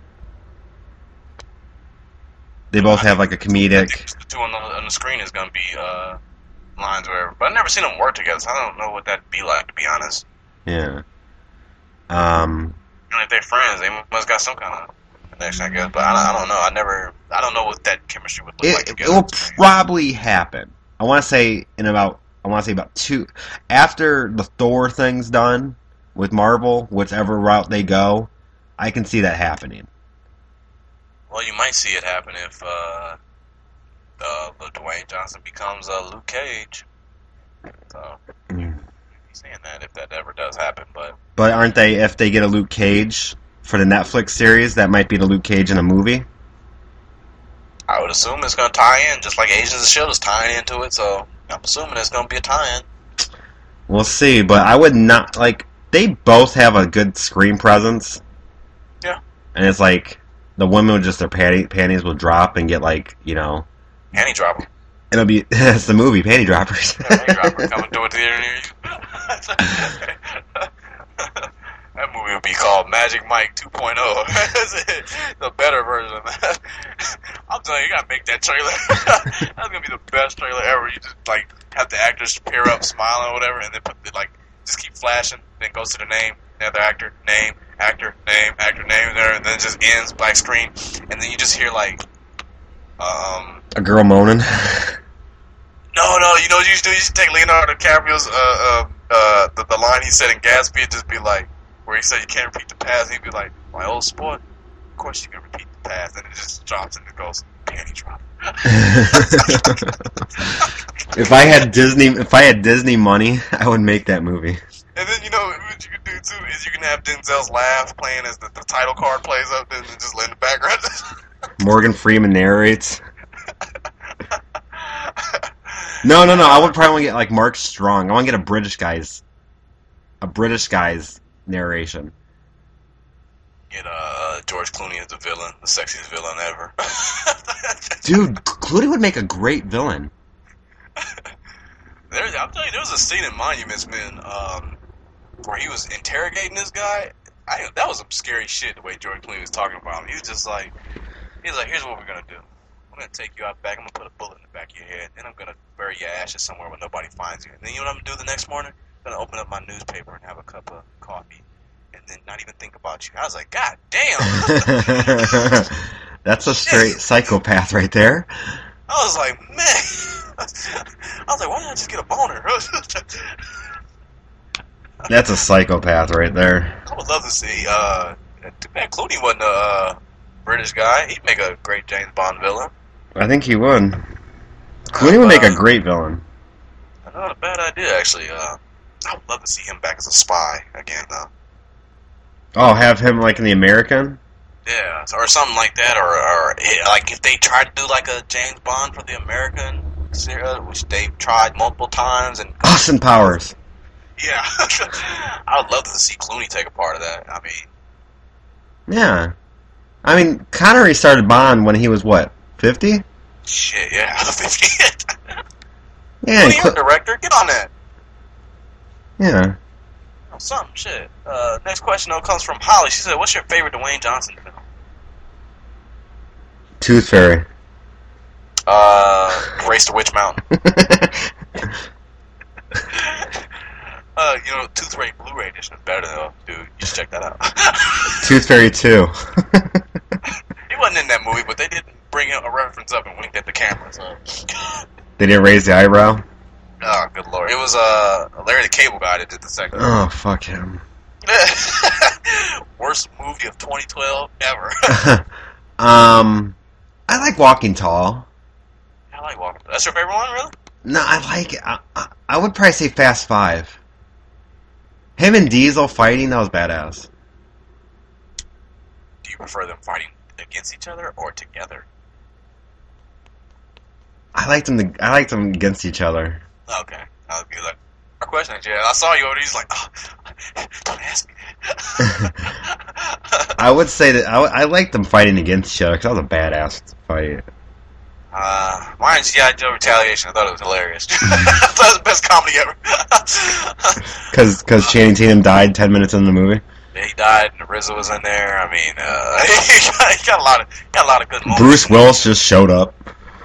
[SPEAKER 4] They both have like a
[SPEAKER 3] I
[SPEAKER 4] comedic.
[SPEAKER 3] think the two on the, on the screen is going to be uh, lines or whatever. But I've never seen them work together, so I don't know what that'd be like, to be honest.
[SPEAKER 4] Yeah. Um.
[SPEAKER 3] And if they're friends, they must got some kind of connection, I guess. But I, don't- I don't know. I never. I don't know what that chemistry would look like
[SPEAKER 4] It, it
[SPEAKER 3] together.
[SPEAKER 4] will probably happen. I want to say in about I want to say about two after the Thor thing's done with Marvel, whichever route they go, I can see that happening.
[SPEAKER 3] Well, you might see it happen if uh, uh, Dwayne Johnson becomes uh, Luke Cage. So,
[SPEAKER 4] Mm.
[SPEAKER 3] he's saying that if that ever does happen. But
[SPEAKER 4] But aren't they? If they get a Luke Cage for the Netflix series, that might be the Luke Cage in a movie.
[SPEAKER 3] I would assume it's going to tie in, just like Agents of S H I E L D is tying into it. So I'm assuming it's going to be a tie-in.
[SPEAKER 4] We'll see, but I would not like. They both have a good screen presence.
[SPEAKER 3] Yeah.
[SPEAKER 4] And it's like the women would just their panty, panties will drop and get like you know.
[SPEAKER 3] Panty dropper.
[SPEAKER 4] It'll be it's the movie Panty Droppers.
[SPEAKER 3] Panty dropper coming to a theater near you. That movie would be called Magic Mike two point oh. The better version of that. I'm telling you, you gotta make that trailer. That's gonna be the best trailer ever. You just like have the actors pair up, smiling or whatever, and then put the, like just keep flashing. Then goes to the name, the other actor, name, actor, name, actor, name there, and then it just ends black screen, and then you just hear like, um,
[SPEAKER 4] A girl moaning.
[SPEAKER 3] no, no, you know what you should do? You should take Leonardo DiCaprio's uh, uh, uh, the, the line he said in Gatsby, and just be like, where he said you can't repeat the past, and he'd be like, my old sport, of course you can repeat the past, and it just drops and it goes, panty drop.
[SPEAKER 4] If I had Disney, if I had Disney money, I would make that movie.
[SPEAKER 3] And then, you know, what you can do, too, is you can have Denzel's laugh playing as the, the title card plays up and just let in the background.
[SPEAKER 4] Morgan Freeman narrates. No, no, no. I would probably want to get, like, Mark Strong. I want to get a British guy's... A British guy's narration.
[SPEAKER 3] Get uh, George Clooney as the villain. The sexiest villain ever.
[SPEAKER 4] Dude, Clooney would make a great villain.
[SPEAKER 3] There, I'll tell you, there was a scene in Monuments Men um, where he was interrogating this guy. I, that was some scary shit, the way George Clooney was talking about him. He was just like, he was like, here's what we're going to do. I'm going to take you out back. I'm going to put a bullet in the back of your head. Then I'm going to bury your ashes somewhere where nobody finds you. And then you know what I'm going to do the next morning? I'm going to open up my newspaper and have a cup of coffee. And then not even think about you. I was like, God damn.
[SPEAKER 4] That's a straight psychopath right there.
[SPEAKER 3] I was like, man. I was like, why didn't I just get a boner?
[SPEAKER 4] That's a psychopath right there.
[SPEAKER 3] I would love to see. Uh, man, Clooney wasn't a uh, British guy. He'd make a great James Bond villain.
[SPEAKER 4] I think he would. Clooney would make a great villain.
[SPEAKER 3] Not a bad idea, actually. Uh, I would love to see him back as a spy again, though.
[SPEAKER 4] Oh, have him like in The American?
[SPEAKER 3] Yeah, or something like that, or, or like if they tried to do like a James Bond for The American, which they've tried multiple times, and
[SPEAKER 4] Austin Powers.
[SPEAKER 3] Yeah, I would love to see Clooney take a part of that. I mean,
[SPEAKER 4] yeah, I mean Connery started Bond when he was what, fifty?
[SPEAKER 3] Shit, yeah, fifty.
[SPEAKER 4] Yeah,
[SPEAKER 3] Clooney, you're a director. Get on that.
[SPEAKER 4] Yeah.
[SPEAKER 3] Oh, something shit. Uh, next question though comes from Holly. She said, "What's your favorite Dwayne Johnson film?"
[SPEAKER 4] Tooth Fairy.
[SPEAKER 3] Uh, Race to Witch Mountain. uh, you know, Tooth Fairy Blu-ray edition is better though, dude. You should check that out.
[SPEAKER 4] Tooth Fairy two.
[SPEAKER 3] He wasn't in that movie, but they did bring a reference up and winked at the camera. So.
[SPEAKER 4] They didn't raise the eyebrow.
[SPEAKER 3] Oh, good lord! It was uh Larry the Cable Guy that did the second.
[SPEAKER 4] Oh, fuck him.
[SPEAKER 3] Worst movie of twenty twelve ever.
[SPEAKER 4] um, I like Walking Tall.
[SPEAKER 3] I like Walking Tall. That's your favorite one, really?
[SPEAKER 4] No, I like it. I, I, I would probably say Fast Five. Him and Diesel fighting, that was badass.
[SPEAKER 3] Do you prefer them fighting against each other or together?
[SPEAKER 4] I liked them. To, I liked them against each other.
[SPEAKER 3] Okay, that was good. Like, our question, Jay. I saw you over there. He's like, oh, don't ask me.
[SPEAKER 4] I would say that I, I liked them fighting against each other because that was a badass fight.
[SPEAKER 3] Uh, mine's G I. Joe Retaliation. I thought it was hilarious. I thought it was the best comedy ever.
[SPEAKER 4] Because because Channing Tatum died ten minutes into the movie.
[SPEAKER 3] Yeah, he died, and R Z A was in there. I mean, uh, he, got, he got a lot of he got a lot of good moments.
[SPEAKER 4] Bruce Willis just showed up.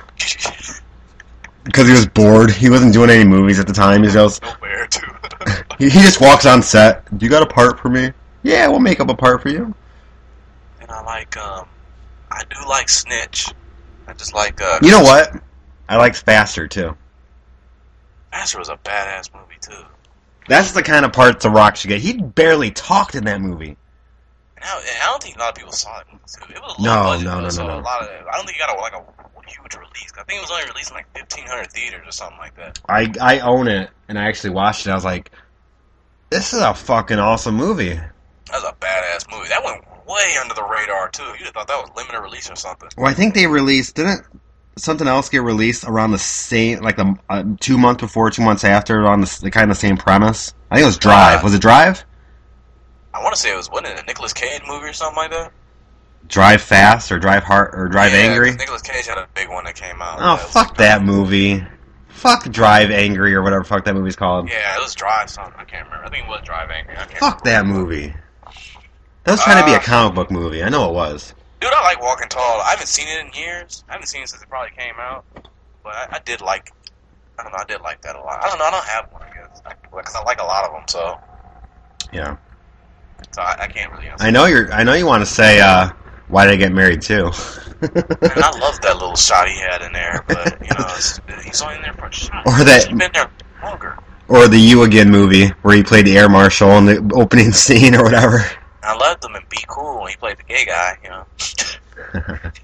[SPEAKER 4] Because he was bored. He wasn't doing any movies at the time. He goes,
[SPEAKER 3] nowhere too.
[SPEAKER 4] he, he just walks on set. You got a part for me? Yeah, we'll make up a part for you.
[SPEAKER 3] And I like, um, I do like Snitch. I just like, uh...
[SPEAKER 4] You know what? I like Faster, too.
[SPEAKER 3] Faster was a badass movie, too.
[SPEAKER 4] That's the kind of part The Rock should get. He barely talked in that movie.
[SPEAKER 3] And I, and I don't think a lot of people saw it. It was a
[SPEAKER 4] no,
[SPEAKER 3] low budget,
[SPEAKER 4] no,
[SPEAKER 3] though,
[SPEAKER 4] no,
[SPEAKER 3] so
[SPEAKER 4] no, no.
[SPEAKER 3] A lot of, I don't think you got a, like a huge release. I think it was only released in like fifteen hundred theaters or something like that.
[SPEAKER 4] I I own it, and I actually watched it. I was like, this is a fucking awesome movie.
[SPEAKER 3] That was a badass movie. That went way under the radar, too. You'd have thought that was limited release or something.
[SPEAKER 4] Well, I think they released, didn't something else get released around the same, like the uh, two months before, two months after, on the, the kind of same premise? I think it was Drive. Uh, was it Drive?
[SPEAKER 3] I want to say it was, wasn't it a Nicolas Cage movie or something like that?
[SPEAKER 4] Drive Fast or Drive Hard or Drive
[SPEAKER 3] yeah,
[SPEAKER 4] Angry?
[SPEAKER 3] Nicolas Cage had a big one that came out.
[SPEAKER 4] Oh,
[SPEAKER 3] that
[SPEAKER 4] fuck that movie. Fuck Drive Angry or whatever fuck that movie's called.
[SPEAKER 3] Yeah, it was Drive something. I can't remember. I think it was Drive Angry. I can't
[SPEAKER 4] fuck
[SPEAKER 3] remember.
[SPEAKER 4] that movie. That was trying uh, to be a
[SPEAKER 3] Uh,
[SPEAKER 4] comic book movie. I know it was.
[SPEAKER 3] Dude, I like Walking Tall. I haven't seen it in years. I haven't seen it since it probably came out. But I, I did like, I don't know, I did like that a lot. I don't know, I don't have one, I guess. Because I, I like a lot of them, so.
[SPEAKER 4] Yeah.
[SPEAKER 3] So I, I can't really answer.
[SPEAKER 4] I know you're. I know you want to say, uh, why did I get married too?
[SPEAKER 3] Man, I love that little shot he had in there, but you know, it's, he's only in there for a shot.
[SPEAKER 4] Or that.
[SPEAKER 3] He's been there longer.
[SPEAKER 4] Or the You Again movie where he played the air marshal in the opening scene or whatever.
[SPEAKER 3] I loved him in Be Cool when he played the gay guy. You know.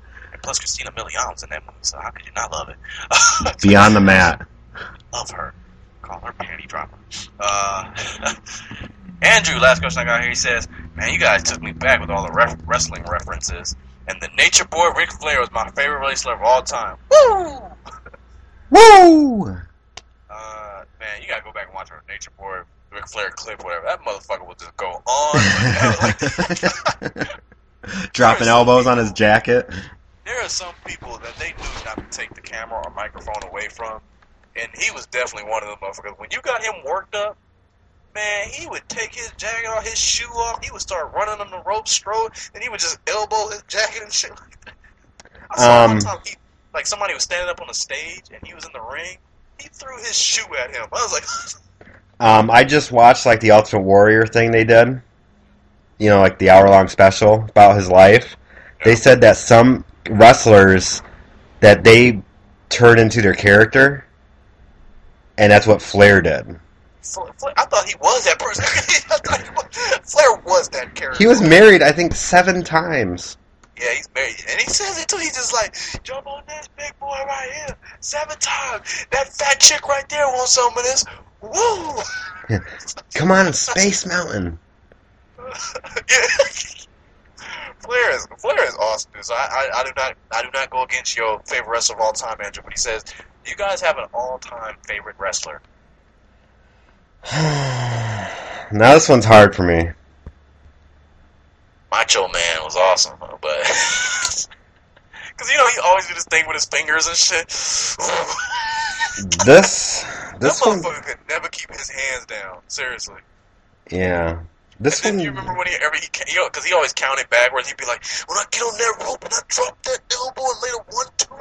[SPEAKER 3] plus Christina Milian was in that movie, so how could you not love it?
[SPEAKER 4] Beyond the Mat.
[SPEAKER 3] Love her. Call her panty dropper. Uh, Andrew, last question I got here, he says, man, you guys took me back with all the ref- wrestling references, and the Nature Boy Ric Flair was my favorite wrestler of all time. Woo!
[SPEAKER 4] Woo!
[SPEAKER 3] Uh, man, you gotta go back and watch our Nature Boy Ric Flair clip, whatever. That motherfucker would just go on like that.
[SPEAKER 4] Dropping elbows on his jacket.
[SPEAKER 3] There are some people that they knew not to take the camera or microphone away from, and he was definitely one of them motherfuckers. When you got him worked up, man, he would take his jacket off, his shoe off, he would start running on the rope, strode, and he would just elbow his jacket and shit like that. I saw
[SPEAKER 4] Um,
[SPEAKER 3] one time, he, like somebody was standing up on the stage, and he was in the ring, he threw his shoe at him. I was like...
[SPEAKER 4] Um, I just watched like the Ultimate Warrior thing they did. You know, like the hour-long special about his life. They said that some wrestlers that they turned into their character, and that's what Flair did.
[SPEAKER 3] Flair, I thought he was that person. I thought he was, Flair was that character.
[SPEAKER 4] He was married, I think, seven times.
[SPEAKER 3] Yeah, he's married. And he says it too. He's just like, jump on this big boy right here. Seven times. That fat chick right there wants some of this. Woo!
[SPEAKER 4] Come on, Space Mountain.
[SPEAKER 3] Yeah. Flair is Flair is awesome, dude. So I, I, I do not I do not go against your favorite wrestler of all time, Andrew. But he says, do you guys have an all time favorite wrestler?
[SPEAKER 4] Now this one's hard for me.
[SPEAKER 3] Macho Man was awesome, but because you know he always do this thing with his fingers and shit.
[SPEAKER 4] This this
[SPEAKER 3] that
[SPEAKER 4] one,
[SPEAKER 3] motherfucker could never keep his hands down. Seriously.
[SPEAKER 4] yeah. This
[SPEAKER 3] And then
[SPEAKER 4] one,
[SPEAKER 3] you remember when he ever he you know because he always counted backwards. He'd be like, when I get on that rope and I drop that elbow and lay a one, two,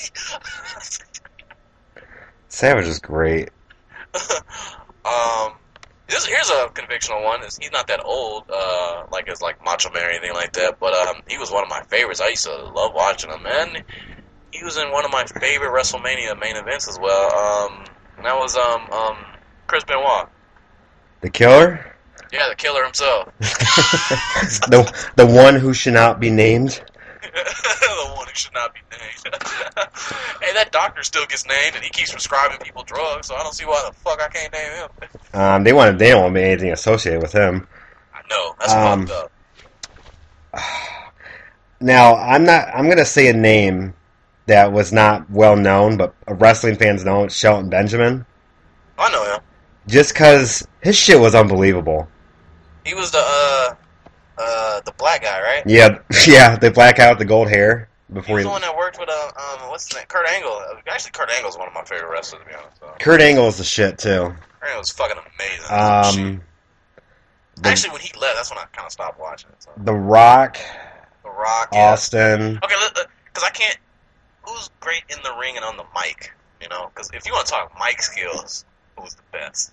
[SPEAKER 3] three.
[SPEAKER 4] Savage is great.
[SPEAKER 3] um. This, here's a convictional one. It's, he's not that old, uh, like it's like Macho Man or anything like that, but um, he was one of my favorites. I used to love watching him, man. He was in one of my favorite WrestleMania main events as well. Um, and that was um, um, Chris Benoit.
[SPEAKER 4] The Killer?
[SPEAKER 3] Yeah, the Killer himself.
[SPEAKER 4] the the one who should not be named.
[SPEAKER 3] The one who should not be named. Hey, that doctor still gets named, and he keeps prescribing people drugs, so I don't see why the fuck I can't name him.
[SPEAKER 4] Um, they wanted they don't want anything associated with him.
[SPEAKER 3] I know, that's
[SPEAKER 4] Um,
[SPEAKER 3] fucked up.
[SPEAKER 4] Now I'm not. I'm gonna say a name that was not well known, but wrestling fans know. It's Shelton Benjamin.
[SPEAKER 3] I know him.
[SPEAKER 4] Just because his shit was unbelievable.
[SPEAKER 3] He was the uh, uh, the black guy, right?
[SPEAKER 4] Yeah, yeah. The black guy with the gold hair
[SPEAKER 3] He
[SPEAKER 4] before
[SPEAKER 3] was
[SPEAKER 4] he.
[SPEAKER 3] the one that worked with uh, um, what's his name? Kurt Angle. Actually, Kurt Angle's one of my favorite wrestlers, to be honest. So.
[SPEAKER 4] Kurt Angle is the shit too.
[SPEAKER 3] Kurt Angle's fucking amazing.
[SPEAKER 4] Um, the,
[SPEAKER 3] Actually, when he left, that's when I kind of stopped watching it. So.
[SPEAKER 4] The Rock,
[SPEAKER 3] The Rock, yeah.
[SPEAKER 4] Austin.
[SPEAKER 3] Okay, because I can't. Who's great in the ring and on the mic? You know, because if you want to talk mic skills, who's the best?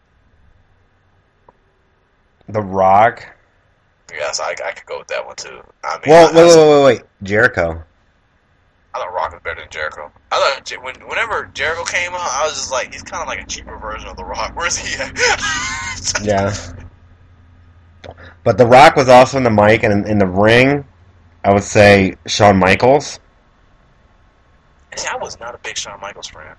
[SPEAKER 4] The Rock.
[SPEAKER 3] Yes, I, I could go with that one too. I mean,
[SPEAKER 4] Well,
[SPEAKER 3] I,
[SPEAKER 4] wait,
[SPEAKER 3] I,
[SPEAKER 4] wait, wait, wait. Jericho.
[SPEAKER 3] I thought Rock was better than Jericho. I thought Je- when, whenever Jericho came out, I was just like, he's kind of like a cheaper version of The Rock. Where's he at?
[SPEAKER 4] Yeah. But The Rock was also in the mic, and in, in the ring, I would say Shawn Michaels.
[SPEAKER 3] See, I was not a big Shawn Michaels fan.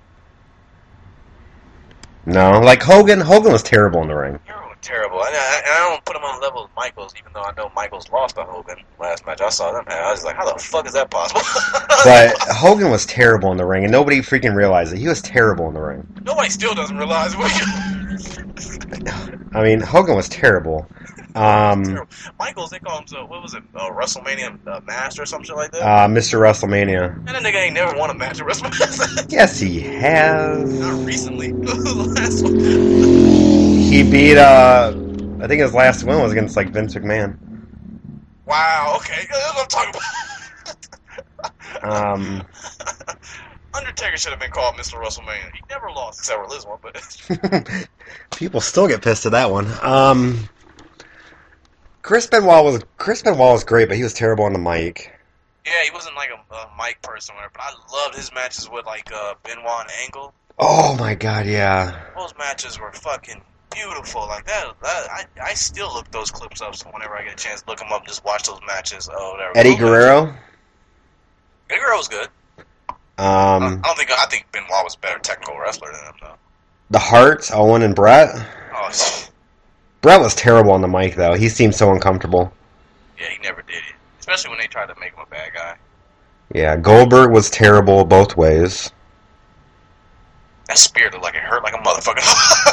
[SPEAKER 4] No, like Hogan. Hogan was terrible in the ring.
[SPEAKER 3] You're terrible. And I, and I don't put him on the level of Michaels, even though I know Michaels lost to Hogan last match I saw them have. I was like, how the fuck is that possible?
[SPEAKER 4] But Hogan was terrible in the ring, and nobody freaking realized it. He was terrible in the ring.
[SPEAKER 3] Nobody still doesn't realize what
[SPEAKER 4] I mean, Hogan was terrible. Um,
[SPEAKER 3] Michaels, they call him, so, what was it, uh, WrestleMania uh, Master or some shit like that?
[SPEAKER 4] uh, Mister WrestleMania.
[SPEAKER 3] And that nigga ain't never won a match at WrestleMania.
[SPEAKER 4] Yes, he has.
[SPEAKER 3] Not recently. The last one.
[SPEAKER 4] He beat, uh, I think his last win was against, like, Vince McMahon.
[SPEAKER 3] Wow, okay. That's what I'm talking about.
[SPEAKER 4] Um,
[SPEAKER 3] Undertaker should have been called Mister WrestleMania. He never lost except for this one, but...
[SPEAKER 4] people still get pissed at that one. Um, Chris Benoit was Chris Benoit was great, but he was terrible on the mic.
[SPEAKER 3] Yeah, he wasn't like a, a mic person, or whatever, but I loved his matches with, like, uh, Benoit and Angle.
[SPEAKER 4] Oh my god, yeah.
[SPEAKER 3] Those matches were fucking beautiful. Like that, that I, I still look those clips up, so whenever I get a chance to look them up, just watch those matches. Oh, whatever.
[SPEAKER 4] Eddie Guerrero?
[SPEAKER 3] Eddie Guerrero was good.
[SPEAKER 4] Um,
[SPEAKER 3] I don't think I think Benoit was a better technical wrestler than him though.
[SPEAKER 4] the Harts, Owen and Brett.
[SPEAKER 3] Oh,
[SPEAKER 4] Brett was terrible on the mic though. He seemed so uncomfortable.
[SPEAKER 3] yeah, he never did it. Especially when they tried to make him a bad guy.
[SPEAKER 4] Yeah, Goldberg was terrible both ways.
[SPEAKER 3] That spear looked like it hurt like a motherfucker.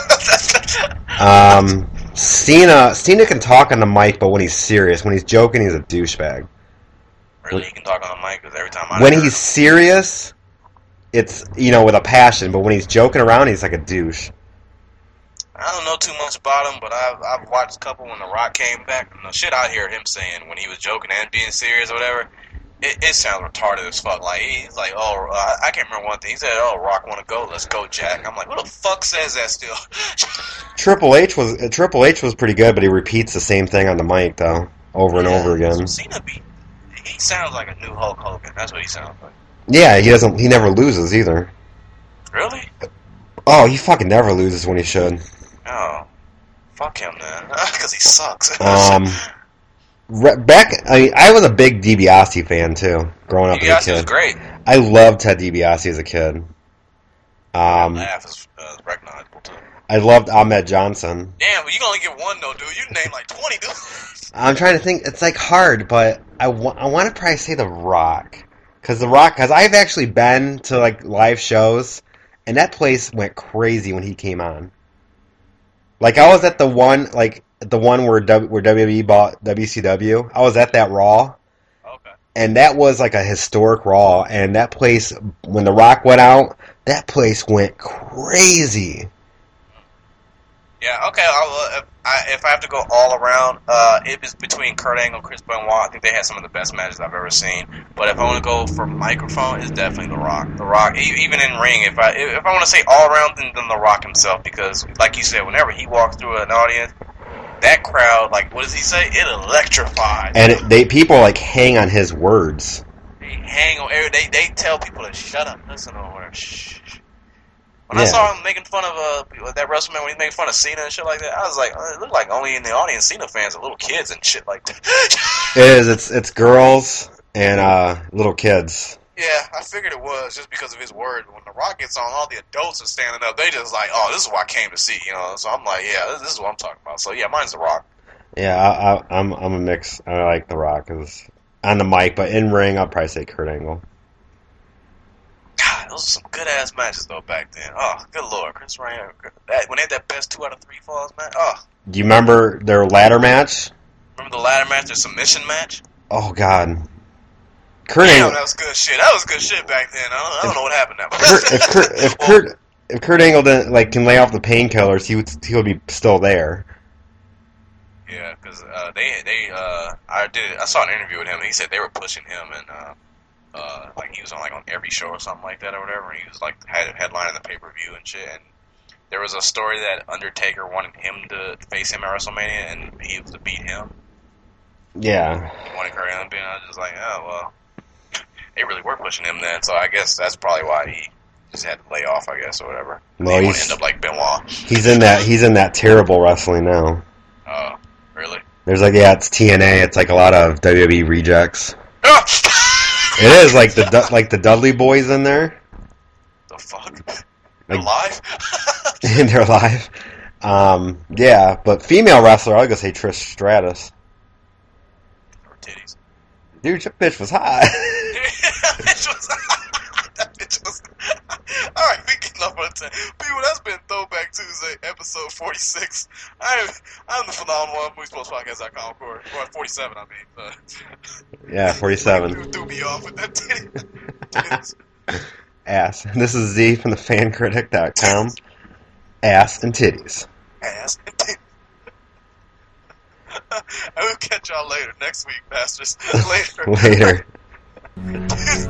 [SPEAKER 4] Um, Cena, Cena can talk on the mic, but when he's serious, when he's joking, he's a douchebag.
[SPEAKER 3] Really, he can talk on the mic because every time I
[SPEAKER 4] When
[SPEAKER 3] heard
[SPEAKER 4] he's
[SPEAKER 3] him,
[SPEAKER 4] serious, it's, you know, with a passion, but when he's joking around, he's like a douche.
[SPEAKER 3] I don't know too much about him, but I've I've watched a couple when The Rock came back. And the shit I hear him saying when he was joking and being serious or whatever, it, it sounds retarded as fuck. Like he's like, oh, uh, I can't remember one thing. He said, "Oh, Rock want to go? Let's go, Jack." I'm like, who the fuck says that still?
[SPEAKER 4] Triple H was uh, Triple H was pretty good, but he repeats the same thing on the mic though, over and
[SPEAKER 3] Yeah,
[SPEAKER 4] over again.
[SPEAKER 3] Cena be, he sounds like a new Hulk Hogan. That's what he sounds like.
[SPEAKER 4] Yeah, he doesn't. He never loses either.
[SPEAKER 3] Really?
[SPEAKER 4] Oh, he fucking never loses when he should.
[SPEAKER 3] Oh, fuck him then, because he sucks.
[SPEAKER 4] Um, re- back, I mean, I was a big DiBiase fan too, growing up as a
[SPEAKER 3] DiBiase
[SPEAKER 4] kid.
[SPEAKER 3] was great.
[SPEAKER 4] I loved Ted DiBiase as a kid. Um,
[SPEAKER 3] Laugh is uh, recognizable too.
[SPEAKER 4] I loved Ahmed Johnson.
[SPEAKER 3] Damn, but you can only get one though, dude. You named like twenty, dude.
[SPEAKER 4] I'm trying to think. It's like hard, but I, wa- I want to probably say The Rock, because The Rock, because I've actually been to like live shows, and that place went crazy when he came on. Like I was at the one, like the one where w- where W W E bought W C W. I was at that Raw,
[SPEAKER 3] Okay.
[SPEAKER 4] and that was like a historic Raw. And that place, when The Rock went out, that place went crazy.
[SPEAKER 3] Yeah. Okay. I'll, uh, if, I, if I have to go all around, uh, it is between Kurt Angle, Chris Benoit. I think they had some of the best matches I've ever seen. But if I want to go for microphone, it's definitely The Rock. The Rock, e- even in ring, if I if I want to say all around, then, then The Rock himself, because like you said, whenever he walks through an audience, that crowd, like, what does he say? It electrifies.
[SPEAKER 4] And it, they people like hang on his words.
[SPEAKER 3] They hang on. They they tell people to shut up, listen over. Shh. When
[SPEAKER 4] Yeah.
[SPEAKER 3] I saw him making fun of uh, that WrestleMania when he made fun of Cena and shit like that, I was like, uh, it looked like only in the audience Cena fans are little kids and shit like that.
[SPEAKER 4] It is. It's it's girls and uh, little kids.
[SPEAKER 3] Yeah, I figured it was just because of his word. When The Rock gets on, all the adults are standing up. They just like, oh, this is what I came to see, you know. So I'm like, yeah, this, this is what I'm talking about. So yeah, mine's The Rock.
[SPEAKER 4] Yeah, I, I, I'm I'm a mix. I like The Rock 'cause on the mic, but in ring, I'll probably say Kurt Angle.
[SPEAKER 3] God, those are some good ass matches though back then. Oh, good lord, Chris Ryan. That, when they had that best two out of three falls match. Oh,
[SPEAKER 4] Do you remember their ladder match?
[SPEAKER 3] remember the ladder match, the submission match?
[SPEAKER 4] Oh God, Kurt
[SPEAKER 3] Damn,
[SPEAKER 4] Angle.
[SPEAKER 3] that was good shit. That was good shit back then. I don't, I don't know what happened now.
[SPEAKER 4] Kurt, if Kurt if Kurt if Kurt Angle didn't like can lay off the painkillers, he would he would be still there.
[SPEAKER 3] Yeah, because uh, they they uh, I did I saw an interview with him. And he said they were pushing him and uh, uh, like he was on like on every show or something like that or whatever. And he was like had a headline in the pay per view and shit. And there was a story that Undertaker wanted him to face him at WrestleMania, and he was to beat him.
[SPEAKER 4] Yeah,
[SPEAKER 3] He wanted Kurt Angle to beat him. I was just like, oh well, they really were pushing him then. So I guess that's probably why he just had to lay off, I guess, or whatever.
[SPEAKER 4] Well,
[SPEAKER 3] he want to
[SPEAKER 4] he's-
[SPEAKER 3] end up like Benoit.
[SPEAKER 4] he's in that he's in that terrible wrestling now.
[SPEAKER 3] Oh, really?
[SPEAKER 4] There's like yeah, it's T N A. It's like a lot of W W E rejects.
[SPEAKER 3] Ah!
[SPEAKER 4] It is like the Du- like the Dudley Boys in there.
[SPEAKER 3] The fuck? They're
[SPEAKER 4] Like-
[SPEAKER 3] live?
[SPEAKER 4] And they're live. Um, yeah, but female wrestler, I'll go say Trish Stratus.
[SPEAKER 3] Or titties.
[SPEAKER 4] Dude, your bitch was hot.
[SPEAKER 3] that bitch was. that bitch was. Alright, we get enough of the time. People, that's been Throwback Tuesday, episode forty-six. I am, I'm the phenomenal one, moviesportspodcast dot com, or forty-seven, I mean. Uh,
[SPEAKER 4] Yeah, forty-seven.
[SPEAKER 3] Threw, threw me off with that titty. Titties.
[SPEAKER 4] Ass. This is Z from the fan critic dot com. Ass and titties.
[SPEAKER 3] Ass and titties. And we'll catch y'all later next week, bastards. Later.
[SPEAKER 4] Later.